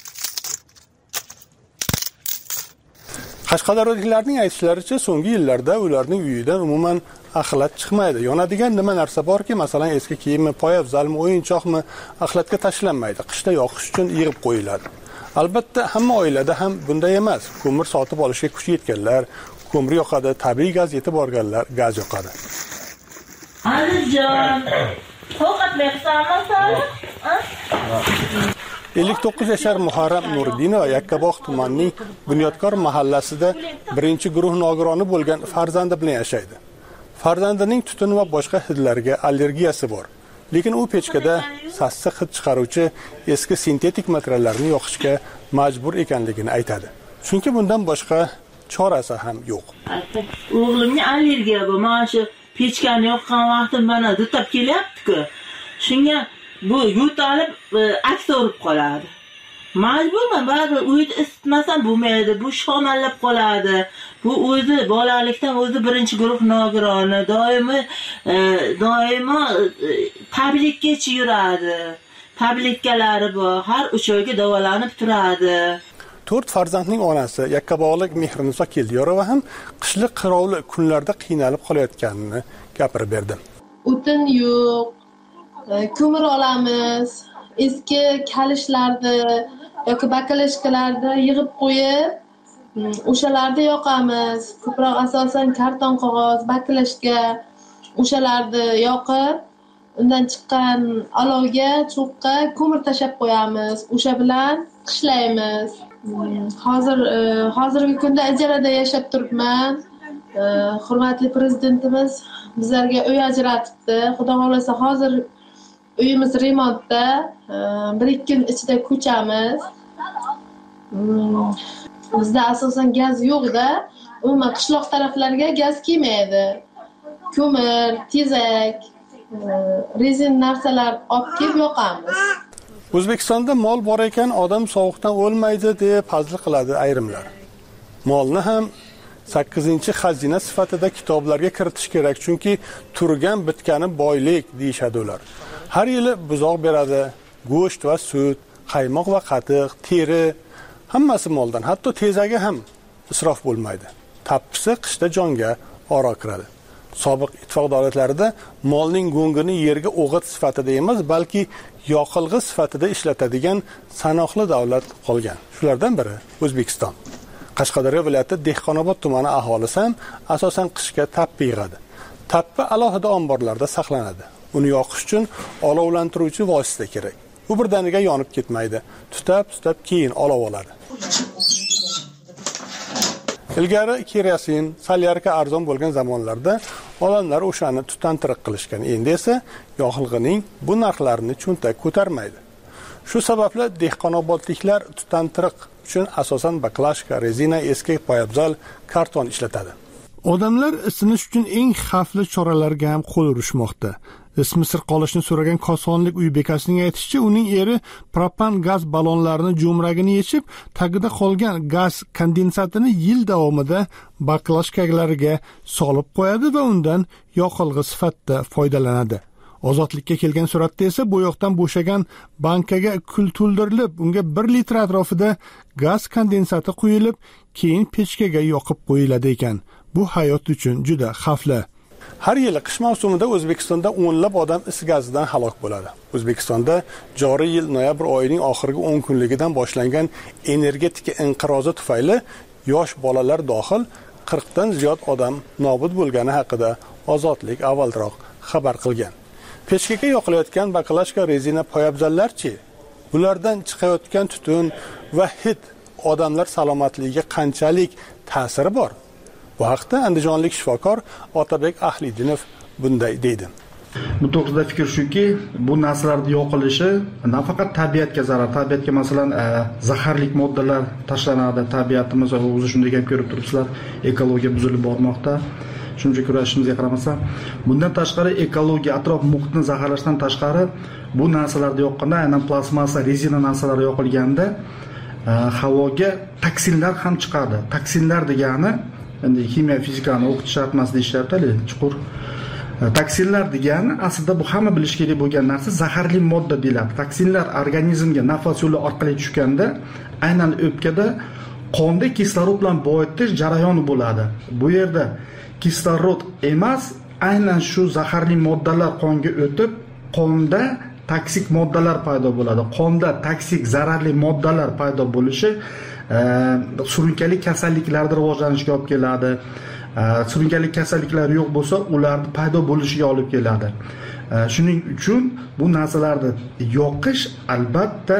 Qashqadaryoliklarning aytishlaricha, so'nggi yillarda ularning uyidan umuman axlat chiqmaydi. Yonadigan nima narsa borki, masalan, eski kiyimmi, poyabzalmi, o'yinchoqmi axlatga tashlanmaydi. Qishda yoqish uchun yig'ib qo'yiladi. Albatta, hamma oilada ham bunday emas. Ko'mir sotib olishga kuchi yetganlar ko'mir yoqadi, tabiiy gaz yetib borganlar gaz yoqadi. Alijon, to'qatmayapsanmi? ellik to'qqiz yashar Muharram Nurdinova Yakkabog' tumanining Bunyodkor mahallasida birinchi guruh nogironi bo'lgan farzandi bilan yashaydi. Farzandining tutun va boshqa hidlarga allergiyasi bor. Lekin u pechkada sassiq hid chiqaruvchi eski sintetik materiallarni yoqishga majbur ekanligini aytadi. Chunki bundan boshqa chorasi ham yo'q. O'g'limga allergiya bor. Mana shu pechkani yoqqan vaqtim mana dutab kelyapti-ku. Shunga bu yo'talib aks urib qoladi. Majburman, baribir uyda isitmasam bo'lmaydi. Bu shomallab qoladi. Bu o'zi bolalikdan o'zi birinchi guruh nogironi, doimo doimo tabletgacha yuradi. Tabletkalari bor, har uch oyga davolanib turadi. to'rt farzandning onasi Yakkabog'lik Mehriniso Keldiyorova ham qishliq qirovli kunlarda qiynalib qolayotganini gapirib berdi. O'tin yo'q, ko'mir olamiz, eski kalishlarni yoki bakalashkalarni yig'ib qo'yib, o'shalarni yoqamiz. Ko'proq asosan karton qog'oz, bakalashka o'shalarni yoqib, undan chiqqan olovga, cho'qqa ko'mir tashab qo'yamiz. O'sha bilan qishlaymiz. Hozir hozirgi kunda ijarada yashab turibman. Hurmatli prezidentimiz bizlarga uy ajratibdi. Xudo xolasa hozir uyimiz remontda. bir ikki kun ichida ko'chamiz. Bizda asosan gaz yo'q-da. Umuman qishloq taraflarga gaz kelmaydi. Ko'mir, tezak, rezin narsalar olib kelib yoqamiz. O'zbekistonda mol bor ekan, odam sovuqdan o'lmaydi deb hazil qiladi ayrimlar. Molni ham sakkizinchi xazina sifatida kitoblarga kiritish kerak, chunki turgan bitgani boylik deyshadi ular. Har yili buzoq beradi, go'sht va sut, qaymoq va qatiq, teri, hammasi moldan, hatto tezagi ham isrof bo'lmaydi. Tappisi qishda jonga oro kiradi. Sobiq ittifoq davlatlarida molning go'ngini yerga o'g'it sifatida emas, balki yoqilg'i sifatida ishlatadigan sanoqli davlat qolgan. Shulardan biri O'zbekiston. Qashqadaryo viloyati Dehqonobod tumani aholisi ham asosan qishga tappi yig'adi. Tappi alohida omborlarda saqlanadi. Uni yoqish uchun olovlantiruvchi vosita kerak. U birdaniga yonib ketmaydi. Tutab-tutab keyin olov oladi. Ilgari kerosin, solyarka arzon bo'lgan zamonlarda odamlar o'shani tutantiriq qilishgan. Endi esa yoqilg'ining bu narxlarini cho'ntak ko'tarmaydi. Shu sababli dehqonobodliklar tutantiriq uchun asosan baklashka, rezina, eski poyabzal, karton ishlatadi. Odamlar isinish uchun eng xavfli choralarga ham qo'l urishmoqda. Ismi sir qolishni so'ragan kosonlik uy bekasining aytishicha, uning eri propan gaz ballonlarini jo'mragini yechib, tagida qolgan gaz kondensatini yil davomida baklashkalarga solib qo'yadi va undan yoqilg'i sifatida foydalanadi. Ozodlikka kelgan suratda esa bo'yoqdan bo'shagan bankaga kul to'ldirilib, unga bir litr atrofida gaz kondensati quyilib, keyin pechkaga yoqib qo'yiladi ekan. Bu hayot uchun juda xavfli. Har yili qish mavsumida O'zbekistonda o'nlab odam is gazidan halok bo'ladi. O'zbekistonda joriy yil noyabr oyining oxirgi o'n kunligidan boshlangan energetika inqirozi tufayli yosh bolalar dohil qirq dan ziyod odam nobud bo'lgani haqida Ozodlik avvalroq xabar qilgan. Pechkaga yoqilayotgan baklashka, rezina poyabzallarchi? Bulardan chiqayotgan tutun va hid odamlar salomatligiga qanchalik ta'siri bor? Bu haqda andijonlik shifokor Otabek Ahlidinov bunday deydi. Bu to'g'risida fikr shuki, bu narsalarning yoqilishi nafaqat tabiatga zarar, tabiatga masalan zaharli moddalar tashlanadi, tabiatimiz o'zi shunday ham ko'rib turibsizlar, ekologiya buzilib bormoqda. Shuncha kurashimizga qaramasdan, bundan tashqari ekologiya, atrof muhitni zaharlashdan tashqari bu narsalarni yoqqanda, aynan plastmassa, rezina narsalar yoqilganda havoga toksinlar ham chiqadi. Toksinlar degani endi kimyo fizikani o'qitish shart emas deyishyapti, chuqur. Toksinlar degani aslida bu hamma bilish kerak bo'lgan narsa zaharli modda deyiladi. Toksinlar organizmga nafas yo'li orqali tushganda aynan o'pkada qonda kislorod bilan boyitish jarayoni bo'ladi. Bu yerda kislorod emas, aynan shu zaharli moddalar qonga o'tib, qonda toksik moddalar paydo bo'ladi. Qonda toksik zararli moddalar paydo bo'lishi surunkali kasalliklarning rivojlanishiga olib keladi. Surunkali kasalliklar yo'q bo'lsa, ularni paydo bo'lishiga olib keladi. Shuning uchun bu narsalarni yoqish albatta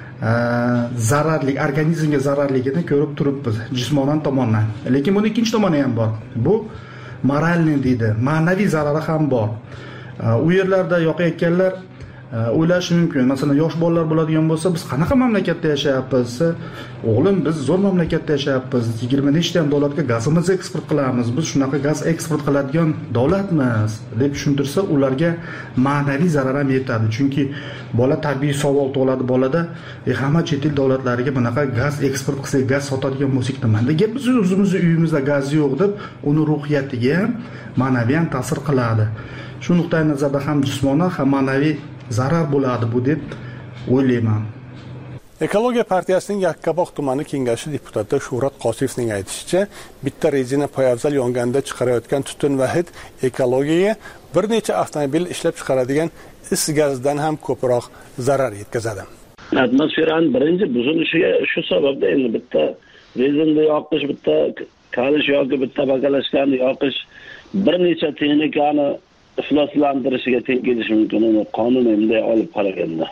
zararli, organizmga zararligini ko'rib turibmiz jismonan tomondan. Lekin buni ikkinchi tomoni ham bor. Bu moralniy deydi, ma'naviy zarari ham bor. U yerlarda yoqayotganlar o'ylashi mumkin. Masalan, yosh bolalar bo'ladigan bo'lsa, biz qanaqa mamlakatda yashayapmiz? O'g'lim, biz zo'r mamlakatda yashayapmiz. yigirma nechta ham davlatga gazimizni eksport qilamiz. Biz shunaqa gaz eksport qiladigan davlatmiz deb tushuntirsa, ularga ma'naviy zarar ham yetadi. Chunki bola tabiiy savol tug'iladi bolada, e, hamma chet el davlatlariga bunaqa gaz eksport qilsak, gaz sotadigan bo'lsak nima? Nega biz o'zimizning uyimizda gaz yo'q deb, uni ruhiyatiga ham, ma'naviy ham ta'sir qiladi. Shu nuqtai nazarda ham jismonan ham ma'naviy zarar bo'ladi bu deb o'ylayman. Ekologiya partiyasining Yakkabog' tumani kengashi deputati Shuhrat Qosiyevning aytishicha, bitta rezina poyabzal yonganda chiqarayotgan tutun va hid ekologiyaga bir necha avtomobil ishlab chiqaradigan is gazidan ham ko'proq zarar yetkazadi. Atmosferaning birinchi buzilishiga shu sababda endi bitta rezinni yoqish, bitta kalish yoki bitta bakalashkani yoqish bir necha texnikani ifloslantirishiga teng kelishi mumkin, uni qonun endi olib qaraganda.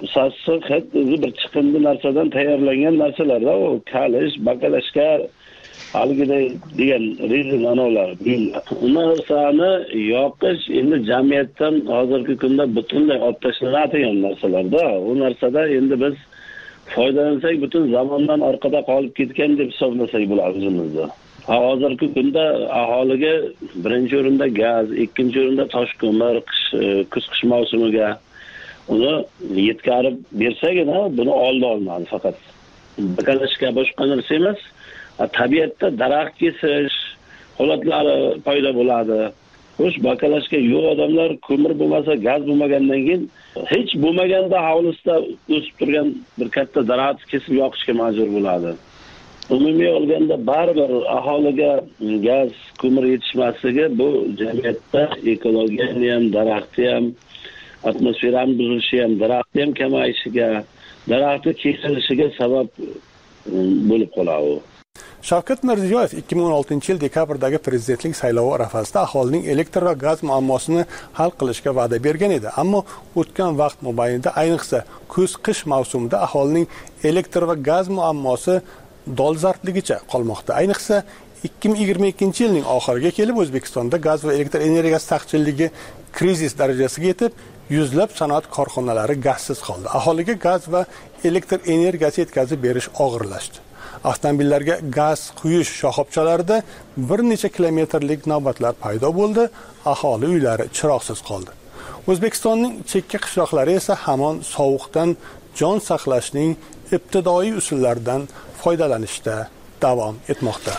sassiq hid o'zi bir chiqindi narsadan tayyorlangan narsalarda u kalish, bakalashkar haligiday degan rezin anavlar. U narsani yoqish endi jamiyatdan hozirgi kunda butunlay olib tashlanadigan narsalarda. U narsada endi biz foydalansak butun zamondan orqada qolib ketgan deb hisoblasak bo'ladi o'zimizda. Hozirgi kunda aholiga birinchi o'rinda gaz, ikkinchi o'rinda tosh ko'mir, qish kuz qish mavsumiga uni yetkazib bersagina buni oldi olinadi faqat. Bakalashga boshqa narsa emas. Tabiatda daraxt kesish holatlari paydo bo'ladi. Xo'sh, bakalashga yo'q odamlar ko'mir bo'lmasa, gaz bo'lmagandan keyin hech bo'lmaganda hovlisida o'sib turgan bir katta daraxt kesib yoqishga majbur bo'ladi. Umumiy olganda baribir aholiga gaz, ko'mir yetishmasligi bu jamiyatda ekologiyani ham, daraxtni ham, atmosferani buzilishi ham, daraxtni ham kamayishiga, daraxtni kesilishiga sabab bo'lib qoladi. Shavkat Mirziyoyev ikki ming o'n oltinchi yil dekabrdagi prezidentlik saylovi arafasida aholining elektr va gaz muammosini hal qilishga va'da bergan edi. Ammo o'tgan vaqt mobaynida, ayniqsa kuz-qish mavsumida aholining elektr va gaz muammosi dolzarbligicha qolmoqda. Ayniqsa ikki ming yigirma ikkinchi yilning oxiriga kelib O'zbekistonda gaz va elektr energiyasi taqchilligi krizis darajasiga yetib, yuzlab sanoat korxonalari gazsiz qoldi. Aholiga gaz va elektr energiyasi yetkazib berish og'irlashdi. Avtomobillarga gaz quyish shoxobchalarida bir necha kilometrlik navbatlar paydo bo'ldi, aholi uylari chiroqsiz qoldi. O'zbekistonning chekka qishloqlari esa hamon sovuqdan jon saqlashning ibtidoiy usullaridan foydalanishda davom etmoqda.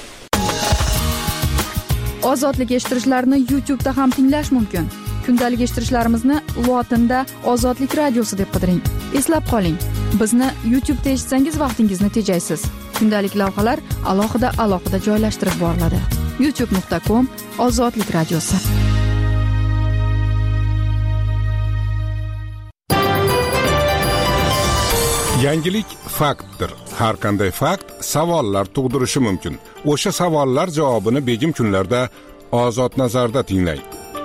Ozodlik eshittirishlarni YouTube'da ham tinglash mumkin. Kundalik eshittirishlarimizni lotinda Ozodlik radiosi deb qidiring. Eslab qoling, bizni YouTube'da eshitsangiz vaqtingizni tejaysiz. Kundalik lavhalar alohida alohida joylashtirib boriladi. youtube nuqta com Ozodlik radiosi. Yangilik faktdir. Har qanday fakt savollar tug'dirishi mumkin. O'sha savollar javobini begim kunlarda Ozod nazarda tinglang.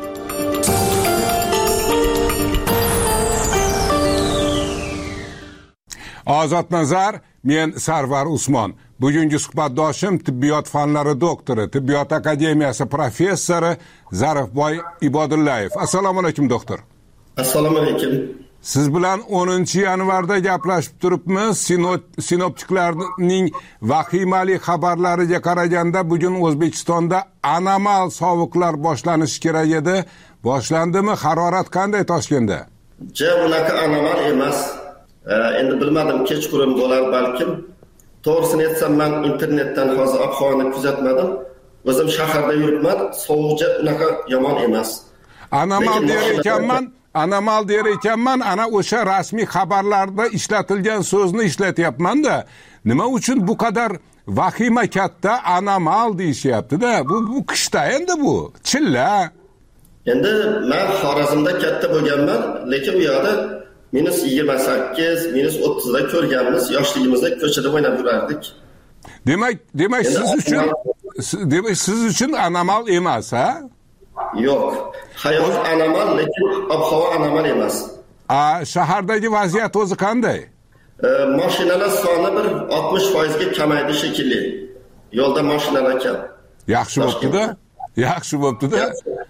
Ozod nazar, men Sarvar Usmon. Bugungi suhbatdoshim tibbiyot fanlari doktori, Tibbiyot akademiyasi professori Zarifboy Ibodullayev. Assalomu alaykum doktor. Assalomu alaykum. Siz bilan o'ninchi yanvarda gaplashib turibmiz. Sinoptiklarning vahimali xabarlariga qaraganda bugun O'zbekistonda anomal sovuqlar boshlanishi kerak edi. Boshlandimi? Harorat qanday Toshkentda? Ja, unaqa anomal emas. Endi bilmadim, kechqurun bo'lar balkim. To'g'risini aytsam, men internetdan hozir ob-havoni kuzatmadim. O'zim shaharda yuribman, sovuqja unaqa yomon emas. Anomal der ekanman, anomal der ekanman, ana o'sha rasmiy xabarlarda ishlatilgan so'zni ishlatyapman-da. Nima uchun bu qadar vahima katta anomal deyishyapti-da? Bu bu qishda endi bu. Chilla. Endi men Xorazmda katta bo'lganman, lekin u yoqda minus yigirma sakkiz, minus o'ttizda ko'rganmiz, yoshligimizda ko'chada o'ynab yurardik. Demak, demak siz uchun demak siz uchun anomal emas, ha? Yo'q. Hayot anomal, lekin ob-havo anomal emas. A shahardagi vaziyat o'zi qanday? E, mashinalar soni bir oltmish foiz ga kamaydi shekilli. Yo'lda mashinalar kam. Yaxshi bo'pti-da. Yaxshi bo'pti-da.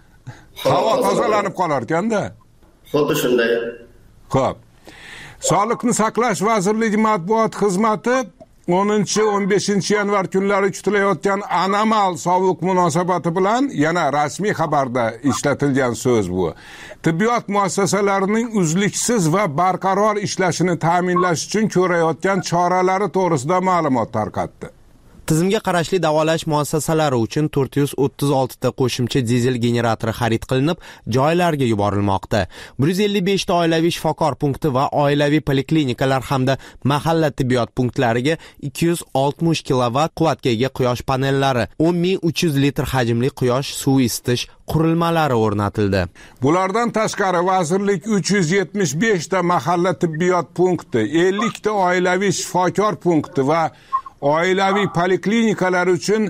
Havo tozalanib qolar ekanda. Xuddi shunday. Xo'p. Sog'liqni saqlash vazirligi matbuot xizmati o'ninchi o'n beshinchi yanvar kunlari kutilayotgan anomal sovuq munosabati bilan yana rasmiy xabarda ishlatilgan so'z bu. Tibbiyot muassasalarining uzluksiz va barqaror ishlashini ta'minlash uchun ko'rayotgan choralari to'g'risida ma'lumot tarqatdi. Tizimga qarashli davolash muassasalari uchun to'rt yuz o'ttiz olti ta qo'shimcha dizel generatori xarid qilinib, joylarga yuborilmoqda. bir yuz ellik besh ta oilaviy shifokor punkti va oilaviy poliklinikalar hamda mahalla tibbiyot punktlariga ikki yuz oltmish kilovatt quvvatga ega quyosh panellari, o'n ming uch yuz litr hajmli quyosh suvi isitish qurilmalari o'rnatildi. Bulardan tashqari vazirlik uch yuz yetmish besh ta mahalla tibbiyot punkti, ellik ta oilaviy shifokor punkti va oilaviy poliklinikalar uchun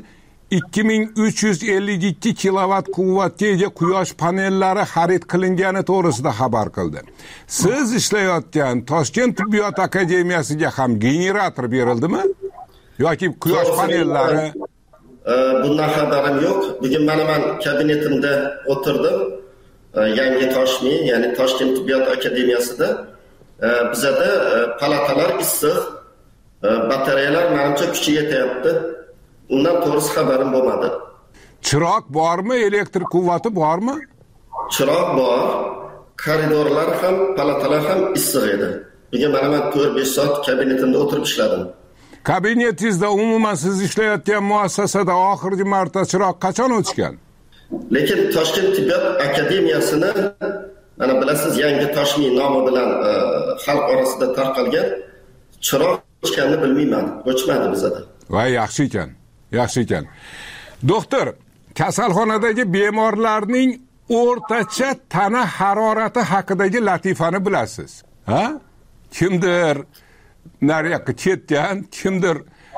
ikki ming uch yuz ellik ikki kilovat quvvatga ega quyosh panellari xarid qilingani to'g'risida xabar qildi. Siz ishlayotgan Toshkent tibbiyot akademiyasiga ham generator berildimi? Yoki quyosh panellari? Bundan xabarim yo'q. Bugun mana men kabinetimda o'tirdim. Yangi Toshmi, ya'ni Toshkent tibbiyot akademiyasida bizada palatalar issiq, batareyalar menimcha kuchi yetyapti. Undan to'g'risi xabarim bo'lmadi. Chiroq bormi, elektr quvvati bormi? Chiroq bor, koridorlar ham, palatalar ham issiq edi. Bugun mana men to'rt besh soat kabinetimda o'tirib ishladim. Kabinetingizda umuman siz ishlayotgan muassasada oxirgi marta chiroq qachon o'chgan? Lekin Toshkent tibbiyot akademiyasini mana bilasiz, yangi Toshmi nomi bilan xalq orasida tarqalgan, chiroq o'chganini bilmayman, o'chmadi bizada. Voy, yaxshi ekan. Yaxshi ekan. Doktor, kasalxonadagi bemorlarning o'rtacha tana harorati haqidagi latifani bilasiz. Ha? Kimdir nariyoqqa ketgan, kimdir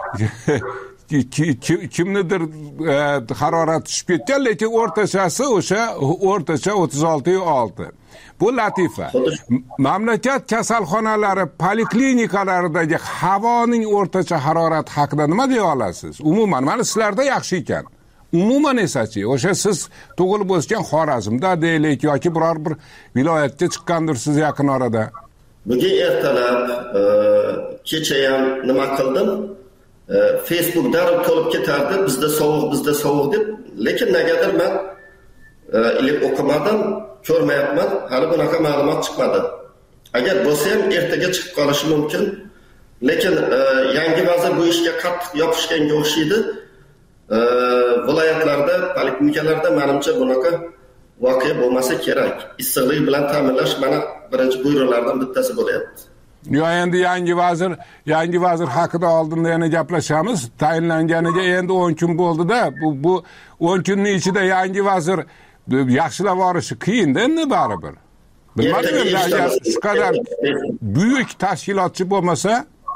kimnidir harorati tushib ketgan, lekin o'rtachasi o'sha o'rtacha o'ttiz olti olti. Bu latifa. Mamlakat kasalxonalari, poliklinikalaridagi havoning o'rtacha harorati haqida nima deya olasiz? Umuman, mana sizlarda yaxshi ekan. Umuman esachi, o'sha siz tug'ilib o'sgan Xorazmda deylik yoki biror bir viloyatga chiqqandirsiz yaqin orada. Bugun ertalab kecha ham nima qildim? Facebook darrov to'lib ketardi, bizda sovuq, bizda sovuq deb, lekin negadir men ilib o'qimadim, ko'rmayapman, hali bunaqa ma'lumot chiqmadi. Agar bo'lsa ham ertaga chiqib qolishi mumkin. Lekin yangi vazir bu ishga qattiq yopishganga o'xshaydi. Viloyatlarda, poliklinikalarda menimcha bunaqa voqea bo'lmasa kerak. Issiqlik bilan ta'minlash mana birinchi buyruqlardan bittasi bo'lyapti. Yo, endi yangi vazir, yangi vazir haqida oldinda yana gaplashamiz. Tayinlanganiga endi o'n kun bo'ldi-da, bu bu o'n kunning ichida yangi vazir yaxshilab borishi qiyin-da endi baribir. Bilmadim, agar shu qadar buyuk tashkilotchi bo'lmasa,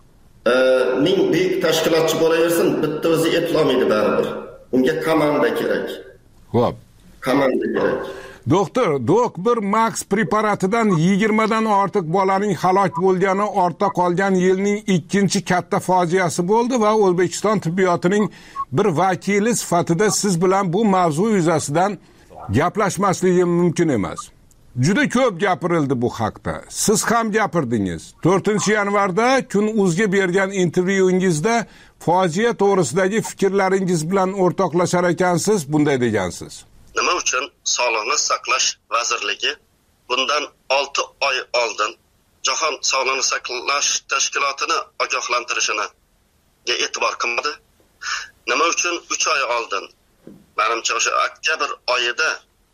ming buyuk tashkilotchi bo'laversin, bitta o'zi eplolmaydi baribir. Unga komanda kerak. Xo'p. Komanda kerak. Doktor, Dok bir Max preparatidan yigirma dan ortiq bolaning halok bo'lgani ortda qolgan yilning ikkinchi katta fojiasi bo'ldi va O'zbekiston tibbiyotining bir vakili sifatida siz bilan bu mavzu yuzasidan gaplashmasligim mumkin emas. Juda ko'p gapirildi bu haqda. Siz ham gapirdingiz. to'rtinchi yanvarda Kun.uzga bergan intervyungizda fojia to'g'risidagi fikrlaringiz bilan o'rtoqlashar ekansiz, bunday degansiz. Nima uchun Sog'liqni saqlash vazirligi bundan olti oy oldin Jahon Sog'liqni saqlash tashkilotini ogohlantirishini e'tibor qilmadi? Nima uchun uch oy oldin, menimcha o'sha oktyabr oyida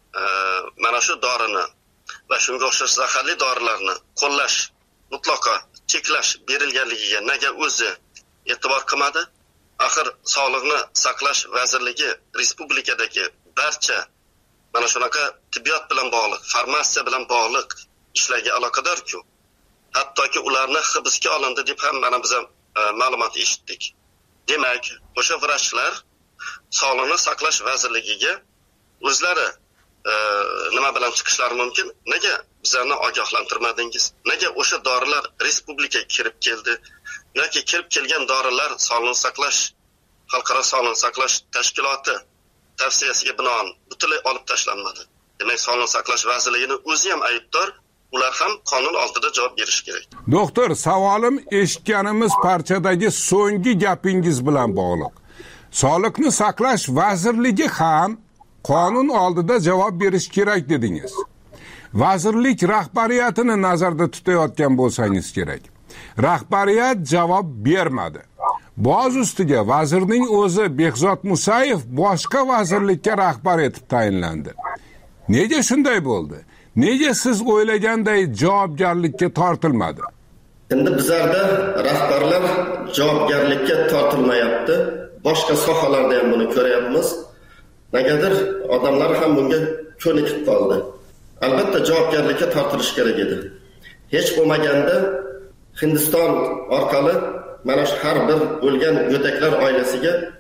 mana shu dorini va shunga o'xshash zaharli dorilarni qo'llash, mutlaqo cheklash berilganligiga nega o'zi e'tibor qilmadi? Axir Sog'liqni saqlash vazirligi respublikadagi barcha mana shunaqa tibbiyot bilan bog'liq, farmatsiya bilan bog'liq ishlarga aloqador-ku. Hattoki ularni hibsga olindi deb ham mana biz ma'lumot eshitdik. Demak, o'sha vrachlar Sog'liqni saqlash vazirligiga o'zlari e, nima bilan chiqishlari mumkin? Nega bizlarni ogohlantirmadingiz? Nega o'sha dorilar respublikaga kirib keldi? Yoki kirib kelgan dorilar Sog'liqni saqlash xalqaro sog'liqni saqlash tashkiloti tavsiyasiga binoan butunlay olib tashlanmadi. Demak, Sog'liqni saqlash vazirligining o'zi ham aybdor, ular ham qonun oldida javob berish kerak. Doktor, savolim eshitganimiz parchadagi so'nggi gapingiz bilan bog'liq. Sog'liqni saqlash vazirligi ham qonun oldida javob berish kerak dedingiz. Vazirlik rahbariyatini nazarda tutayotgan bo'lsangiz kerak. Rahbariyat javob bermadi. Boz ustiga vazirning o'zi Behzod Musayev boshqa vazirlikka rahbar etib tayinlandi. Nega shunday bo'ldi? Nega siz o'ylaganday javobgarlikka tortilmadi? Endi bizlarda rahbarlar javobgarlikka tortilmayapti. Boshqa sohalarda ham buni ko'ryapmiz. Negadir odamlar ham bunga ko'nikib qoldi. Albatta javobgarlikka tortilish kerak edi. Hech bo'lmaganda Hindiston orqali mana shu har bir o'lgan go'daklar oilasiga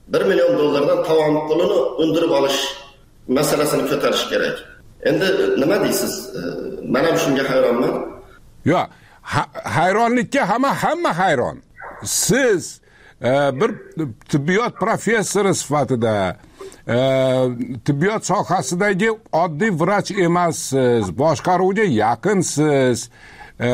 bir million dollardan tovon pulini undirib olish masalasini ko'tarish kerak. Endi nima deysiz? Men ham shunga hayronman. Yo'q, hayronlikka hamma hamma hayron. Siz e, bir tibbiyot professori sifatida e, tibbiyot sohasidagi oddiy vrach emassiz, boshqaruvga yaqinsiz. E,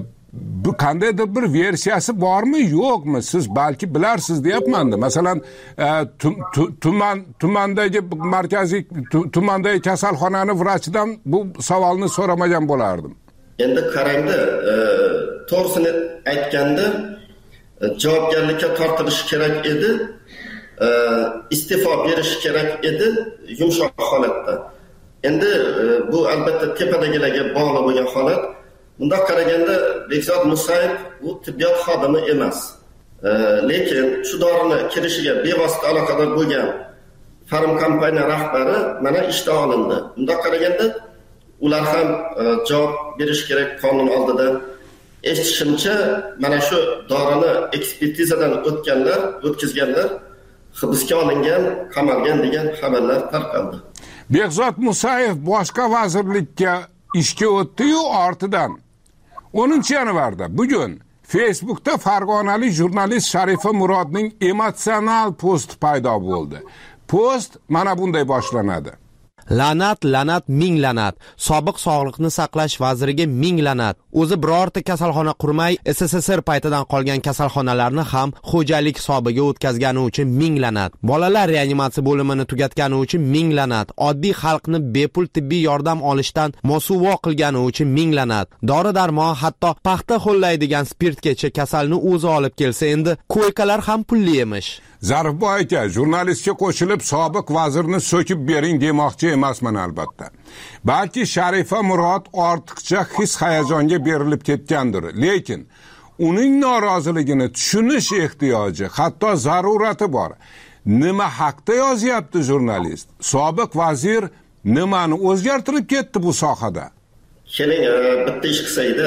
bu qandaydir bir versiyasi bormi yo'qmi? Siz balki bilarsiz deyapman-da. Masalan, e, tuman tumandagi markaziy tumandagi kasalxonani vrachidan bu savolni so'ramagan bo'lardim. Endi qarangda, e, to'g'risini aytganda javobgarlikka tortilishi kerak edi, e, iste'fo berish kerak edi yumshoq holatda. Endi e, bu albatta tepadagilarga bog'liq bo'lgan holat. Bundoq qaraganda Bekzod Musayev bu tibbiyot xodimi emas. E, lekin shu dorini kirishiga bevosita aloqador bo'lgan farm kompaniya rahbari mana ishdan olindi. Bundoq qaraganda ular ham e, javob berish kerak qonun oldida. Eshitishimcha, mana shu dorini ekspertizadan o'tganlar, o'tkazganlar hibsga olingan, qamalgan degan xabarlar tarqaldi. Bekzod Musayev boshqa vazirlikka ishga o'tdi-yu, ortidan o'ninchi yanvarda bugun Facebookda farg'onalik jurnalist Sharifa Murodning emotsional posti paydo bo'ldi. Post mana bunday boshlanadi. La'nat, la'nat, ming la'nat. Sobiq sog'liqni saqlash vaziriga ming la'nat. O'zi birorta kasalxona qurmay, S S S R paytidan qolgan kasalxonalarni ham xo'jalik hisobiga o'tkazgani uchun ming la'nat. Bolalar reanimatsiya bo'limini tugatgani uchun ming la'nat. Oddiy xalqni bepul tibbiy yordam olishdan mosuvo qilgani uchun ming la'nat. Dori-darmon, hatto paxta xo'llaydigan spirtgacha kasalni o'zi olib kelsa, endi ko'ykalar ham pulli emish. Zarifboy aka, jurnalistga qo'shilib sobiq vazirni so'kib bering demoqchi emasman albatta. Balki Sharifa Murod ortiqcha his-hayajonga berilib ketgandir, lekin uning noroziligini tushunish ehtiyoji, hatto zarurati bor. Nima haqda yozyapti jurnalist? Sobiq vazir nimani o'zgartirib ketdi bu sohada? Keling, bitta ish qilsaydi,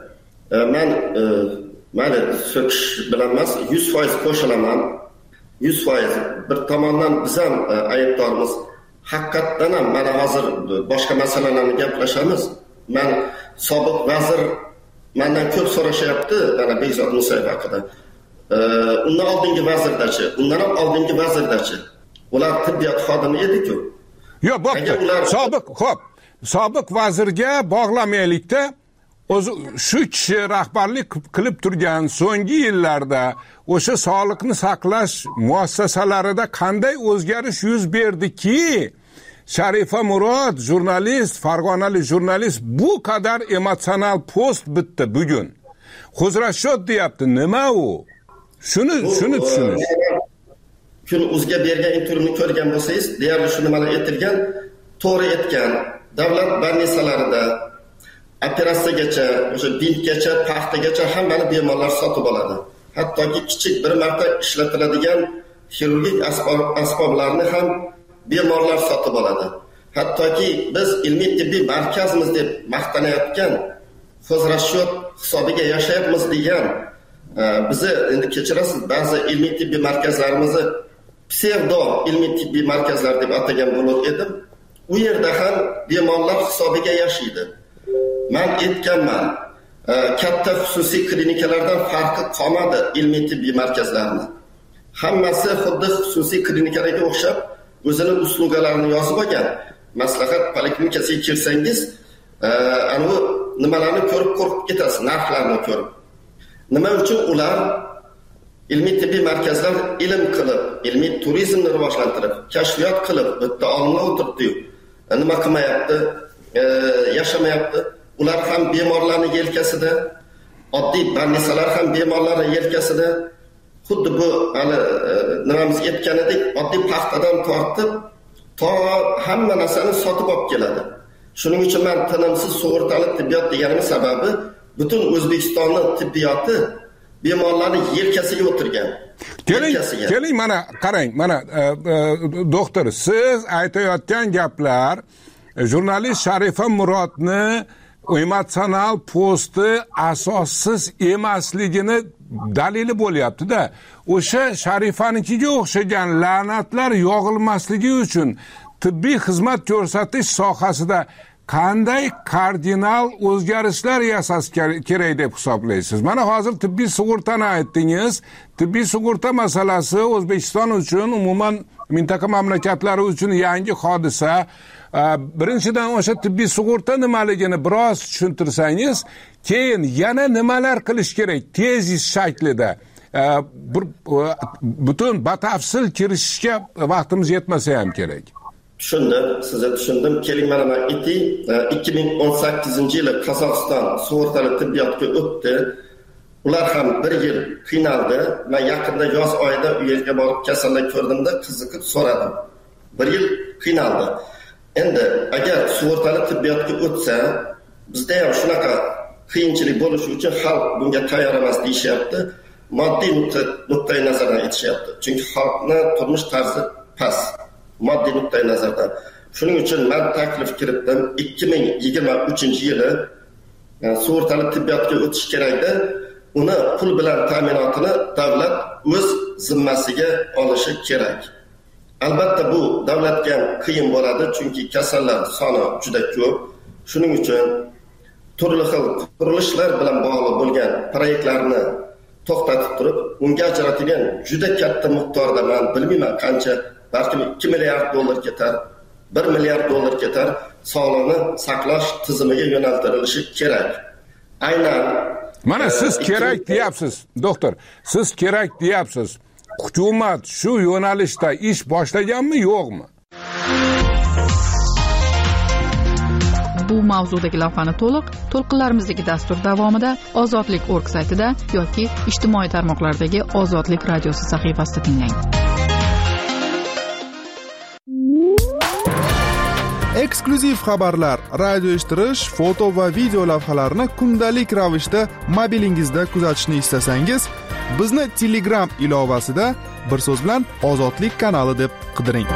men mayli so'kish bilan emas, yuz foiz qo'shilaman. yuz foiz bir tomondan biz ham aybdormiz. Haqiqatdan ham mana hozir boshqa masalalarni gaplashamiz. Men sobiq vazir mendan ko'p so'rashyapti mana Bekzod Musayev haqida. Undan oldingi vazirdachi, undan ham oldingi vazirdachi. Ular tibbiyot xodimi edi-ku. Yo'q, bo'pti. Sobiq, xo'p. Sobiq vazirga bog'lamaylikda. O'zi shu kishi rahbarlik qilib turgan so'nggi yillarda o'sha sog'liqni saqlash muassasalarida qanday o'zgarish yuz berdiki, Sharifa Murod, jurnalist, farg'onalik jurnalist bu qadar emotsional post bitdi bugun. Qo'zrashot deyapti, nima u? Shuni shuni tushunish. Kun o'zga bergan intervyuni ko'rgan bo'lsangiz, deyarli shu nimalar aytilgan, to'g'ri aytgan. Davlat больницаlarida operatsiyagacha, o'sha bintgacha, paxtagacha hammani bemorlar sotib oladi. Hattoki kichik bir marta ishlatiladigan xirurgik asboblarni ham bemorlar sotib oladi. Hattoki biz ilmiy tibbiy markazimiz deb maqtanayotgan, xozrashot hisobiga yashayapmiz degan, bizni endi kechirasiz, ba'zi ilmiy tibbiy markazlarimizni psevdo ilmiy tibbiy markazlar deb atagan bo'lar edim. U yerda ham bemorlar hisobiga yashaydi. Men aytganman, katta xususiy klinikalardan farqi qolmadi ilmiy tibbiy markazlarni. Hammasi xuddi xususiy klinikalarga o'xshab o'zini uslugalarini yozib olgan. Maslahat poliklinikasiga kirsangiz, ana bu nimalarni ko'rib qo'rqib ketasiz, narxlarni ko'rib. Nima uchun ular ilmiy tibbiy markazlar ilm qilib, ilmiy turizmni rivojlantirib, kashfiyot qilib, bitta olimlar o'tiribdi-yu. Nima qilmayapti, yashamayapti. Ular ham bemorlarning yelkasida, oddiy больницаlar ham bemorlarning yelkasida. Xuddi bu hali nimamiz aytganidek, oddiy paxtadan tortib, to hamma narsani sotib olib keladi. Shuning uchun men tinimsiz sug'urtali tibbiyot deganim sababi butun O'zbekistonning tibbiyoti bemorlarning yelkasiga o'tirgan. Keling, keling mana qarang, mana doktor, siz aytayotgan gaplar jurnalist Sharifa Murodni emotsional posti asossiz emasligini dalili bo'lyapti-da. O'sha Sharifanikiga o'xshagan la'natlar yog'ilmasligi uchun tibbiy xizmat ko'rsatish sohasida qanday kardinal o'zgarishlar yasash kerak deb hisoblaysiz? Mana hozir tibbiy sug'urtani aytdingiz. Tibbiy sug'urta masalasi O'zbekiston uchun, umuman mintaqa mamlakatlari uchun yangi hodisa. Birinchidan o'sha tibbiy sug'urta nimaligini biroz tushuntirsangiz, keyin yana nimalar qilish kerak tezis shaklida. Butun batafsil kirishishga vaqtimiz yetmasa ham kerak. Tushundim, sizni tushundim. Keling, mana men aytay, ikki ming o'n sakkizinchi yili Qozog'iston sug'urtali tibbiyotga o'tdi. Ular ham bir yil qiynaldi. Men yaqinda yoz oyida u yerga borib kasallik ko'rdimda, qiziqib so'radim. Bir yil qiynaldi. Endi agar sug'urtali tibbiyotga o'tsa, bizda ham shunaqa qiyinchilik bo'lishi uchun xalq bunga tayyor emas deyishyapti. Moddiy nuqtai nazardan aytishyapti. Chunki xalqning turmush tarzi past. Moddiy nuqtai nazardan. Shuning uchun men taklif kiritdim, ikki ming yigirma uchinchi yili sug'urtali tibbiyotga o'tish kerakda, uni pul bilan ta'minotini davlat o'z zimmasiga olishi kerak. Albatta bu davlatga ham qiyin bo'ladi, chunki kasallar soni juda ko'p. Shuning uchun turli xil qurilishlar bilan bog'liq bo'lgan proyektlarni to'xtatib turib, unga ajratilgan juda katta miqdorda, men bilmayman qancha, balki ikki milliard dollar ketar, bir milliard dollar ketar, sog'liqni saqlash tizimiga yo'naltirilishi kerak. Aynan mana siz kerak deyapsiz, doktor. Siz kerak deyapsiz. Hukumat shu yo'nalishda ish boshlaganmi, yo'qmi? Bu mavzudagi lavhani to'liq to'lqinlarimizdagi dastur davomida Ozodlik nokta org saytida yoki ijtimoiy tarmoqlardagi Ozodlik radiosi sahifasida tinglang. Eksklyuziv xabarlar, radio eshittirish, foto va video lavhalarni kundalik ravishda mobilingizda kuzatishni istasangiz, bizni Telegram ilovasida bir so'z bilan Ozodlik kanali deb qidiring.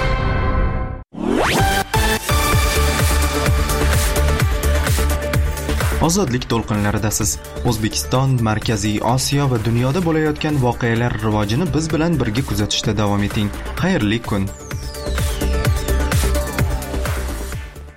Ozodlik to'lqinlaridasiz. O'zbekiston, Markaziy Osiyo va dunyoda bo'layotgan voqealar rivojini biz bilan birga kuzatishda davom eting. Xayrli kun.